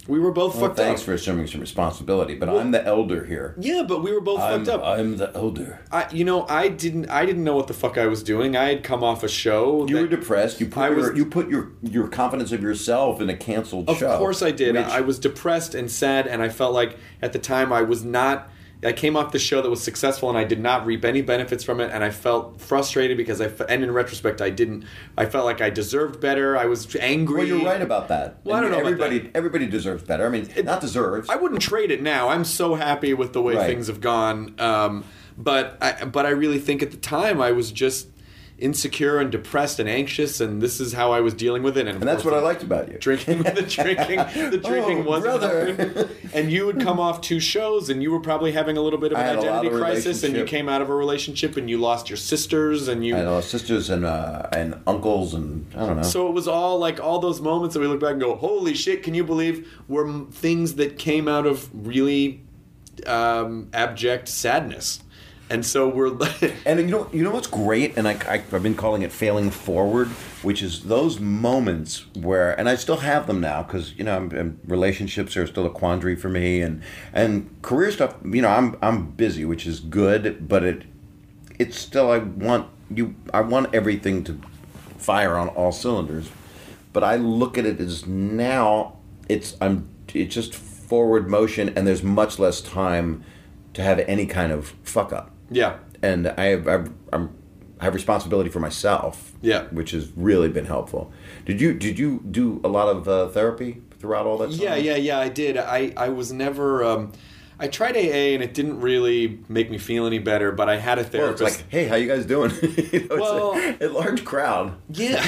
Speaker 7: We were both
Speaker 8: Well,
Speaker 7: fucked
Speaker 8: thanks
Speaker 7: up.
Speaker 8: for assuming some responsibility, but I'm the elder here.
Speaker 7: Yeah, but we were both
Speaker 8: I'm,
Speaker 7: fucked up.
Speaker 8: I'm the elder.
Speaker 7: I, you know, I didn't. I didn't know what the fuck I was doing. I had come off a show.
Speaker 8: You
Speaker 7: that-
Speaker 8: were depressed. You put
Speaker 7: I
Speaker 8: your
Speaker 7: was-
Speaker 8: you put your your confidence of yourself in a canceled
Speaker 7: Of
Speaker 8: show.
Speaker 7: course I did.
Speaker 8: which-
Speaker 7: I was depressed and sad, and I felt like at the time I was not. I came off the show that was successful, and I did not reap any benefits from it, and I felt frustrated because I. fe- And in retrospect, I didn't. I felt like I deserved better. I was angry.
Speaker 8: Well, you're right about that.
Speaker 7: Well, I don't know about
Speaker 8: Everybody,
Speaker 7: that.
Speaker 8: everybody deserves better. I mean, not deserves.
Speaker 7: I wouldn't trade it now. I'm so happy with the way
Speaker 8: Right.
Speaker 7: things have gone. Um, but I, but I really think at the time I was just insecure and depressed and anxious, and this is how I was dealing with it. And,
Speaker 8: and that's what I liked about you.
Speaker 7: Drinking, the drinking, the drinking
Speaker 8: Oh,
Speaker 7: wasn't
Speaker 8: brother.
Speaker 7: helping. And you would come off two shows, and you were probably having a little bit of
Speaker 8: I
Speaker 7: an
Speaker 8: had a lot
Speaker 7: identity
Speaker 8: of
Speaker 7: crisis, and you
Speaker 8: relationship.
Speaker 7: came out of a relationship, and you lost your sisters, and you.
Speaker 8: I know sisters and uh, and uncles and I don't know.
Speaker 7: So it was all like all those moments that we look back and go, "Holy shit! Can you believe?" Were m- things that came out of really um, abject sadness, and so we're.
Speaker 8: And you know, you know what's great, and I, I, I've been calling it failing forward, which is those moments where, and I still have them now because you know, I'm, I'm, relationships are still a quandary for me, and and career stuff. You know, I'm I'm busy, which is good, but it it's still I want you. I want everything to fire on all cylinders, but I look at it as now it's I'm it's just forward motion, and there's much less time to have any kind of fuck up.
Speaker 7: Yeah.
Speaker 8: And I have, I've, I'm, I have responsibility for myself.
Speaker 7: Yeah.
Speaker 8: Which has really been helpful. Did you did you do a lot of uh, therapy throughout all that?
Speaker 7: Yeah,
Speaker 8: time?
Speaker 7: yeah, yeah. I did. I I was never. Um, I tried A A and it didn't really make me feel any better. But I had a
Speaker 8: Well,
Speaker 7: therapist.
Speaker 8: it's like, hey, how you guys doing? you know,
Speaker 7: Well-
Speaker 8: it's a, a large crowd.
Speaker 7: yeah.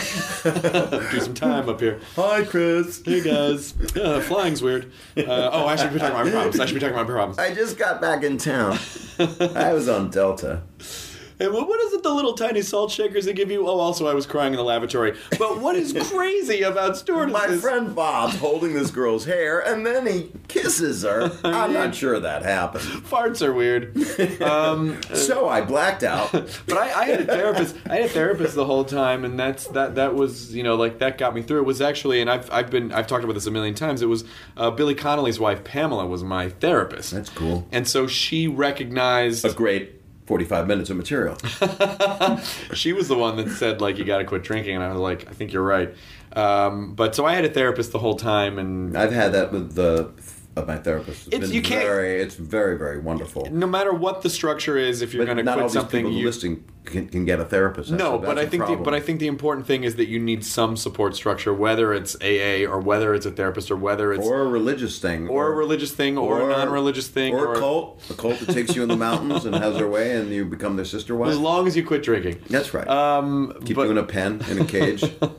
Speaker 7: Do some time up here.
Speaker 8: Hi, Chris.
Speaker 7: Hey guys. Uh, flying's weird. Uh, oh, I should be talking about my problems. I should be talking about my problems.
Speaker 8: I just got back in town. I was on Delta.
Speaker 7: And what what is it, the little tiny salt shakers they give you? Oh, also, I was crying in the lavatory. But what is crazy about stewardesses?
Speaker 8: My friend Bob's holding this girl's hair, and then he kisses her. I'm not sure that happened.
Speaker 7: Farts are weird. Um,
Speaker 8: So I blacked out.
Speaker 7: but I, I had a therapist. I had a therapist the whole time, and that's that. That was you know like that got me through. It was actually, and I've I've been I've talked about this a million times. It was uh, Billy Connolly's wife Pamela was my therapist.
Speaker 8: That's cool.
Speaker 7: And so she recognized
Speaker 8: A great forty-five minutes of material.
Speaker 7: she was the one that said like you got to quit drinking, and I was like, I think you're right. Um, but so I had a therapist the whole time, and
Speaker 8: I've had that with the of my therapist. It's
Speaker 7: It's-
Speaker 8: been
Speaker 7: you can't-
Speaker 8: very, it's very, very wonderful.
Speaker 7: no matter what the structure is, if you're
Speaker 8: But
Speaker 7: going to
Speaker 8: not all
Speaker 7: quit
Speaker 8: these
Speaker 7: something,
Speaker 8: people
Speaker 7: you
Speaker 8: listening can, can get a therapist. That's
Speaker 7: no.
Speaker 8: a-
Speaker 7: But
Speaker 8: that's
Speaker 7: I
Speaker 8: a
Speaker 7: think the,
Speaker 8: problem.
Speaker 7: but I think the important thing is that you need some support structure, whether it's A A or whether it's a therapist or whether it's
Speaker 8: or a religious thing,
Speaker 7: or a religious thing or, a non-religious thing
Speaker 8: or a cult, a cult that takes you in the mountains and has their way, and you become their sister wife.
Speaker 7: as long as you quit drinking.
Speaker 8: That's right.
Speaker 7: Um,
Speaker 8: Keep
Speaker 7: but,
Speaker 8: you in a pen in a cage.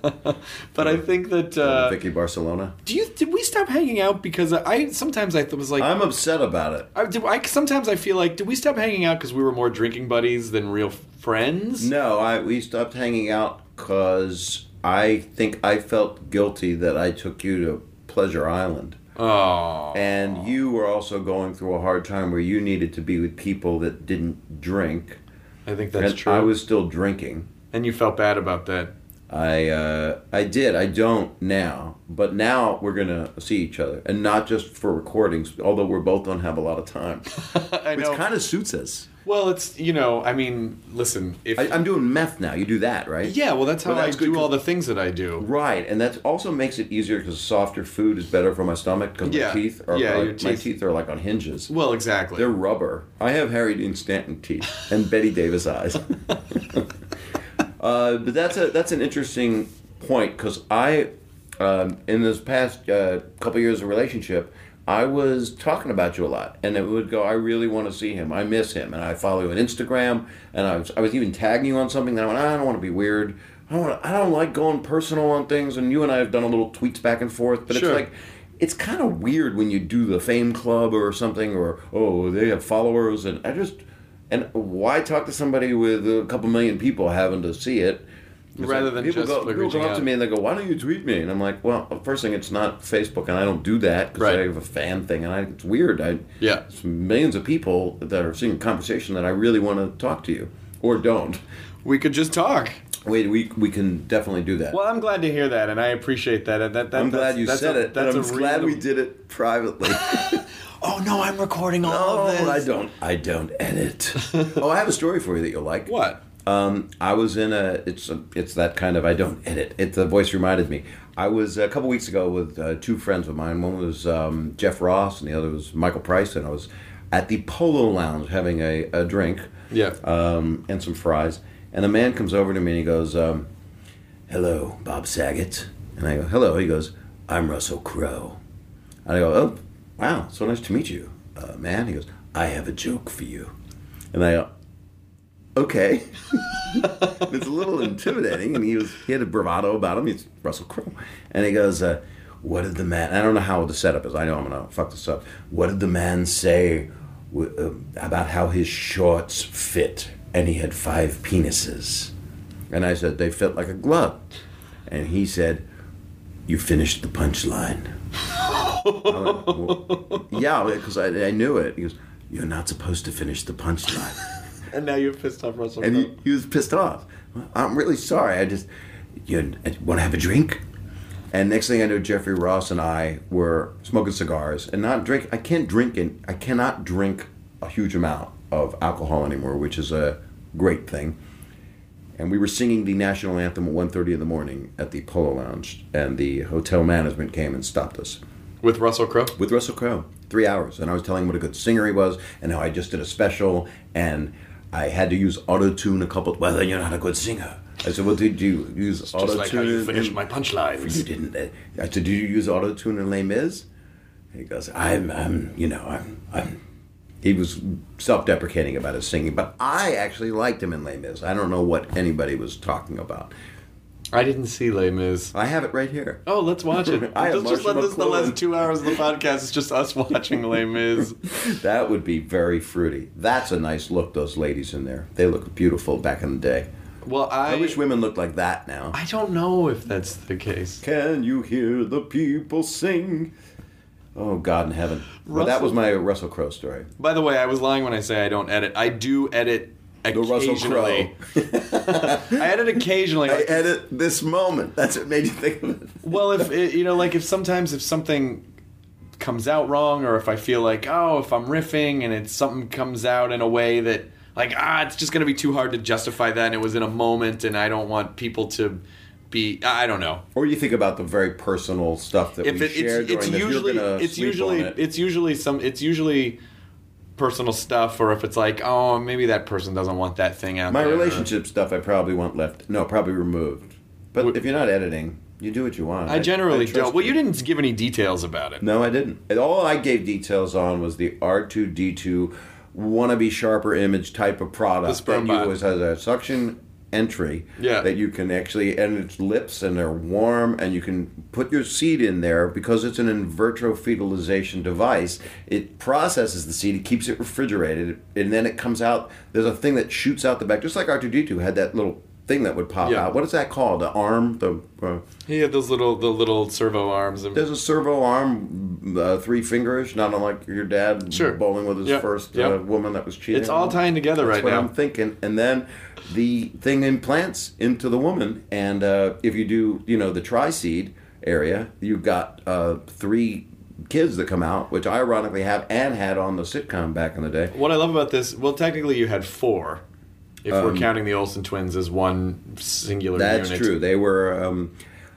Speaker 7: but I think that uh,
Speaker 8: Vicky Barcelona.
Speaker 7: do you did we stop hanging out because I sometimes I was like
Speaker 8: I'm upset about it.
Speaker 7: I, did, I sometimes I feel like did we stop hanging out because we were more drinking buddies than real friends?
Speaker 8: No, I we stopped hanging out because I think I felt guilty that I took you to Pleasure Island.
Speaker 7: Oh,
Speaker 8: And you were also going through a hard time where you needed to be with people that didn't drink.
Speaker 7: I think that's
Speaker 8: and
Speaker 7: true.
Speaker 8: I was still drinking.
Speaker 7: and you felt bad about that.
Speaker 8: I uh, I did. I don't now. But now we're going to see each other. And not just for recordings, although we both don't have a lot of time.
Speaker 7: I know.
Speaker 8: Which kind of suits us.
Speaker 7: Well, it's you know, I mean, listen, if
Speaker 8: I, I'm doing meth now. You do that, right?
Speaker 7: yeah, well, that's how
Speaker 8: Well, that's
Speaker 7: I
Speaker 8: good
Speaker 7: do
Speaker 8: 'cause-
Speaker 7: all the things that I do.
Speaker 8: Right, and that also makes it easier because softer food is better for my stomach because
Speaker 7: Yeah.
Speaker 8: my teeth are
Speaker 7: Yeah,
Speaker 8: like,
Speaker 7: your
Speaker 8: my
Speaker 7: teeth-
Speaker 8: teeth are like on hinges.
Speaker 7: Well, exactly.
Speaker 8: They're rubber. I have Harry Dean Stanton teeth and Betty Davis eyes. uh, but that's a that's an interesting point because I, um, in this past uh, couple years of relationship, I was talking about you a lot, and it would go, I really want to see him. I miss him, and I follow you on Instagram, and I was I was even tagging you on something. And I went, I don't want to be weird. I don't want I don't like going personal on things. And you and I have done a little tweets back and forth, but
Speaker 7: Sure.
Speaker 8: it's like. It's kind of weird when you do the Fame Club or something, or oh, they have followers, and I just and why talk to somebody with a couple million people having to see it, It's
Speaker 7: Rather than
Speaker 8: people
Speaker 7: just
Speaker 8: go,
Speaker 7: like
Speaker 8: people
Speaker 7: reaching
Speaker 8: come up
Speaker 7: out.
Speaker 8: to me and they go, "Why don't you tweet me?" And I'm like, "Well, first thing, it's not Facebook, and I don't do that because
Speaker 7: Right.
Speaker 8: I have a fan thing, and I, it's weird. I
Speaker 7: Yeah.
Speaker 8: it's millions of people that are seeing a conversation that I really want to talk to you, or don't."
Speaker 7: We could just talk.
Speaker 8: We, we we can definitely do that.
Speaker 7: Well, I'm glad to hear that, and I appreciate that. that, that
Speaker 8: I'm glad
Speaker 7: that's,
Speaker 8: you
Speaker 7: that's
Speaker 8: said
Speaker 7: a,
Speaker 8: it.
Speaker 7: That's
Speaker 8: and I'm
Speaker 7: a
Speaker 8: glad we
Speaker 7: reasonable-
Speaker 8: did it privately.
Speaker 7: Oh no, I'm recording all
Speaker 8: No,
Speaker 7: of this.
Speaker 8: I don't. I don't edit. Oh, I have a story for you that you'll like.
Speaker 7: What?
Speaker 8: Um, I was in a. It's a, it's that kind of. I don't edit. It. The voice reminded me. I was a couple weeks ago with uh, two friends of mine. One was um, Jeff Ross, and the other was Michael Price. And I was at the Polo Lounge having a, a drink.
Speaker 7: Yeah.
Speaker 8: Um, and some fries. And a man comes over to me and he goes, um, "Hello, Bob Saget." And I go, "Hello." He goes, "I'm Russell Crowe." And I go, "Oh, wow, so nice to meet you, uh, man." He goes, "I have a joke for you." And I go, "Okay." It's a little intimidating, and he was he had a bravado about him. He's Russell Crowe. And he goes, uh, "What did the man," I don't know how the setup is. I know I'm going to fuck this up. "What did the man say w- uh, about how his shorts fit and he had five penises?" And I said, "They fit like a glove." And he said, "You finished the punchline." I went, well, yeah, because I, I knew it. He goes, "You're not supposed to finish the punchline."
Speaker 7: And now you've pissed off Russell
Speaker 8: And
Speaker 7: Crowe.
Speaker 8: he, he was pissed off. "I'm really sorry. I just, you want to have a drink?" And next thing I know, Jeffrey Ross and I were smoking cigars and not drink. I can't drink and I cannot drink a huge amount of alcohol anymore, which is a great thing. And we were singing the national anthem at one thirty in the morning at the Polo Lounge, and the hotel management came and stopped us.
Speaker 7: With Russell Crowe?
Speaker 8: With Russell Crowe. Three hours. And I was telling him what a good singer he was and how I just did a special and I had to use auto-tune a couple... Well, then you're not a good singer. I said, "Well, did you use
Speaker 7: It's
Speaker 8: auto-tune?"
Speaker 7: just like how you finished
Speaker 8: in-
Speaker 7: my punchlines.
Speaker 8: You didn't. I said, "Did you use auto-tune in Les Mis?" And he goes, I'm, I'm, you know, I'm, I'm... He was self-deprecating about his singing, but I actually liked him in Les Mis. I don't know what anybody was talking about.
Speaker 7: I didn't see Les Mis.
Speaker 8: I have it right here.
Speaker 7: Oh, let's watch it.
Speaker 8: I have
Speaker 7: Let's just let
Speaker 8: Marshall
Speaker 7: this the last
Speaker 8: McLuhan.
Speaker 7: two hours of the podcast. It's just us watching Les Mis.
Speaker 8: That would be very fruity. That's a nice look, those ladies in there. They look beautiful back in the day.
Speaker 7: Well, I,
Speaker 8: I wish women looked like that now.
Speaker 7: I don't know if that's the case.
Speaker 8: Can you hear the people sing? Oh, God in heaven. Well, that was
Speaker 7: Russell-
Speaker 8: my Russell Crowe story.
Speaker 7: By the way, I was lying when I say I don't edit. I do edit
Speaker 8: The Russell
Speaker 7: occasionally.
Speaker 8: Crowe.
Speaker 7: I edit occasionally.
Speaker 8: I edit this moment. That's what made you think of it.
Speaker 7: Well, if it, you know, like if sometimes if something comes out wrong, or if I feel like, oh, if I'm riffing and it's something comes out in a way that, like, ah, it's just going to be too hard to justify that, and it was in a moment, and I don't want people to be, I don't know.
Speaker 8: Or you think about the very personal stuff that
Speaker 7: If
Speaker 8: we
Speaker 7: it,
Speaker 8: share
Speaker 7: it's,
Speaker 8: during
Speaker 7: it's
Speaker 8: this.
Speaker 7: usually,
Speaker 8: You're gonna
Speaker 7: it's
Speaker 8: sleep
Speaker 7: usually,
Speaker 8: on it.
Speaker 7: it's usually some, it's usually personal stuff, or if it's like, oh, maybe that person doesn't want that thing out
Speaker 8: My
Speaker 7: there.
Speaker 8: relationship stuff I probably want left. No, probably removed. But
Speaker 7: Would-
Speaker 8: if you're not editing, you do what you want.
Speaker 7: I generally
Speaker 8: I trust
Speaker 7: don't. Well, you didn't give any details about it.
Speaker 8: No, I didn't. And all I gave details on was the R two D two wannabe sharper image type of product
Speaker 7: The sperm
Speaker 8: that you
Speaker 7: bot.
Speaker 8: always has a suction entry
Speaker 7: Yeah.
Speaker 8: that you can actually, and it's lips and they're warm and you can put your seed in there because it's an in vitro fetalization device. It processes the seed, it keeps it refrigerated, and then it comes out. There's a thing that shoots out the back, just like R two D two had that little thing that would pop
Speaker 7: Yeah.
Speaker 8: out. What is that called? The arm? The uh,
Speaker 7: He had those little, the little servo arms. And,
Speaker 8: There's a servo arm, uh, three fingerish, not unlike your dad
Speaker 7: Sure.
Speaker 8: bowling with his
Speaker 7: Yep.
Speaker 8: first
Speaker 7: Yep.
Speaker 8: uh, woman that was cheating.
Speaker 7: It's
Speaker 8: on
Speaker 7: all
Speaker 8: him.
Speaker 7: tying together
Speaker 8: That's
Speaker 7: right
Speaker 8: what
Speaker 7: now.
Speaker 8: I'm thinking. And then the thing implants into the woman, and uh, if you do, you know, the tri-seed area, you've got uh, three kids that come out, which I ironically have and had on the sitcom back in the day.
Speaker 7: What I love about this, well, technically you had four, if we're
Speaker 8: Um,
Speaker 7: counting the Olsen twins as one singular
Speaker 8: That's
Speaker 7: unit.
Speaker 8: true. They were. Um,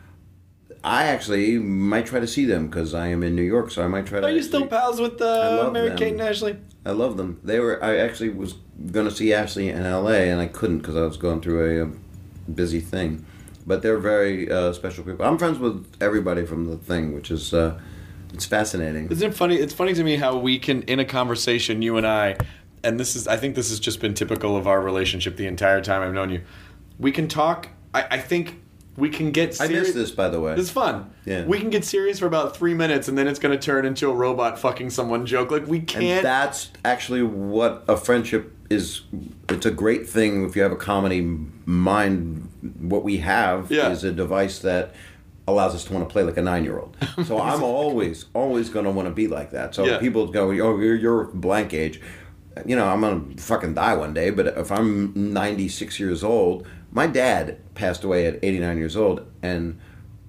Speaker 8: I actually might try to see them because I am in New York, so I might try to.
Speaker 7: Are you still
Speaker 8: actually-
Speaker 7: pals with
Speaker 8: I
Speaker 7: uh,
Speaker 8: love
Speaker 7: Mary
Speaker 8: them.
Speaker 7: Kate and Ashley?
Speaker 8: I love them. They were. I actually was going to see Ashley in L A, and I couldn't because I was going through a, um busy thing. But they're very uh, special people. I'm friends with everybody from the thing, which is uh, it's fascinating.
Speaker 7: Isn't it funny? It's funny to me how we can, in a conversation, you and I, and this is, I think this has just been typical of our relationship the entire time I've known you. We can talk. I, I think we can get
Speaker 8: I
Speaker 7: serious.
Speaker 8: missed this, by the way.
Speaker 7: It's fun.
Speaker 8: Yeah.
Speaker 7: We can get serious for about three minutes, and then it's going to turn into a robot fucking someone joke. Like, we can't.
Speaker 8: And that's actually what a friendship is. It's a great thing if you have a comedy mind. What we have
Speaker 7: Yeah.
Speaker 8: is a device that allows us to want to play like a nine-year-old. So I'm always, always going to want to be like that. So
Speaker 7: Yeah.
Speaker 8: people go, oh, you're, you're blank age. You know, I'm going to fucking die one day, but if I'm ninety-six years old, My dad passed away at eighty-nine years old, and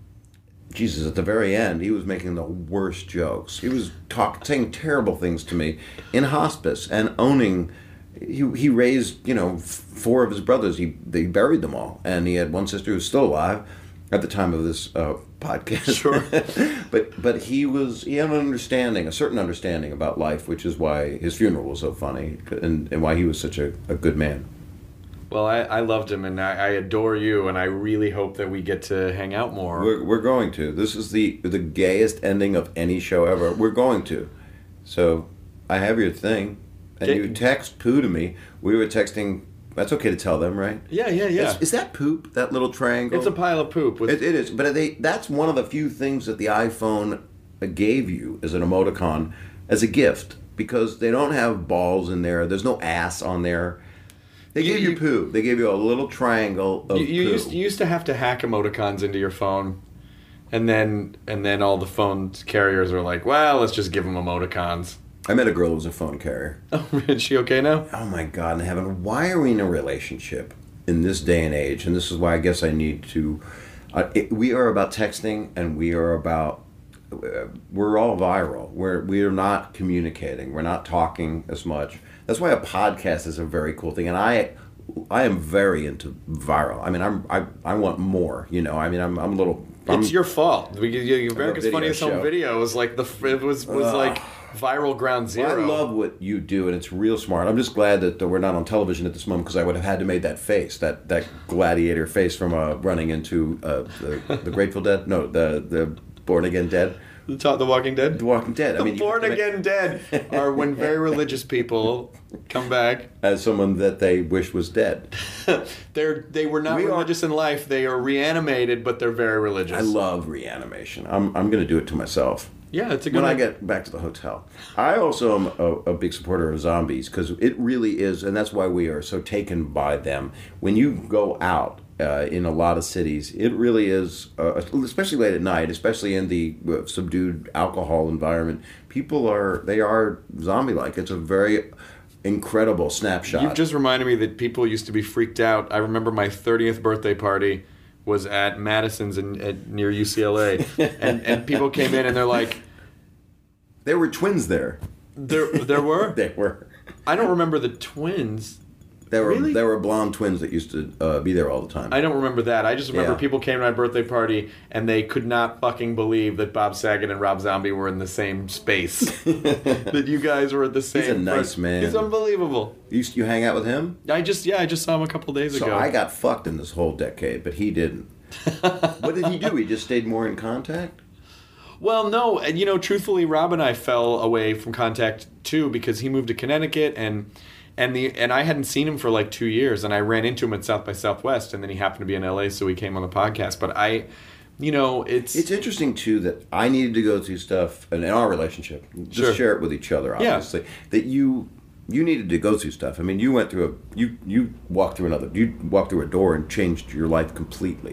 Speaker 8: Jesus, at the very end, he was making the worst jokes. He was talk, saying terrible things to me in hospice and owning. He he raised, you know, four of his brothers. He they buried them all, and he had one sister who was still alive at the time of this uh, podcast.
Speaker 7: Sure,
Speaker 8: but but he was he had an understanding, a certain understanding about life, which is why his funeral was so funny, and, and why he was such a, a good man.
Speaker 7: Well, I, I loved him, and I, I adore you, and I really hope that we get to hang out more.
Speaker 8: We're, we're going to. This is the the gayest ending of any show ever. We're going to. So, I have your thing, and
Speaker 7: Get,
Speaker 8: you text poo to me. We were texting. That's okay to tell them, right?
Speaker 7: Yeah, yeah, yeah.
Speaker 8: Is, is that poop? That little triangle?
Speaker 7: It's a pile of poop. With...
Speaker 8: It, it is, but they, that's one of the few things that the iPhone gave you as an emoticon, as a gift, because they don't have balls in there. There's no ass on there. They
Speaker 7: You-
Speaker 8: gave you,
Speaker 7: you-
Speaker 8: poo. They gave you a little triangle of
Speaker 7: You, you
Speaker 8: poo.
Speaker 7: used you used to have to hack emoticons into your phone, and then and then all the phone carriers are like, well, let's just give them emoticons.
Speaker 8: I met a girl who was a phone carrier.
Speaker 7: Oh, is she okay now?
Speaker 8: Oh my God in heaven, why are we in a relationship in this day and age? And this is why I guess I need to. Uh, it, we are about texting, and we are about. Uh, we're all viral. We're we are not communicating. We're not talking as much. That's why a podcast is a very cool thing, and I, I am very into viral. I mean, I'm I, I want more. You know, I mean, I'm I'm a little. I'm,
Speaker 7: It's your fault. We, you, you, America's
Speaker 8: video
Speaker 7: Funniest Home
Speaker 8: show.
Speaker 7: Video was like the it was was like viral ground zero.
Speaker 8: Well, I love what you do, and it's real smart. I'm just glad that we're not on television at this moment, because I would have had to make that face, that, that gladiator face from uh, running into uh, the, the Grateful Dead. No, the the Born Again Dead.
Speaker 7: The, top, the Walking Dead.
Speaker 8: The Walking Dead. I
Speaker 7: The
Speaker 8: mean, you
Speaker 7: Born
Speaker 8: have to make-
Speaker 7: Again Dead are when very religious people come back.
Speaker 8: as someone that they wish was dead.
Speaker 7: They're they were not
Speaker 8: We are-
Speaker 7: religious in life. They are reanimated, but they're very religious.
Speaker 8: I love reanimation. I'm I'm going to do it to myself.
Speaker 7: Yeah, it's a good
Speaker 8: When I
Speaker 7: idea.
Speaker 8: get back to the hotel. I also am a, a big supporter of zombies, because it really is, and that's why we are so taken by them. When you go out uh, in a lot of cities, it really is, uh, especially late at night, especially in the uh, subdued alcohol environment, people are, they are zombie-like. It's a very incredible snapshot.
Speaker 7: You've just reminded me that people used to be freaked out. I remember my thirtieth birthday party was at Madison's in, at, near U C L A, and and people came in and they're like,
Speaker 8: There were twins there.
Speaker 7: there there were.
Speaker 8: They were.
Speaker 7: I don't remember the twins.
Speaker 8: There were
Speaker 7: Really?
Speaker 8: there were blonde twins that used to uh, be there all the time.
Speaker 7: I don't remember that. I just remember
Speaker 8: Yeah.
Speaker 7: people came to my birthday party and they could not fucking believe that Bob Saget and Rob Zombie were in the same space. That you guys were at the same.
Speaker 8: a nice man.
Speaker 7: He's unbelievable.
Speaker 8: You you hang out with him?
Speaker 7: I just yeah, I just saw him a couple days
Speaker 8: So
Speaker 7: ago.
Speaker 8: I got fucked in this whole decade, but he didn't. What did he do? He just stayed more in contact?
Speaker 7: Well, no, and you know, truthfully, Rob and I fell away from contact too because he moved to Connecticut, and and the and I hadn't seen him for like two years, and I ran into him at South by Southwest, and then he happened to be in L A, so he came on the podcast. But I, you know, it's
Speaker 8: It's interesting, too, that I needed to go through stuff, and in our relationship, just
Speaker 7: Sure.
Speaker 8: share it with each other,
Speaker 7: Yeah.
Speaker 8: obviously, that you you needed to go through stuff. I mean, you went through a, you, you walked through another, you walked through a door and changed your life completely.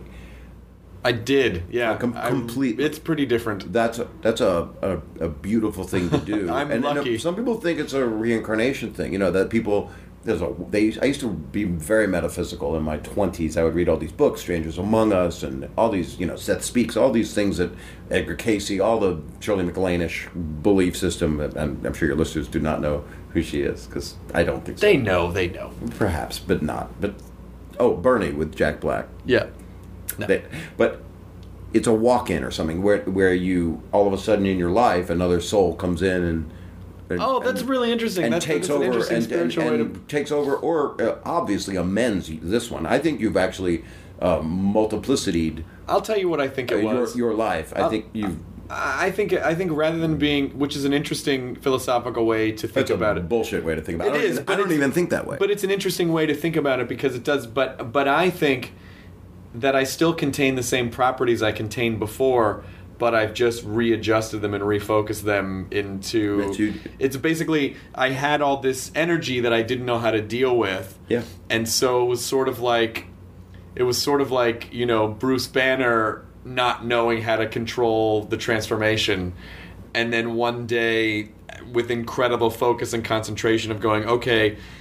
Speaker 7: I did, yeah,
Speaker 8: Com-
Speaker 7: I'm-
Speaker 8: completely.
Speaker 7: It's pretty different.
Speaker 8: That's a, that's a, a, a beautiful thing to do.
Speaker 7: I'm
Speaker 8: and, and
Speaker 7: lucky.
Speaker 8: some people think it's a reincarnation thing. You know, that people there's a they. I used to be very metaphysical in my twenties. I would read all these books, Strangers Among Us, and all these, you know, Seth Speaks, all these things that Edgar Casey, all the Shirley MacLaine-ish belief system. And I'm sure your listeners do not know who she is, because I don't think so.
Speaker 7: They know, they know.
Speaker 8: Perhaps, but not. But oh, Bernie with Jack Black.
Speaker 7: Yeah. No.
Speaker 8: They- but it's a walk-in or something where where you all of a sudden in your life another soul comes in and, and
Speaker 7: Oh, that's
Speaker 8: and,
Speaker 7: really interesting.
Speaker 8: and
Speaker 7: That's,
Speaker 8: takes
Speaker 7: that's an
Speaker 8: over
Speaker 7: interesting
Speaker 8: and, and,
Speaker 7: spiritual
Speaker 8: and
Speaker 7: way to.
Speaker 8: takes over or uh, obviously amends this one. I think you've actually uh, multiplicityed
Speaker 7: I'll tell you what I think
Speaker 8: uh,
Speaker 7: it
Speaker 8: your
Speaker 7: was.
Speaker 8: your life. I
Speaker 7: I'll-
Speaker 8: think you've
Speaker 7: I think I think rather than being, which is an interesting philosophical way to think
Speaker 8: that's
Speaker 7: about
Speaker 8: a
Speaker 7: it.
Speaker 8: bullshit way to think about it.
Speaker 7: It
Speaker 8: I don't
Speaker 7: is,
Speaker 8: even,
Speaker 7: but
Speaker 8: I don't
Speaker 7: it's-
Speaker 8: even think that way.
Speaker 7: But it's an interesting way to think about it because it does. But but I think that I still contain the same properties I contained before, but I've just readjusted them and refocused them into.
Speaker 8: That you-
Speaker 7: It's basically I had all this energy that I didn't know how to deal with.
Speaker 8: Yeah.
Speaker 7: And so it was sort of like, it was sort of like, you know, Bruce Banner not knowing how to control the transformation, and then one day with incredible focus and concentration of going, okay,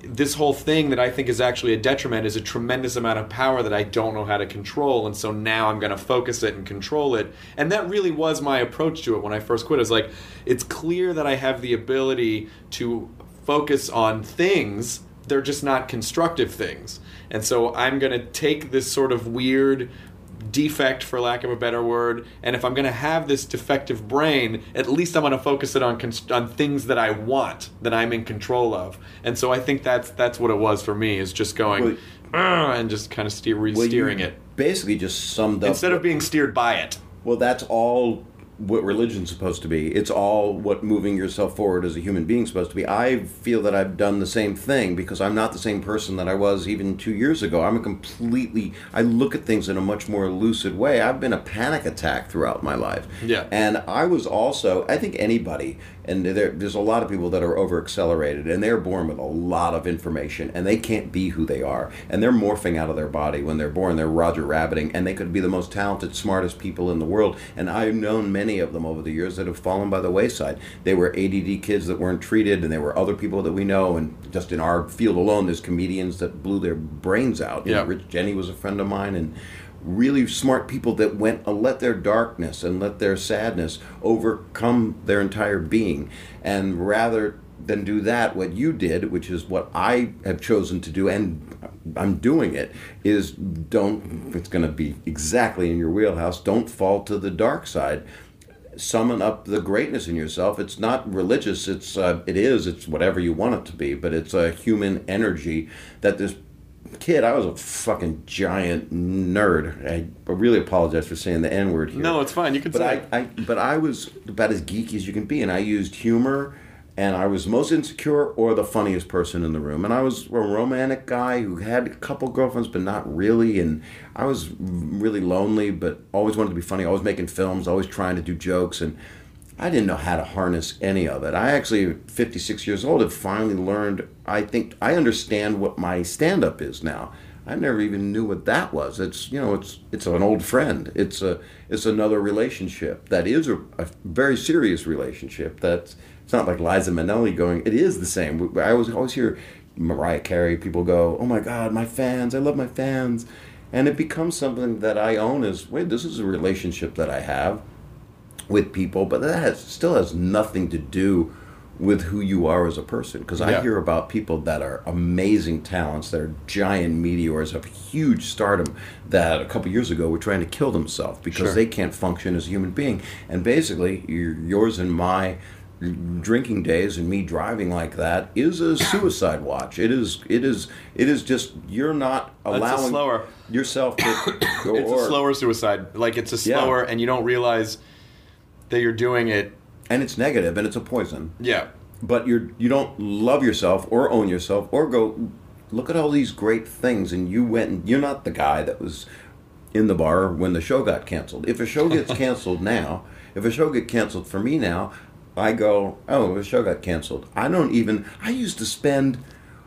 Speaker 7: this whole thing that I think is actually a detriment is a tremendous amount of power that I don't know how to control, and so now I'm going to focus it and control it. And that really was my approach to it when I first quit. I was like, it's clear that I have the ability to focus on things, they're just not constructive things. And so I'm going to take this sort of weird defect, for lack of a better word, and if I'm going to have this defective brain, at least I'm going to focus it on const- on things that I want, that I'm in control of. And so I think that's that's what it was for me, is just going well, and just kind of steer, re-steering
Speaker 8: well,
Speaker 7: it.
Speaker 8: Basically just summed up...
Speaker 7: Instead of being steered by it.
Speaker 8: Well, that's all what religion's supposed to be. It's all what moving yourself forward as a human being is supposed to be. I feel that I've done the same thing because I'm not the same person that I was even two years ago. I'm a completely... I look at things in a much more lucid way. I've been a panic attack throughout my life.
Speaker 7: Yeah.
Speaker 8: And I was also... I think anybody... And there, there's a lot of people that are over-accelerated, and they're born with a lot of information, and they can't be who they are. And they're morphing out of their body when they're born. They're Roger Rabbiting, and they could be the most talented, smartest people in the world. And I've known many of them over the years that have fallen by the wayside. They were A D D kids that weren't treated, and there were other people that we know. And just in our field alone, there's comedians that blew their brains out. You
Speaker 7: yeah.
Speaker 8: know, Rich Jenny was a friend of mine, and really smart people that went and let their darkness and let their sadness overcome their entire being. And rather than do that, what you did, which is what I have chosen to do, and I'm doing it, is don't, it's going to be exactly in your wheelhouse, don't fall to the dark side. Summon up the greatness in yourself. It's not religious, it's uh, it is, it's whatever you want it to be, but it's a human energy that this kid, I was a fucking giant nerd. I really apologize for saying the N-word here.
Speaker 7: No, it's fine. You can
Speaker 8: but
Speaker 7: say
Speaker 8: I, I, But I was about as geeky as you can be, and I used humor, and I was the most insecure or the funniest person in the room. And I was a romantic guy who had a couple girlfriends, but not really. And I was really lonely, but always wanted to be funny, always making films, always trying to do jokes, and I didn't know how to harness any of it. I actually, at fifty-six years old, have finally learned, I think, I understand what my stand-up is now. I never even knew what that was. It's, you know, it's it's an old friend. It's a it's another relationship that is a, a very serious relationship. That's, it's not like Liza Minnelli going, it is the same. I always, always hear Mariah Carey, people go, oh my God, my fans, I love my fans. And it becomes something that I own as, wait, this is a relationship that I have with people, but that has, still has nothing to do with who you are as a person. Because I
Speaker 7: yeah.
Speaker 8: hear about people that are amazing talents, that are giant meteors of huge stardom, that a couple years ago were trying to kill themselves because
Speaker 7: sure.
Speaker 8: they can't function as a human being. And basically, your, yours and my drinking days and me driving like that is a suicide watch. It is. It is. It is just, you're not allowing
Speaker 7: slower.
Speaker 8: yourself to. Or,
Speaker 7: it's a slower suicide. Like, it's a slower, yeah. and you don't realize that you're doing it,
Speaker 8: and it's negative, and it's a poison.
Speaker 7: Yeah,
Speaker 8: but you're you don't love yourself or own yourself or go look at all these great things, and you went and you're not the guy that was in the bar when the show got canceled. If a show gets canceled now, if a show get canceled for me now, I go, oh, the show got canceled. I don't even. I used to spend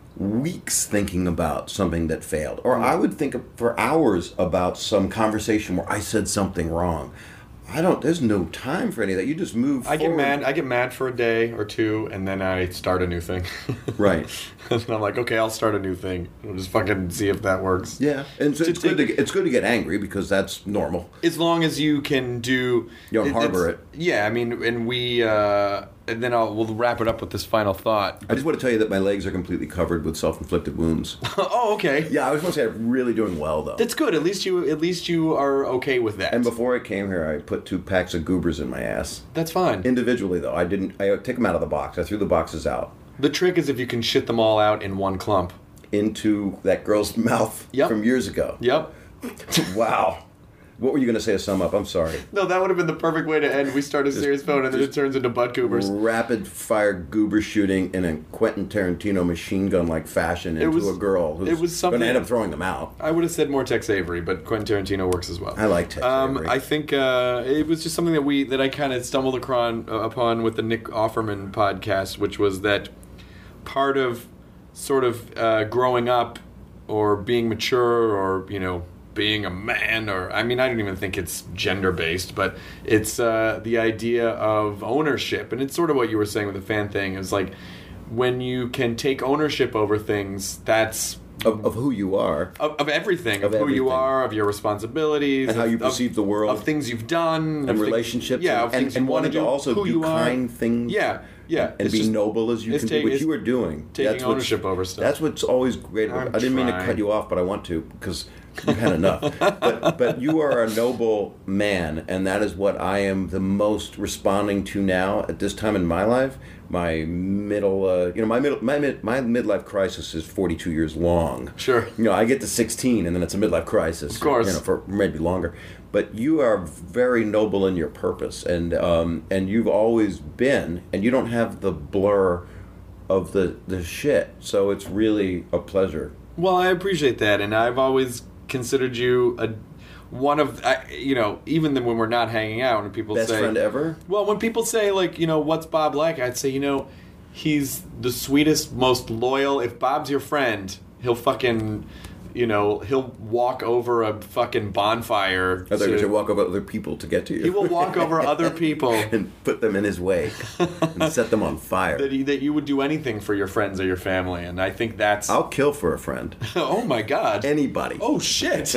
Speaker 8: weeks thinking about something that failed, or I would think for hours about some conversation where I said something wrong. I don't. There's no time for any of that. You just move.
Speaker 7: I
Speaker 8: forward.
Speaker 7: get mad. I get mad for a day or two, and then I start a new thing.
Speaker 8: Right.
Speaker 7: And I'm like, okay, I'll start a new thing. We'll just fucking see if that works.
Speaker 8: Yeah, and so it's
Speaker 7: take,
Speaker 8: good to get, it's good to get angry because that's normal.
Speaker 7: As long as you can do.
Speaker 8: You don't it, harbor it.
Speaker 7: Yeah, I mean, and we. Uh, and then I'll we'll wrap it up with this final thought.
Speaker 8: I just want to tell you that my legs are completely covered with self-inflicted wounds.
Speaker 7: Oh, okay.
Speaker 8: Yeah, I was going to say I'm really doing well though.
Speaker 7: That's good. At least you at least you are okay with that.
Speaker 8: And before I came here, I put two packs of goobers in my ass.
Speaker 7: That's fine.
Speaker 8: Individually though, I didn't. I took them out of the box. I threw the boxes out.
Speaker 7: The trick is if you can shit them all out in one clump.
Speaker 8: Into that girl's mouth
Speaker 7: yep.
Speaker 8: from years ago.
Speaker 7: Yep.
Speaker 8: Wow. What were you going to say to sum up? I'm sorry.
Speaker 7: No, that would have been the perfect way to end. We start a serious phone and then it turns into butt goobers.
Speaker 8: Rapid fire goober shooting in a Quentin Tarantino machine gun like fashion into
Speaker 7: was,
Speaker 8: a girl who's
Speaker 7: it was something,
Speaker 8: going to end up throwing them out.
Speaker 7: I would have said more Tex Avery, but Quentin Tarantino works as well.
Speaker 8: I like Tex
Speaker 7: um,
Speaker 8: Avery.
Speaker 7: I think uh, it was just something that we that I kind of stumbled upon, uh, upon with the Nick Offerman podcast, which was that part of sort of uh, growing up or being mature or, you know, being a man, or I mean, I don't even think it's gender based, but it's uh, the idea of ownership, and it's sort of what you were saying with the fan thing. It's like when you can take ownership over things, that's
Speaker 8: Of, of who you are.
Speaker 7: Of, of everything. Of,
Speaker 8: Of
Speaker 7: who you
Speaker 8: everything.
Speaker 7: are, of your responsibilities.
Speaker 8: And how
Speaker 7: of,
Speaker 8: you perceive
Speaker 7: of,
Speaker 8: the world.
Speaker 7: Of things you've done.
Speaker 8: And
Speaker 7: of thi-
Speaker 8: relationships.
Speaker 7: yeah,
Speaker 8: and,
Speaker 7: of things
Speaker 8: and,
Speaker 7: you want to
Speaker 8: wanting to
Speaker 7: do.
Speaker 8: also
Speaker 7: who
Speaker 8: do
Speaker 7: you are.
Speaker 8: kind things.
Speaker 7: Yeah, yeah.
Speaker 8: And
Speaker 7: It's
Speaker 8: be
Speaker 7: just-
Speaker 8: noble as you
Speaker 7: it's
Speaker 8: can
Speaker 7: take-
Speaker 8: be, which
Speaker 7: it's
Speaker 8: you were doing.
Speaker 7: taking
Speaker 8: That's what's-
Speaker 7: ownership over stuff.
Speaker 8: That's what's always great.
Speaker 7: I'm
Speaker 8: I didn't mean to
Speaker 7: trying.
Speaker 8: cut you off, but I want to because you've had enough. but, but you are a noble man, and that is what I am the most responding to now at this time in my life. My middle, uh, you know, my middle, my mid, my midlife crisis is forty-two years long.
Speaker 7: Sure.
Speaker 8: You know, I get to sixteen, and then it's a midlife crisis.
Speaker 7: Of course.
Speaker 8: You know, for maybe longer. But you are very noble in your purpose, and um, and you've always been, and you don't have the blur of the the shit. So it's really a pleasure.
Speaker 7: Well, I appreciate that, and I've always considered you a one of I, you know, even then when we're not hanging out and people
Speaker 8: Best
Speaker 7: say
Speaker 8: friend ever?
Speaker 7: Well, when people say like, you know, what's Bob like? I'd say, you know, he's the sweetest, most loyal. If Bob's your friend, he'll fucking, you know, he'll walk over a fucking bonfire.
Speaker 8: I thought you
Speaker 7: to-
Speaker 8: should walk over other people to get to you.
Speaker 7: He will walk over other people
Speaker 8: and put them in his way and set them on fire.
Speaker 7: that he, that you would do anything for your friends or your family, and I think that's.
Speaker 8: I'll kill for a friend.
Speaker 7: Oh my God!
Speaker 8: Anybody.
Speaker 7: Oh shit!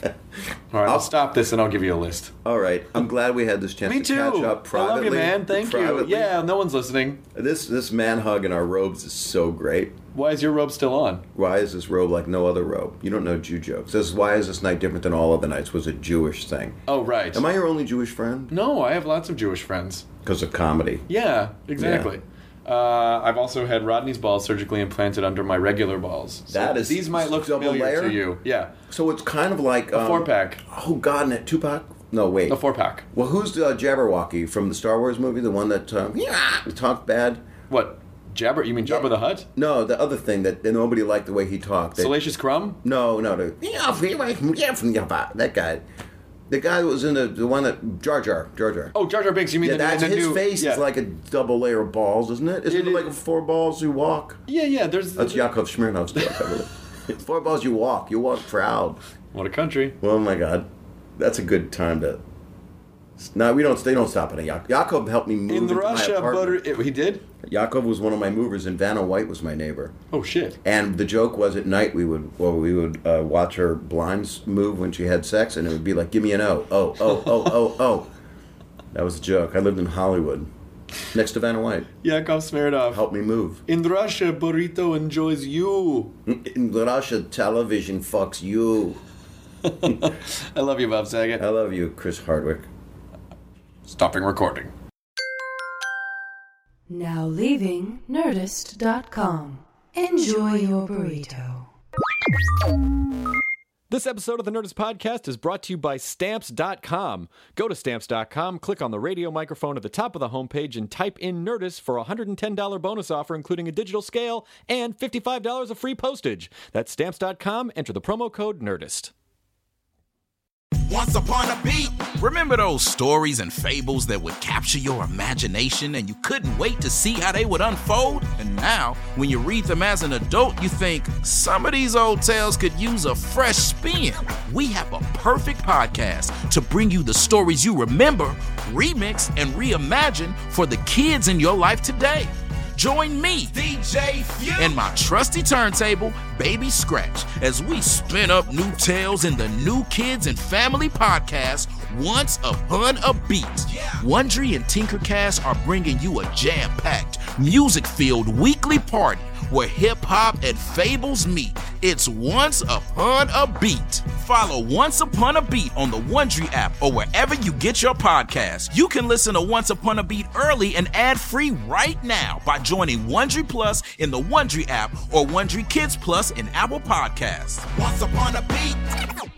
Speaker 7: All right, I'll stop this and I'll give you a list.
Speaker 8: All right. I'm glad we had this chance
Speaker 7: Me
Speaker 8: to
Speaker 7: too.
Speaker 8: catch up
Speaker 7: I
Speaker 8: privately.
Speaker 7: love you, man. Thank
Speaker 8: privately.
Speaker 7: you. Yeah, no one's listening.
Speaker 8: This this man hug in our robes is so great.
Speaker 7: Why is your robe still on?
Speaker 8: Why is this robe like no other robe? You don't know Jew jokes. This is why is this night different than all other nights was a Jewish thing.
Speaker 7: Oh, right.
Speaker 8: Am I your only Jewish friend?
Speaker 7: No, I have lots of Jewish friends.
Speaker 8: Because of comedy.
Speaker 7: Yeah, exactly. Uh, I've also had Rodney's balls surgically implanted under my regular balls. So
Speaker 8: That is
Speaker 7: these might look
Speaker 8: double
Speaker 7: familiar
Speaker 8: layer?
Speaker 7: to you. Yeah,
Speaker 8: So it's kind of like
Speaker 7: a
Speaker 8: um,
Speaker 7: four pack.
Speaker 8: Oh God, and it Tupac? No, wait.
Speaker 7: A four pack.
Speaker 8: Well, who's the uh, Jabberwocky from the Star Wars movie? The one that um, yeah, talked bad.
Speaker 7: What? Jabber? You mean Jabba the Hutt?
Speaker 8: No, the other thing that, that nobody liked the way he talked. They-
Speaker 7: Salacious Crumb?
Speaker 8: No, no, the, that guy. The guy that was in the the one that Jar Jar, Jar Jar.
Speaker 7: Oh, Jar Jar Binks. You mean
Speaker 8: yeah,
Speaker 7: the,
Speaker 8: that's
Speaker 7: in the
Speaker 8: his
Speaker 7: new,
Speaker 8: face
Speaker 7: yeah.
Speaker 8: is like a double layer of balls, isn't it? Isn't
Speaker 7: It
Speaker 8: it,
Speaker 7: is-
Speaker 8: like four balls you walk?
Speaker 7: Yeah, yeah. There's
Speaker 8: That's Yakov Smirnov's joke, I believe. Four balls you walk. You walk proud.
Speaker 7: What a country.
Speaker 8: Oh my God, that's a good time to. No, we don't. They don't stop at Yakov. Yakov helped me move
Speaker 7: In the
Speaker 8: into my
Speaker 7: Russia,
Speaker 8: apartment.
Speaker 7: butter. It, he did.
Speaker 8: Yakov was one of my movers, and Vanna White was my neighbor.
Speaker 7: Oh shit.
Speaker 8: And the joke was at night we would well we would uh, watch her blinds move when she had sex, and it would be like, "Give me an O, oh, oh, oh, oh, oh." That was a joke. I lived in Hollywood, next to Vanna White.
Speaker 7: Yakov Smirnov.
Speaker 8: Helped me move.
Speaker 7: In Russia, burrito enjoys you.
Speaker 8: In Russia, television fucks you.
Speaker 7: I love you, Bob Saget.
Speaker 8: I love you, Chris Hardwick.
Speaker 7: Stopping recording.
Speaker 6: Now leaving Nerdist dot com. Enjoy your burrito.
Speaker 9: This episode of the Nerdist Podcast is brought to you by Stamps dot com. Go to Stamps dot com, click on the radio microphone at the top of the homepage, and type in Nerdist for a one hundred ten dollars bonus offer, including a digital scale and fifty-five dollars of free postage. That's Stamps dot com. Enter the promo code NERDIST.
Speaker 10: Once upon a beat. Remember those stories and fables that would capture your imagination and you couldn't wait to see how they would unfold? And now, when you read them as an adult, you think some of these old tales could use a fresh spin. We have a perfect podcast to bring you the stories you remember, remix, and reimagine for the kids in your life today. Join me, D J Few, and my trusty turntable, Baby Scratch, as we spin up new tales in the New Kids and Family podcast, Once Upon a Beat. Wondery and Tinkercast are bringing you a jam-packed, music-filled weekly party where hip-hop and fables meet. It's Once Upon a Beat. Follow Once Upon a Beat on the Wondery app or wherever you get your podcasts. You can listen to Once Upon a Beat early and ad-free right now by joining Wondery Plus in the Wondery app or Wondery Kids Plus in Apple Podcasts. Once Upon a Beat.